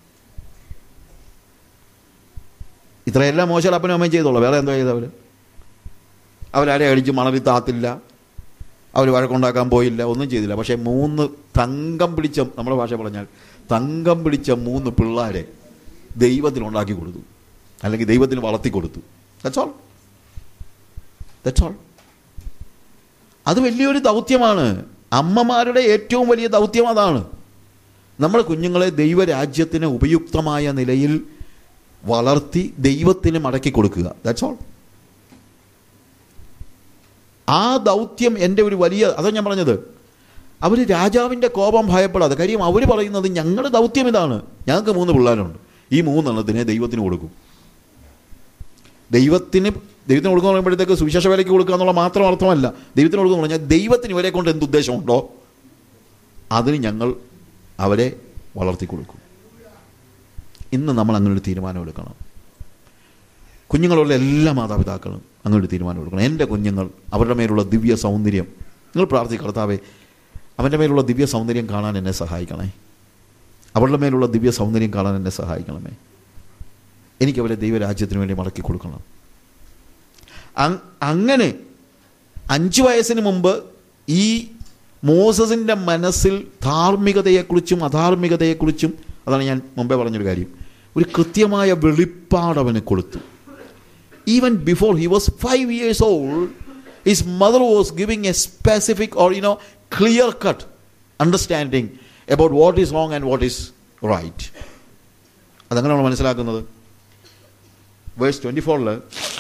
ഇത്രയെല്ലാം മോശം അപ്പനും അമ്മയും ചെയ്തോളൂ. വേറെ എന്തോ ചെയ്തവർ? അവരാരെ അടിച്ച് മണലിൽ താത്തില്ല, അവർ വഴക്കുണ്ടാക്കാൻ പോയില്ല, ഒന്നും ചെയ്തില്ല. പക്ഷേ 3 തങ്കം പിടിച്ച, നമ്മുടെ ഭാഷ പറഞ്ഞാൽ തങ്കം പിടിച്ച 3 പിള്ളേരെ ദൈവത്തിനുണ്ടാക്കി കൊടുത്തു, അല്ലെങ്കിൽ ദൈവത്തിന് വളർത്തി കൊടുത്തു. That's all. അത് വലിയൊരു ദൗത്യമാണ്. അമ്മമാരുടെ ഏറ്റവും വലിയ ദൗത്യം അതാണ്. നമ്മുടെ കുഞ്ഞുങ്ങളെ ദൈവരാജ്യത്തിന് ഉപയുക്തമായ നിലയിൽ വളർത്തി ദൈവത്തിന് മടക്കി കൊടുക്കുക. That's all. ആ ദൗത്യം എൻ്റെ ഒരു വലിയ, അതാണ് ഞാൻ പറഞ്ഞത്. അവർ രാജാവിൻ്റെ കോപം ഭയപ്പെടാതെ, കാര്യം അവർ പറയുന്നത് ഞങ്ങളുടെ ദൗത്യം ഇതാണ്. ഞങ്ങൾക്ക് 3 പിള്ളേരുണ്ട്, ഈ 3 എണ്ണത്തിനെ ദൈവത്തിന് കൊടുക്കും. ദൈവത്തിന് കൊടുക്കുക എന്ന് പറയുമ്പോഴത്തേക്ക് സുവിശേഷ വേലയ്ക്ക് കൊടുക്കുക എന്നുള്ള മാത്രം അർത്ഥമല്ല. ദൈവത്തിന് കൊടുക്കുക എന്ന് പറഞ്ഞാൽ ദൈവത്തിന് ഇവരെ കൊണ്ട് എന്തുദ്ദേശമുണ്ടോ അതിന് ഞങ്ങൾ അവരെ വളർത്തി കൊടുക്കും. ഇന്ന് നമ്മൾ അങ്ങനൊരു തീരുമാനം എടുക്കണം. കുഞ്ഞുങ്ങളുള്ള എല്ലാ മാതാപിതാക്കളും അങ്ങനൊരു തീരുമാനം എടുക്കണം. എൻ്റെ കുഞ്ഞുങ്ങൾ, അവരുടെ മേലുള്ള ദിവ്യ സൗന്ദര്യം, നിങ്ങൾ പ്രാർത്ഥിക്കുക, കർത്താവേ അവൻ്റെ മേലുള്ള ദിവ്യ സൗന്ദര്യം കാണാൻ എന്നെ സഹായിക്കണേ, അവരുടെ മേലുള്ള ദിവ്യ സൗന്ദര്യം കാണാൻ എന്നെ സഹായിക്കണമേ. എനിക്കവരെ ദൈവരാജ്യത്തിന് വേണ്ടി മടക്കി കൊടുക്കണം. അങ്ങനെ 5 വയസ്സിന് മുമ്പ് ഈ മോസസിൻ്റെ മനസ്സിൽ ധാർമ്മികതയെക്കുറിച്ചും അധാർമികതയെക്കുറിച്ചും, അതാണ് ഞാൻ മുമ്പേ പറഞ്ഞൊരു കാര്യം, ഒരു കൃത്യമായ വെളിപ്പാട് അവന് കൊടുത്തു. Even before he was 5 years old, his mother was giving a specific or clear-cut understanding about what is wrong and what is right. അതങ്ങനെയാണ് മനസ്സിലാക്കുന്നത്. Verse 24,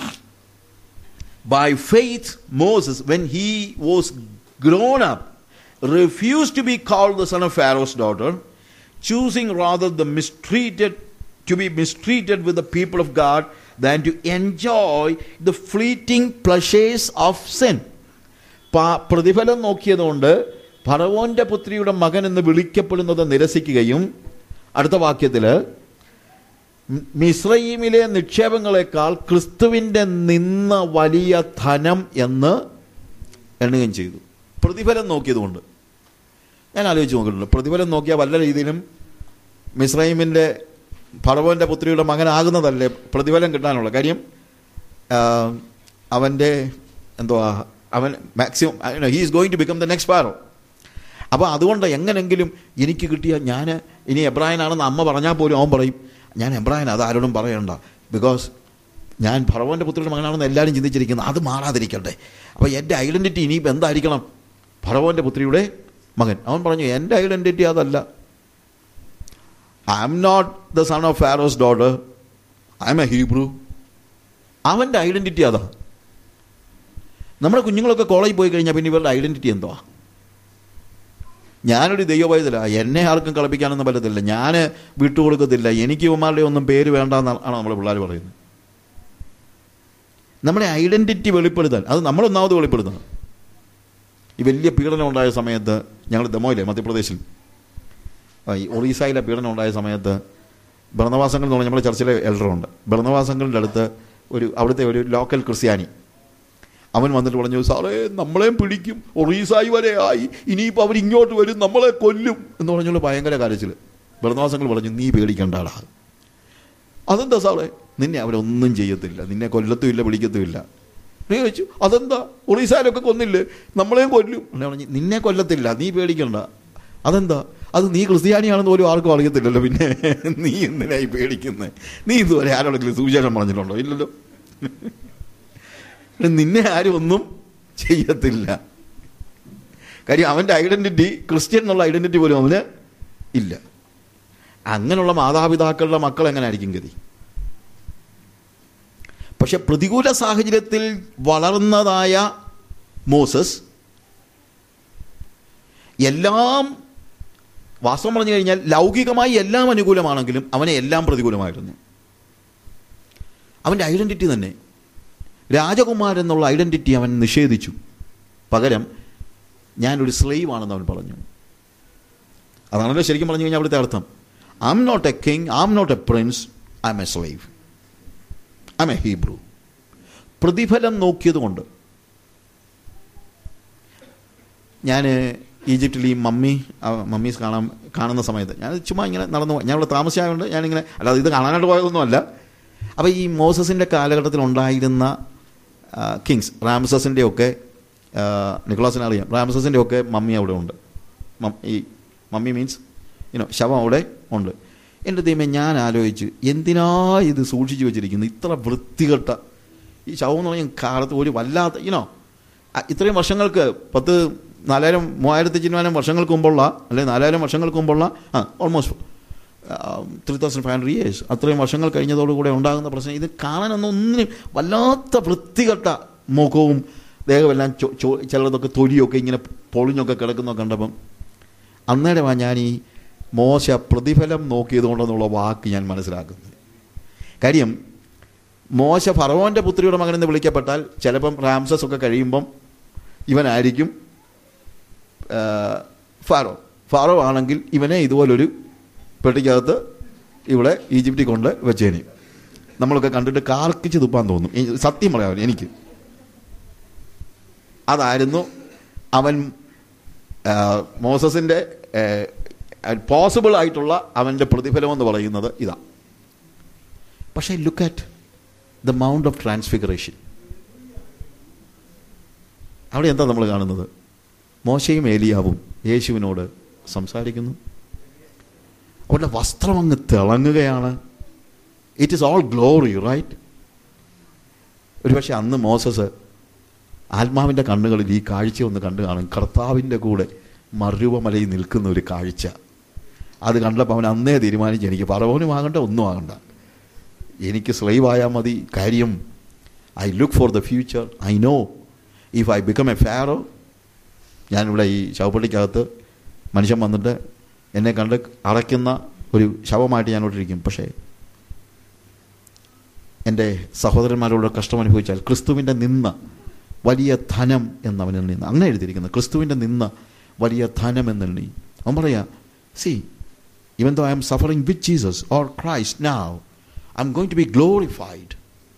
by faith Moses, when he was grown up, refused to be called the son of Pharaoh's daughter, choosing rather to be mistreated with the people of God than to enjoy the fleeting pleasures of sin. പ്രതിഫലം നോക്കിയതുകൊണ്ട് ഫറവോന്റെ പുത്രിയുടെ മകൻ എന്ന് വിളിക്കപ്പെടുന്നത് നിരസിക്കുകയും, അടുത്ത വാക്യത്തിൽ മിസ്രയീമിലെ നിക്ഷേപങ്ങളെക്കാൾ ക്രിസ്തുവിൻ്റെ നിന്ന വലിയ ധനം എന്ന് എണ്ണുകയും ചെയ്തു. പ്രതിഫലം നോക്കിയതുകൊണ്ട്. ഞാൻ ആലോചിച്ച് നോക്കിയിട്ടുണ്ട്, പ്രതിഫലം നോക്കിയാൽ വല്ല രീതിയിലും മിസ്രയീമിൻ്റെ ഫറവോന്റെ പുത്രിയുടെ മകനാകുന്നതല്ലേ പ്രതിഫലം കിട്ടാനുള്ള കാര്യം. അവൻ്റെ അവൻ maximum he is going to become the next Pharaoh. അപ്പോൾ അതുകൊണ്ട് എങ്ങനെങ്കിലും എനിക്ക് കിട്ടിയ, ഞാൻ ഇനി എബ്രായനാണെന്ന് അമ്മ പറഞ്ഞാൽ പോലും അവൻ പറയും ഞാൻ എബ്രായൻ, അത് ആരോടും പറയണ്ട, ബിക്കോസ് ഞാൻ ഫറവോന്റെ പുത്രിയുടെ മകനാണെന്ന് എല്ലാവരും ചിന്തിച്ചിരിക്കുന്നത്, അത് മാറാതിരിക്കട്ടെ. അപ്പോൾ എൻ്റെ ഐഡൻറ്റിറ്റി ഇനിയിപ്പോൾ എന്തായിരിക്കണം? ഫറവോന്റെ പുത്രിയുടെ മകൻ. അവൻ പറഞ്ഞു എൻ്റെ ഐഡൻറ്റിറ്റി അതല്ല. I am not the son of Pharaoh's daughter. I am a Hebrew. അവൻ്റെ ഐഡൻറ്റിറ്റി അതാ. നമ്മുടെ കുഞ്ഞുങ്ങളൊക്കെ കോളേജിൽ പോയി കഴിഞ്ഞാൽ പിന്നെ ഇവരുടെ ഐഡൻറ്റിറ്റി എന്തുവാ? ഞാനൊരു ദൈവവൈതലാണ്, എന്നെ ആർക്കും കളിപ്പിക്കാനൊന്നും പറ്റത്തില്ല, ഞാൻ വിട്ടുകൊടുക്കത്തില്ല, എനിക്ക് ഇവന്മാരുടെ ഒന്നും പേര് വേണ്ടെന്നാണ് നമ്മുടെ പിള്ളേർ പറയുന്നത്. നമ്മുടെ ഐഡൻറ്റിറ്റി വെളിപ്പെടുത്താൻ, അത് നമ്മളൊന്നാമത് വെളിപ്പെടുത്തണം. ഈ വലിയ പീഡനം ഉണ്ടായ സമയത്ത് ഞങ്ങൾ ദമോയിലെ മധ്യപ്രദേശിൽ, ഈ ഒറീസയിലെ പീഡനം ഉണ്ടായ സമയത്ത് ബർന്നവാസങ്ങൾ എന്ന് പറഞ്ഞാൽ നമ്മുടെ ചർച്ചിലെ എൽഡറുണ്ട്. ബർന്നവാസങ്ങളുടെ അടുത്ത് അവിടുത്തെ ഒരു ലോക്കൽ ക്രിസ്ത്യാനി അവൻ വന്നിട്ട് പറഞ്ഞു, സാറേ നമ്മളെയും പിടിക്കും, ഒറീസായി വരെ ആയി, ഇനിയിപ്പോൾ അവരിങ്ങോട്ട് വരും, നമ്മളെ കൊല്ലും എന്ന് പറഞ്ഞുള്ള ഭയങ്കര കരച്ചിൽ. ബർന്നവാസങ്ങൾ പറഞ്ഞു, നീ പേടിക്കണ്ടാടാ. അതെന്താ സാറേ? നിന്നെ അവരൊന്നും ചെയ്യത്തില്ല, നിന്നെ കൊല്ലത്തുമില്ല പിടിക്കത്തുമില്ല. നീ ചോദിച്ചു അതെന്താ? ഒറീസയിലൊക്കെ കൊന്നില്ലേ, നമ്മളെയും കൊല്ലും. പറഞ്ഞു നിന്നെ കൊല്ലത്തില്ല, നീ പേടിക്കണ്ട. അതെന്താ? അത് നീ ക്രിസ്ത്യാനിയാണെന്ന് പോലും ആർക്കും അറിയത്തില്ലല്ലോ, പിന്നെ നീ എന്തിനായി പേടിക്കുന്നത്? നീ ഇതുവരെ ആരോടെങ്കിലും സുവിശേഷം പറഞ്ഞിട്ടുണ്ടോ? ഇല്ലല്ലോ. നിന്നെ ആരും ഒന്നും ചെയ്യത്തില്ല. കാര്യം അവൻ്റെ ഐഡൻറ്റിറ്റി, ക്രിസ്ത്യൻ എന്നുള്ള ഐഡൻറ്റിറ്റി പോലും അവന് ഇല്ല. അങ്ങനെയുള്ള മാതാപിതാക്കളുടെ മക്കൾ എങ്ങനെ ആയിരിക്കും ഗതി? പക്ഷെ പ്രതികൂല സാഹചര്യത്തിൽ വളർന്നതായ മോസസ് എല്ലാം, വാസ്തവം പറഞ്ഞു കഴിഞ്ഞാൽ ലൗകികമായി എല്ലാം അനുകൂലമാണെങ്കിലും അവനെ എല്ലാം പ്രതികൂലമായിരുന്നു. അവൻ്റെ ഐഡൻറ്റിറ്റി തന്നെ, രാജകുമാരൻ എന്നുള്ള ഐഡൻറ്റിറ്റി അവൻ നിഷേധിച്ചു. പകരം ഞാനൊരു സ്ലേവ് ആണെന്ന് അവൻ പറഞ്ഞു. അതാണല്ലോ ശരിക്കും പറഞ്ഞു കഴിഞ്ഞാൽ അവിടുത്തെ അർത്ഥം. I am not a king, I am not a prince, I am a slave, I am a Hebrew. പ്രതിഫലം നോക്കിയതുകൊണ്ട് ഞാൻ ഈജിപ്തിൽ ഈ മമ്മീസ് കാണുന്ന സമയത്ത് ഞാൻ ചുമ്മാ ഇങ്ങനെ നടന്നു പോയി. ഞാൻ ഇവിടെ താമസിച്ചായതുകൊണ്ട് ഞാനിങ്ങനെ, അല്ലാതെ ഇത് കാണാനായിട്ട് പോയതൊന്നുമല്ല. അപ്പോൾ ഈ മോസസിൻ്റെ കാലഘട്ടത്തിൽ ഉണ്ടായിരുന്ന കിങ്സ്, റാംസസിൻ്റെ ഒക്കെ, നിക്കോളാസിനെ അറിയാം, റാംസസിൻ്റെ ഒക്കെ മമ്മി അവിടെ ഉണ്ട്. ഈ മമ്മി മീൻസ് ശവം അവിടെ ഉണ്ട്. എൻ്റെ ദൈവമേ, ഞാൻ ആലോചിച്ച് എന്തിനാ ഇത് സൂക്ഷിച്ചു വെച്ചിരിക്കുന്നത്, ഇത്ര വൃത്തികെട്ട ഈ ശവം എന്ന് പറഞ്ഞാൽ കാലത്ത് ഒരു വല്ലാത്ത ഇത്രയും വർഷങ്ങൾക്ക് 4000-3000 വർഷങ്ങൾക്ക് മുമ്പുള്ള, അല്ലെങ്കിൽ 4000 വർഷങ്ങൾക്ക് മുമ്പുള്ള, ഓൾമോസ്റ്റ് 3500 years, അത്രയും വർഷങ്ങൾ കഴിഞ്ഞതോടുകൂടെ ഉണ്ടാകുന്ന പ്രശ്നം. ഇത് കാണാനൊന്നും വല്ലാത്ത വൃത്തികെട്ട മുഖവും ദേഹമെല്ലാം ചിലതൊക്കെ തൊലിയൊക്കെ ഇങ്ങനെ പൊളിഞ്ഞൊക്കെ കിടക്കുന്നൊക്കെ കണ്ടപ്പം അന്നേരമാണ് ഞാൻ ഈ മോശ പ്രതിഫലം നോക്കിയതുകൊണ്ടെന്നുള്ള വാക്ക് ഞാൻ മനസ്സിലാക്കുന്നത്. കാര്യം മോശ ഫറവോൻ്റെ പുത്രിയുടെ മകനെന്ന് വിളിക്കപ്പെട്ടാൽ ചിലപ്പം റാംസസ് ഒക്കെ കഴിയുമ്പം ഇവനായിരിക്കും ഫാറോ ആണെങ്കിൽ ഇവനെ ഇതുപോലൊരു പെട്ടിക്കകത്ത് ഇവിടെ ഈജിപ്തിൽ കൊണ്ട് വെച്ചേനെ. നമ്മളൊക്കെ കണ്ടിട്ട് കാർക്കിച്ച് തുപ്പാൻ തോന്നും. സത്യം പറയാമല്ലോ, എനിക്ക് അതായിരുന്നു അവൻ മോസസിൻ്റെ പോസിബിൾ ആയിട്ടുള്ള അവൻ്റെ പ്രതിഫലം എന്ന് പറയുന്നത് ഇതാ. പക്ഷേ look at the mount of transfiguration. അവിടെ എന്താ നമ്മൾ കാണുന്നത്? മോശയും ഏലിയാവും യേശുവിനോട് സംസാരിക്കുന്നു. അവരുടെ വസ്ത്രം അങ്ങ് തിളങ്ങുകയാണ്. It is all glory, right? ഒരുപക്ഷെ അന്ന് മോസസ് ആത്മാവിൻ്റെ കണ്ണുകളിൽ ഈ കാഴ്ച ഒന്ന് കണ്ടു കാണും. കർത്താവിൻ്റെ കൂടെ മരുവമലയിൽ നിൽക്കുന്ന ഒരു കാഴ്ച. അത് കണ്ടപ്പോൾ അവൻ അന്നേ തീരുമാനിച്ചു, എനിക്ക് ഫറവോനും ആകണ്ട, ഒന്നും ആകണ്ട, എനിക്ക് സ്ലേവ് ആയാൽ മതി. കാര്യം I look for the future. I know if I become a Pharaoh, ഞാനിവിടെ ഈ ശവപ്പെട്ടിക്കകത്ത് മനുഷ്യൻ വന്നിട്ട് എന്നെ കണ്ട് അടയ്ക്കുന്ന ഒരു ശവമായിട്ട് ഞാനോട്ടിരിക്കും. പക്ഷേ എൻ്റെ സഹോദരന്മാരോട് കഷ്ടം അനുഭവിച്ചാൽ ക്രിസ്തുവിൻ്റെ നിന്ന വലിയ ധനം എന്നവനിൽ നിന്ന്, അങ്ങനെ എഴുതിയിരിക്കുന്നത്, ക്രിസ്തുവിൻ്റെ നിന്ന വലിയ ധനം എന്നെണ്ണി. അവൻ പറയാ, see even though I am suffering with Jesus or Christ now, I am going to be glorified.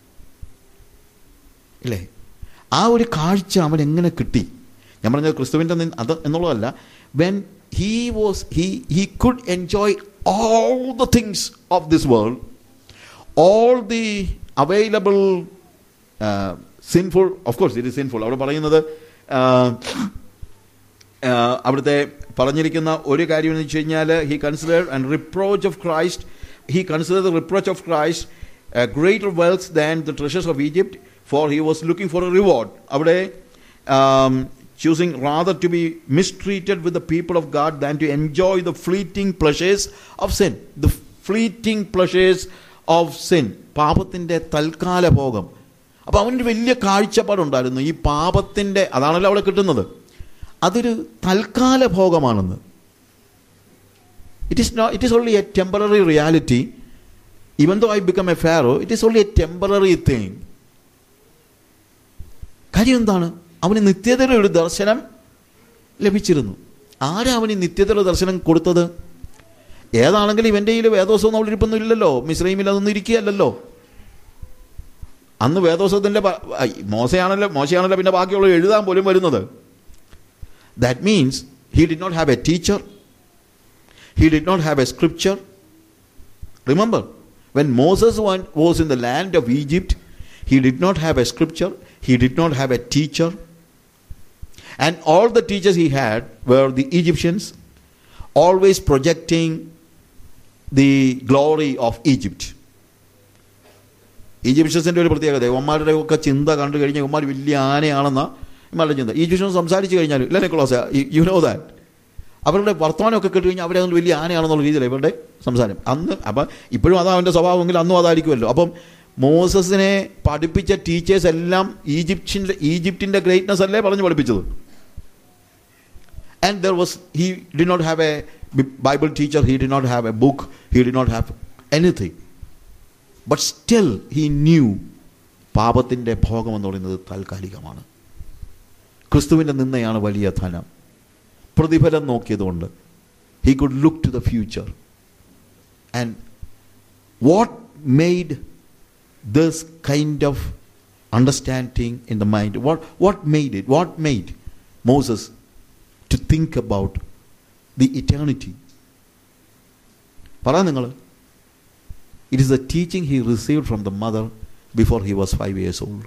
ഇല്ലേ? ആ ഒരു കാഴ്ച അവൻ എങ്ങനെ കിട്ടി? ഞാൻ പറഞ്ഞത് ക്രിസ്തുവിൻ്റെ അത് എന്നുള്ളതല്ല. when he could enjoy all the things of this world, all the available sinful, of course it is sinful. അവിടെ പറയുന്നത് അവിടുത്തെ പറഞ്ഞിരിക്കുന്ന ഒരു കാര്യം എന്ന് വെച്ച് കഴിഞ്ഞാൽ he considered the reproach of Christ greater wealth than the treasures of Egypt, for he was looking for a reward. അവിടെ choosing rather to be mistreated with the people of God than to enjoy the fleeting pleasures of sin. The fleeting pleasures of sin. പാപത്തിൻ്റെ തൽക്കാല ഭോഗം. അപ്പോൾ അവൻ്റെ വലിയ കാഴ്ചപ്പാടുണ്ടായിരുന്നു ഈ പാപത്തിൻ്റെ, അതാണല്ലോ അവിടെ കിട്ടുന്നത്, അതൊരു തൽക്കാല ഭോഗമാണെന്ന്. It is only a temporary reality. Even though I become a pharaoh, it is only a temporary thing. കാര്യം എന്താണ്? അവന് നിത്യതയുടെ ഒരു ദർശനം ലഭിച്ചിരുന്നു. ആരാ അവന് നിത്യതയുടെ ദർശനം കൊടുത്തത്? ഏതാണെങ്കിലും ഇവൻ്റെ കയ്യിൽ വേദോത്സവം അവളിരിപ്പൊന്നും ഇല്ലല്ലോ, മിസ്രൈമിൽ അതൊന്നും ഇരിക്കുകയല്ലോ. അന്ന് വേദോത്സവത്തിൻ്റെ മോശയാണല്ലോ പിന്നെ ബാക്കിയുള്ള എഴുതാൻ പോലും വരുന്നത്. That means he did not have a teacher. He did not have a scripture. Remember, when Moses was in the land of Egypt, he did not have a scripture. He did not have a teacher. And all the teachers he had were the Egyptians, always projecting the glory of Egypt. ഈജിപ്ഷ്യൻസിൻ്റെ ഒരു പ്രത്യേകത, ഇവന്മാരുടെ ഒക്കെ ചിന്ത കണ്ടു കഴിഞ്ഞാൽ ഇവന്മാർ വലിയ ആനയാണെന്ന ഇവന്മാരുടെ ചിന്ത. ഈജിപ്ഷ്യൻ സംസാരിച്ച് കഴിഞ്ഞാൽ ഇല്ല നിക്കോളാസ്, യു നോ ദാറ്റ്, അവരുടെ വർത്തമാനമൊക്കെ കേട്ട് കഴിഞ്ഞാൽ അവരെ വലിയ ആനയാണെന്നുള്ള രീതിയിലാണ് ഇവരുടെ സംസാരം. അന്ന് അപ്പം ഇപ്പോഴും അതാ അവൻ്റെ സ്വഭാവമെങ്കിൽ അന്നും അതായിരിക്കുമല്ലോ. അപ്പം മോസസിനെ പഠിപ്പിച്ച ടീച്ചേഴ്സ് എല്ലാം ഈജിപ്തിൻ്റെ ഗ്രേറ്റ്നെസ് അല്ലേ പറഞ്ഞു പഠിപ്പിച്ചത്. And he did not have a Bible teacher, he did not have a book, he did not have anything. But still he knew പാപത്തിൻ്റെ ഭോഗം എന്ന് പറയുന്നത് താൽക്കാലികമാണ്. ക്രിസ്തുവിൻ്റെ നിന്നയാണ് വലിയ ധനം. പ്രതിഫലം നോക്കിയതുകൊണ്ട് he could look to the future. And what made this kind of understanding in the mind, what made Moses to think about the eternity. പറ നിങ്ങൾ. It is the teaching he received from the mother before he was 5 years old.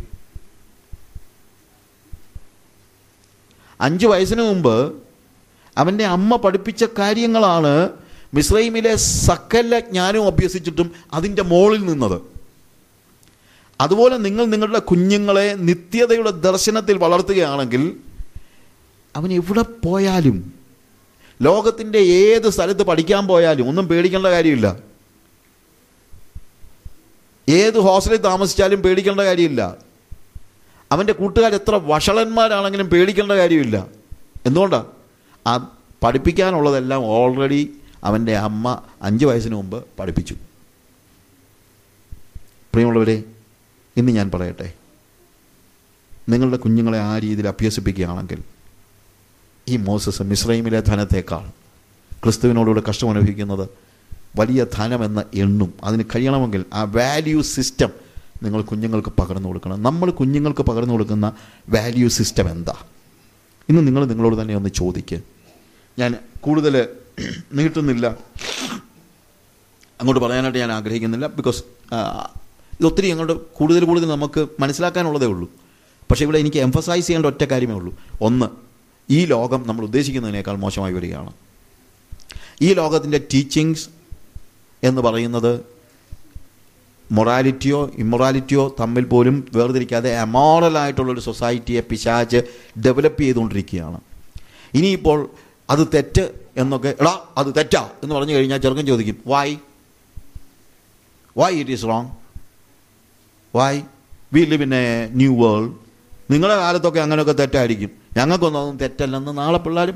5 വയസ്സിന് മുമ്പ് അവൻ്റെ അമ്മ പഠിപ്പിച്ച കാര്യങ്ങളാണ് മിസ്രൈമിലെ സകല ജ്ഞാനവും അഭ്യസിച്ചിട്ടും അതിൻ്റെ മുകളിൽ നിന്നത്. അതുപോലെ നിങ്ങൾ നിങ്ങളുടെ കുഞ്ഞുങ്ങളെ നിത്യതയുടെ ദർശനത്തിൽ വളർത്തുകയാണെങ്കിൽ അവൻ എവിടെ പോയാലും, ലോകത്തിൻ്റെ ഏത് സ്ഥലത്ത് പഠിക്കാൻ പോയാലും ഒന്നും പേടിക്കേണ്ട കാര്യമില്ല. ഏത് ഹോസ്റ്റലിൽ താമസിച്ചാലും പേടിക്കേണ്ട കാര്യമില്ല. അവൻ്റെ കൂട്ടുകാർ എത്ര വഷളന്മാരാണെങ്കിലും പേടിക്കേണ്ട കാര്യമില്ല. എന്തുകൊണ്ടാണ്? ആ പഠിപ്പിക്കാനുള്ളതെല്ലാം ഓൾറെഡി അവൻ്റെ അമ്മ 5 വയസ്സിന് മുമ്പ് പഠിപ്പിച്ചു. പ്രിയമുള്ളവരെ, ഇന്ന് ഞാൻ പറയട്ടെ, നിങ്ങളുടെ കുഞ്ഞുങ്ങളെ ആ രീതിയിൽ അഭ്യസിപ്പിക്കുകയാണെങ്കിൽ ഈ മോസസ് മിസ്രൈമിലെ ധനത്തേക്കാൾ ക്രിസ്തുവിനോടുകൂടെ കഷ്ടം അനുഭവിക്കുന്നത് വലിയ ധനമെന്ന് എണ്ണും. അതിന് കഴിയണമെങ്കിൽ ആ വാല്യൂ സിസ്റ്റം നിങ്ങൾ കുഞ്ഞുങ്ങൾക്ക് പകർന്നു കൊടുക്കണം. നമ്മൾ കുഞ്ഞുങ്ങൾക്ക് പകർന്നു കൊടുക്കുന്ന വാല്യൂ സിസ്റ്റം എന്താ? ഇന്ന് നിങ്ങൾ നിങ്ങളോട് തന്നെ ഒന്ന് ചോദിക്കുക. ഞാൻ കൂടുതൽ നീട്ടുന്നില്ല, അങ്ങോട്ട് പറയാനായിട്ട് ഞാൻ ആഗ്രഹിക്കുന്നില്ല. ബിക്കോസ് ഇതൊത്തിരി അങ്ങോട്ട് കൂടുതൽ നമുക്ക് മനസ്സിലാക്കാനുള്ളതേ ഉള്ളൂ. പക്ഷേ ഇവിടെ എനിക്ക് എംഫസൈസ് ചെയ്യേണ്ട ഒറ്റ കാര്യമേ ഉള്ളൂ. ഒന്ന്, ഈ ലോകം നമ്മൾ ഉദ്ദേശിക്കുന്നതിനേക്കാൾ മോശമായി വരികയാണ്. ഈ ലോകത്തിൻ്റെ ടീച്ചിങ്സ് എന്ന് പറയുന്നത് മൊറാലിറ്റിയോ ഇമ്മൊറാലിറ്റിയോ തമ്മിൽ പോലും വേർതിരിക്കാതെ അമോറലായിട്ടുള്ളൊരു സൊസൈറ്റിയെ പിശാച് ഡെവലപ്പ് ചെയ്തുകൊണ്ടിരിക്കുകയാണ്. ഇനിയിപ്പോൾ അത് തെറ്റ് എന്നൊക്കെ, എടാ അത് തെറ്റാ എന്ന് പറഞ്ഞു കഴിഞ്ഞാൽ ചെറുക്കൻ ചോദിക്കും, why it is wrong, why we live in a new world. നിങ്ങളുടെ കാലത്തൊക്കെ അങ്ങനെയൊക്കെ തെറ്റായിരിക്കും, ഞങ്ങൾക്കൊന്നും അതൊന്നും തെറ്റല്ലെന്ന് നാളെ പിള്ളേർ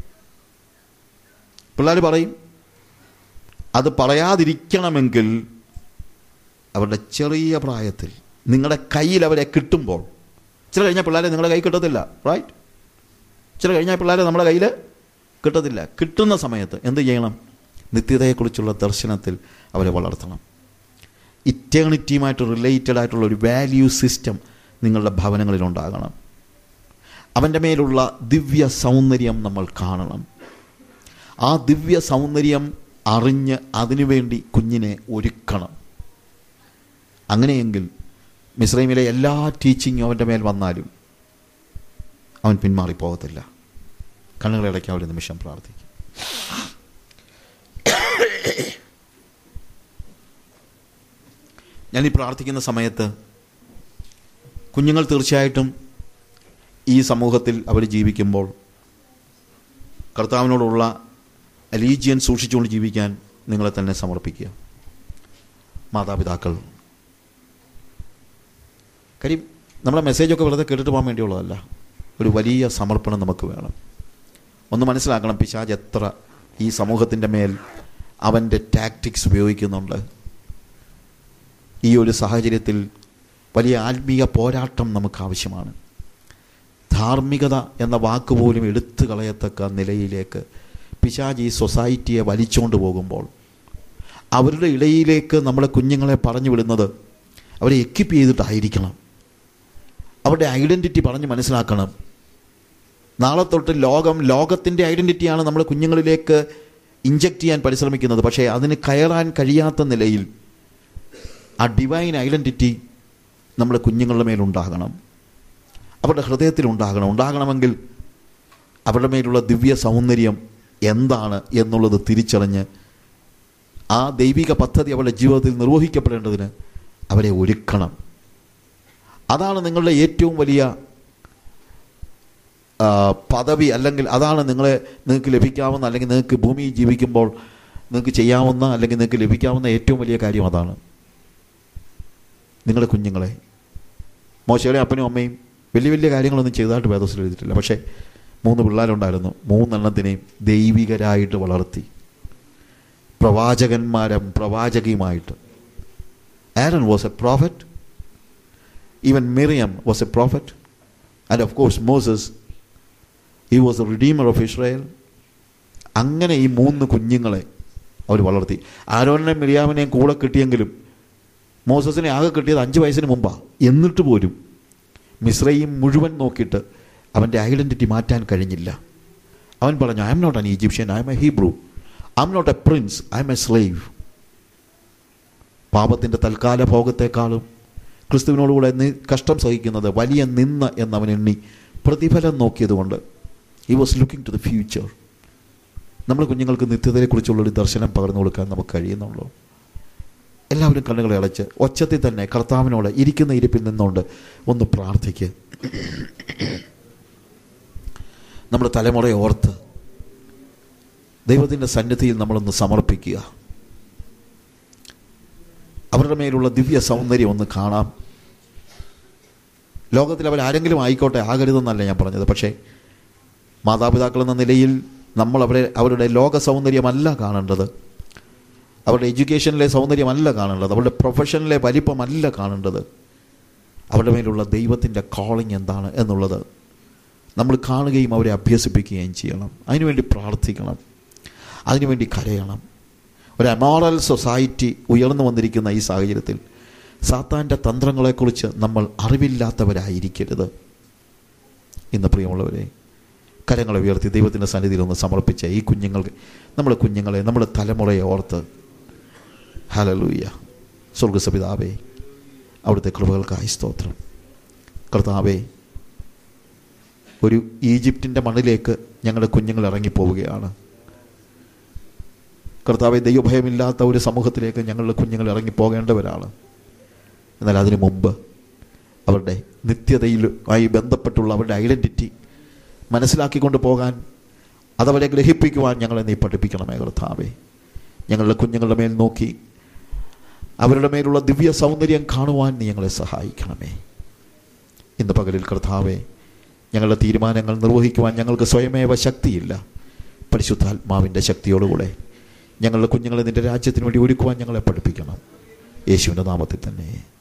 പറയും. അത് പറയാതിരിക്കണമെങ്കിൽ അവരുടെ ചെറിയ പ്രായത്തിൽ നിങ്ങളുടെ കയ്യിൽ അവരെ കിട്ടുമ്പോൾ, ചില കഴിഞ്ഞാൽ പിള്ളേരെ നിങ്ങളുടെ കൈ കിട്ടത്തില്ല, റൈറ്റ്? ചില കഴിഞ്ഞാൽ പിള്ളേരെ നമ്മുടെ കയ്യിൽ കിട്ടത്തില്ല. കിട്ടുന്ന സമയത്ത് എന്ത് ചെയ്യണം? നിത്യതയെക്കുറിച്ചുള്ള ദർശനത്തിൽ അവരെ വളർത്തണം. ഇറ്റേണിറ്റിയുമായിട്ട് റിലേറ്റഡ് ആയിട്ടുള്ള ഒരു വാല്യൂ സിസ്റ്റം നിങ്ങളുടെ ഭവനങ്ങളിലുണ്ടാകണം. അവൻ്റെ മേലുള്ള ദിവ്യ സൗന്ദര്യം നമ്മൾ കാണണം. ആ ദിവ്യ സൗന്ദര്യം അറിഞ്ഞ് അതിനുവേണ്ടി കുഞ്ഞിനെ ഒരുക്കണം. അങ്ങനെയെങ്കിൽ മിസ്രൈമിലെ എല്ലാ ടീച്ചിങ്ങും അവൻ്റെ മേൽ വന്നാലും അവൻ പിന്മാറിപ്പോകത്തില്ല. കണ്ണുകളടയ്ക്കാൻ ഒരു നിമിഷം പ്രാർത്ഥിക്കും. ഞാനീ പ്രാർത്ഥിക്കുന്ന സമയത്ത് കുഞ്ഞുങ്ങൾ തീർച്ചയായിട്ടും ഈ സമൂഹത്തിൽ അവർ ജീവിക്കുമ്പോൾ കർത്താവിനോടുള്ള അലീജിയൻ സൂക്ഷിച്ചുകൊണ്ട് ജീവിക്കാൻ നിങ്ങളെ തന്നെ സമർപ്പിക്കുക. മാതാപിതാക്കൾ, കാര്യം നമ്മുടെ മെസ്സേജൊക്കെ വെറുതെ കേട്ടിട്ട് പോകാൻ വേണ്ടിയുള്ളതല്ല. ഒരു വലിയ സമർപ്പണം നമുക്ക് വേണം. ഒന്ന് മനസ്സിലാക്കണം, പിശാച് എത്ര ഈ സമൂഹത്തിൻ്റെ മേൽ അവൻ്റെ ടാക്ടിക്സ് ഉപയോഗിക്കുന്നുണ്ട്. ഈ ഒരു സാഹചര്യത്തിൽ വലിയ ആത്മീയ പോരാട്ടം നമുക്ക് ആവശ്യമാണ്. ധാർമ്മികത എന്ന വാക്ക് പോലും എടുത്തു കളയത്തക്ക നിലയിലേക്ക് പിശാച് ഈ സൊസൈറ്റിയെ വലിച്ചുകൊണ്ട് പോകുമ്പോൾ അവരുടെ ഇടയിലേക്ക് നമ്മളെ കുഞ്ഞുങ്ങളെ പറഞ്ഞു വിടുന്നത് അവരെ എക്വിപ്പ് ചെയ്തിട്ടായിരിക്കണം. അവരുടെ ഐഡൻറ്റിറ്റി പറഞ്ഞ് മനസ്സിലാക്കണം. നാളെ തൊട്ട് ലോകത്തിൻ്റെ ഐഡൻറ്റിറ്റിയാണ് നമ്മുടെ കുഞ്ഞുങ്ങളിലേക്ക് ഇഞ്ചക്റ്റ് ചെയ്യാൻ പരിശ്രമിക്കുന്നത്. പക്ഷേ അതിന് കയറാൻ കഴിയാത്ത നിലയിൽ ആ ഡിവൈൻ ഐഡൻറ്റിറ്റി നമ്മുടെ കുഞ്ഞുങ്ങളുടെ മേലുണ്ടാകണം, അവരുടെ ഹൃദയത്തിലുണ്ടാകണം. ഉണ്ടാകണമെങ്കിൽ അവരുടെ മേലുള്ള ദിവ്യ സൗന്ദര്യം എന്താണ് എന്നുള്ളത് തിരിച്ചറിഞ്ഞ് ആ ദൈവിക പദ്ധതി അവരുടെ ജീവിതത്തിൽ നിർവഹിക്കപ്പെടേണ്ടതിന് അവരെ ഒരുക്കണം. അതാണ് നിങ്ങളുടെ ഏറ്റവും വലിയ പദവി, അല്ലെങ്കിൽ അതാണ് നിങ്ങൾക്ക് ലഭിക്കാവുന്ന, അല്ലെങ്കിൽ നിങ്ങൾക്ക് ഭൂമിയിൽ ജീവിക്കുമ്പോൾ നിങ്ങൾക്ക് ചെയ്യാവുന്ന, അല്ലെങ്കിൽ നിങ്ങൾക്ക് ലഭിക്കാവുന്ന ഏറ്റവും വലിയ കാര്യം അതാണ്. നിങ്ങളുടെ കുഞ്ഞുങ്ങളെ, മോശയുടെ അപ്പനും അമ്മയും വലിയ വലിയ കാര്യങ്ങളൊന്നും ചെയ്തതായിട്ട് വേദോസിൽ എഴുതിയിട്ടില്ല. പക്ഷേ 3 പിള്ളേരുണ്ടായിരുന്നു. 3 എണ്ണത്തിനെയും ദൈവികരായിട്ട് വളർത്തി, പ്രവാചകിയുമായിട്ട്. Aaron was a prophet. Even Miriam was a prophet. And of course Moses, he was the redeemer of Israel. അങ്ങനെ ഈ 3 കുഞ്ഞുങ്ങളെ അവർ വളർത്തി. ആരോനെയും മിരിയാമിനെയും കൂടെ കിട്ടിയെങ്കിലും മോസസിനെ ആകെ കിട്ടിയത് 5 വയസ്സിന് മുമ്പാണ്. എന്നിട്ട് പോലും മിസ്രയീം മുഴുവൻ നോക്കിയിട്ട് അവൻ്റെ ഐഡൻറ്റിറ്റി മാറ്റാൻ കഴിഞ്ഞില്ല. അവൻ പറഞ്ഞു, I am not an Egyptian, I am a Hebrew. I am not a prince, I am a slave. പാപത്തിൻ്റെ തൽക്കാല ഭോഗത്തെക്കാളും ക്രിസ്തുവിനോടുകൂടെ കഷ്ടം സഹിക്കുന്നത് വലിയ നിന്ന എന്നവൻ എണ്ണി പ്രതിഫലം നോക്കിയതുകൊണ്ട് he was looking to the future. നമ്മുടെ കുഞ്ഞുങ്ങൾക്ക് നിത്യതയെക്കുറിച്ചുള്ളൊരു ദർശനം പകർന്നു കൊടുക്കാൻ നമുക്ക് കഴിയുന്നുള്ളൂ. എല്ലാവരും കണ്ണുകളെ അടച്ച് ഒച്ചത്തിൽ തന്നെ കർത്താവിനോട് ഇരിക്കുന്ന ഇരിപ്പിൽ നിന്നുകൊണ്ട് ഒന്ന് പ്രാർത്ഥിക്കുക. നമ്മുടെ തലമുറയെ ഓർത്ത് ദൈവത്തിൻ്റെ സന്നിധിയിൽ നമ്മളൊന്ന് സമർപ്പിക്കുക. അവരുടെ മേലുള്ള ദിവ്യ സൗന്ദര്യം ഒന്ന് കാണാം. ലോകത്തിൽ അവരാരെങ്കിലും ആയിക്കോട്ടെ, ആകരുതെന്നല്ല ഞാൻ പറഞ്ഞത്. പക്ഷേ മാതാപിതാക്കൾ എന്ന നിലയിൽ നമ്മൾ അവരുടെ ലോക സൗന്ദര്യമല്ല കാണേണ്ടത്, അവരുടെ എഡ്യൂക്കേഷനിലെ സൗന്ദര്യമല്ല കാണേണ്ടത്, അവരുടെ പ്രൊഫഷനിലെ വലിപ്പമല്ല കാണേണ്ടത്. അവരുടെ മേലുള്ള ദൈവത്തിൻ്റെ കോളിംഗ് എന്താണ് എന്നുള്ളത് നമ്മൾ കാണുകയും അവരെ അഭ്യസിപ്പിക്കുകയും ചെയ്യണം. അതിനുവേണ്ടി പ്രാർത്ഥിക്കണം, അതിനുവേണ്ടി കരയണം. ഒരു അമോറൽ സൊസൈറ്റി ഉയർന്നു വന്നിരിക്കുന്ന ഈ സാഹചര്യത്തിൽ സാത്താൻ്റെ തന്ത്രങ്ങളെക്കുറിച്ച് നമ്മൾ അറിവില്ലാത്തവരായിരിക്കരുത്. ഇന്ന് പ്രിയമുള്ളവരെ, കരങ്ങളെ ഉയർത്തി ദൈവത്തിൻ്റെ സന്നിധിയിൽ ഒന്ന് സമർപ്പിച്ച ഈ കുഞ്ഞുങ്ങൾക്ക്, നമ്മുടെ കുഞ്ഞുങ്ങളെ, നമ്മുടെ തലമുറയെ ഓർത്ത് ഹല്ലേലൂയ. സ്വർഗ്ഗപിതാവേ, അവിടുത്തെ കൃപകൾക്കായി സ്തോത്രം. കർത്താവേ, ഒരു ഈജിപ്തിൻ്റെ മണ്ണിലേക്ക് ഞങ്ങളുടെ കുഞ്ഞുങ്ങൾ ഇറങ്ങിപ്പോവുകയാണ്. കർത്താവെ, ദൈവഭയമില്ലാത്ത ഒരു സമൂഹത്തിലേക്ക് ഞങ്ങളുടെ കുഞ്ഞുങ്ങൾ ഇറങ്ങിപ്പോകേണ്ടവരാണ്. എന്നാൽ അതിനു മുമ്പ് അവരുടെ നിത്യതയുമായി ബന്ധപ്പെട്ടുള്ള അവരുടെ ഐഡൻറ്റിറ്റി മനസ്സിലാക്കിക്കൊണ്ട് പോകാൻ, അതവരെ ഗ്രഹിപ്പിക്കുവാൻ ഞങ്ങളെ നീ പഠിപ്പിക്കണമേ കർത്താവേ. ഞങ്ങളുടെ കുഞ്ഞുങ്ങളുടെ മേൽ നോക്കി അവരുടെ മേലുള്ള ദിവ്യ സൗന്ദര്യം കാണുവാൻ നീ ഞങ്ങളെ സഹായിക്കണമേ. ഇന്ന് പകലിൽ കർത്താവേ, ഞങ്ങളുടെ തീരുമാനങ്ങൾ നിർവഹിക്കുവാൻ ഞങ്ങൾക്ക് സ്വയമേവ ശക്തിയില്ല. പരിശുദ്ധാത്മാവിൻ്റെ ശക്തിയോടുകൂടെ ഞങ്ങളുടെ കുഞ്ഞുങ്ങളെ നിൻ്റെ രാജ്യത്തിന് വേണ്ടി ഒരുക്കുവാൻ ഞങ്ങളെ പഠിപ്പിക്കണം. യേശുവിൻ്റെ നാമത്തിൽ തന്നെ.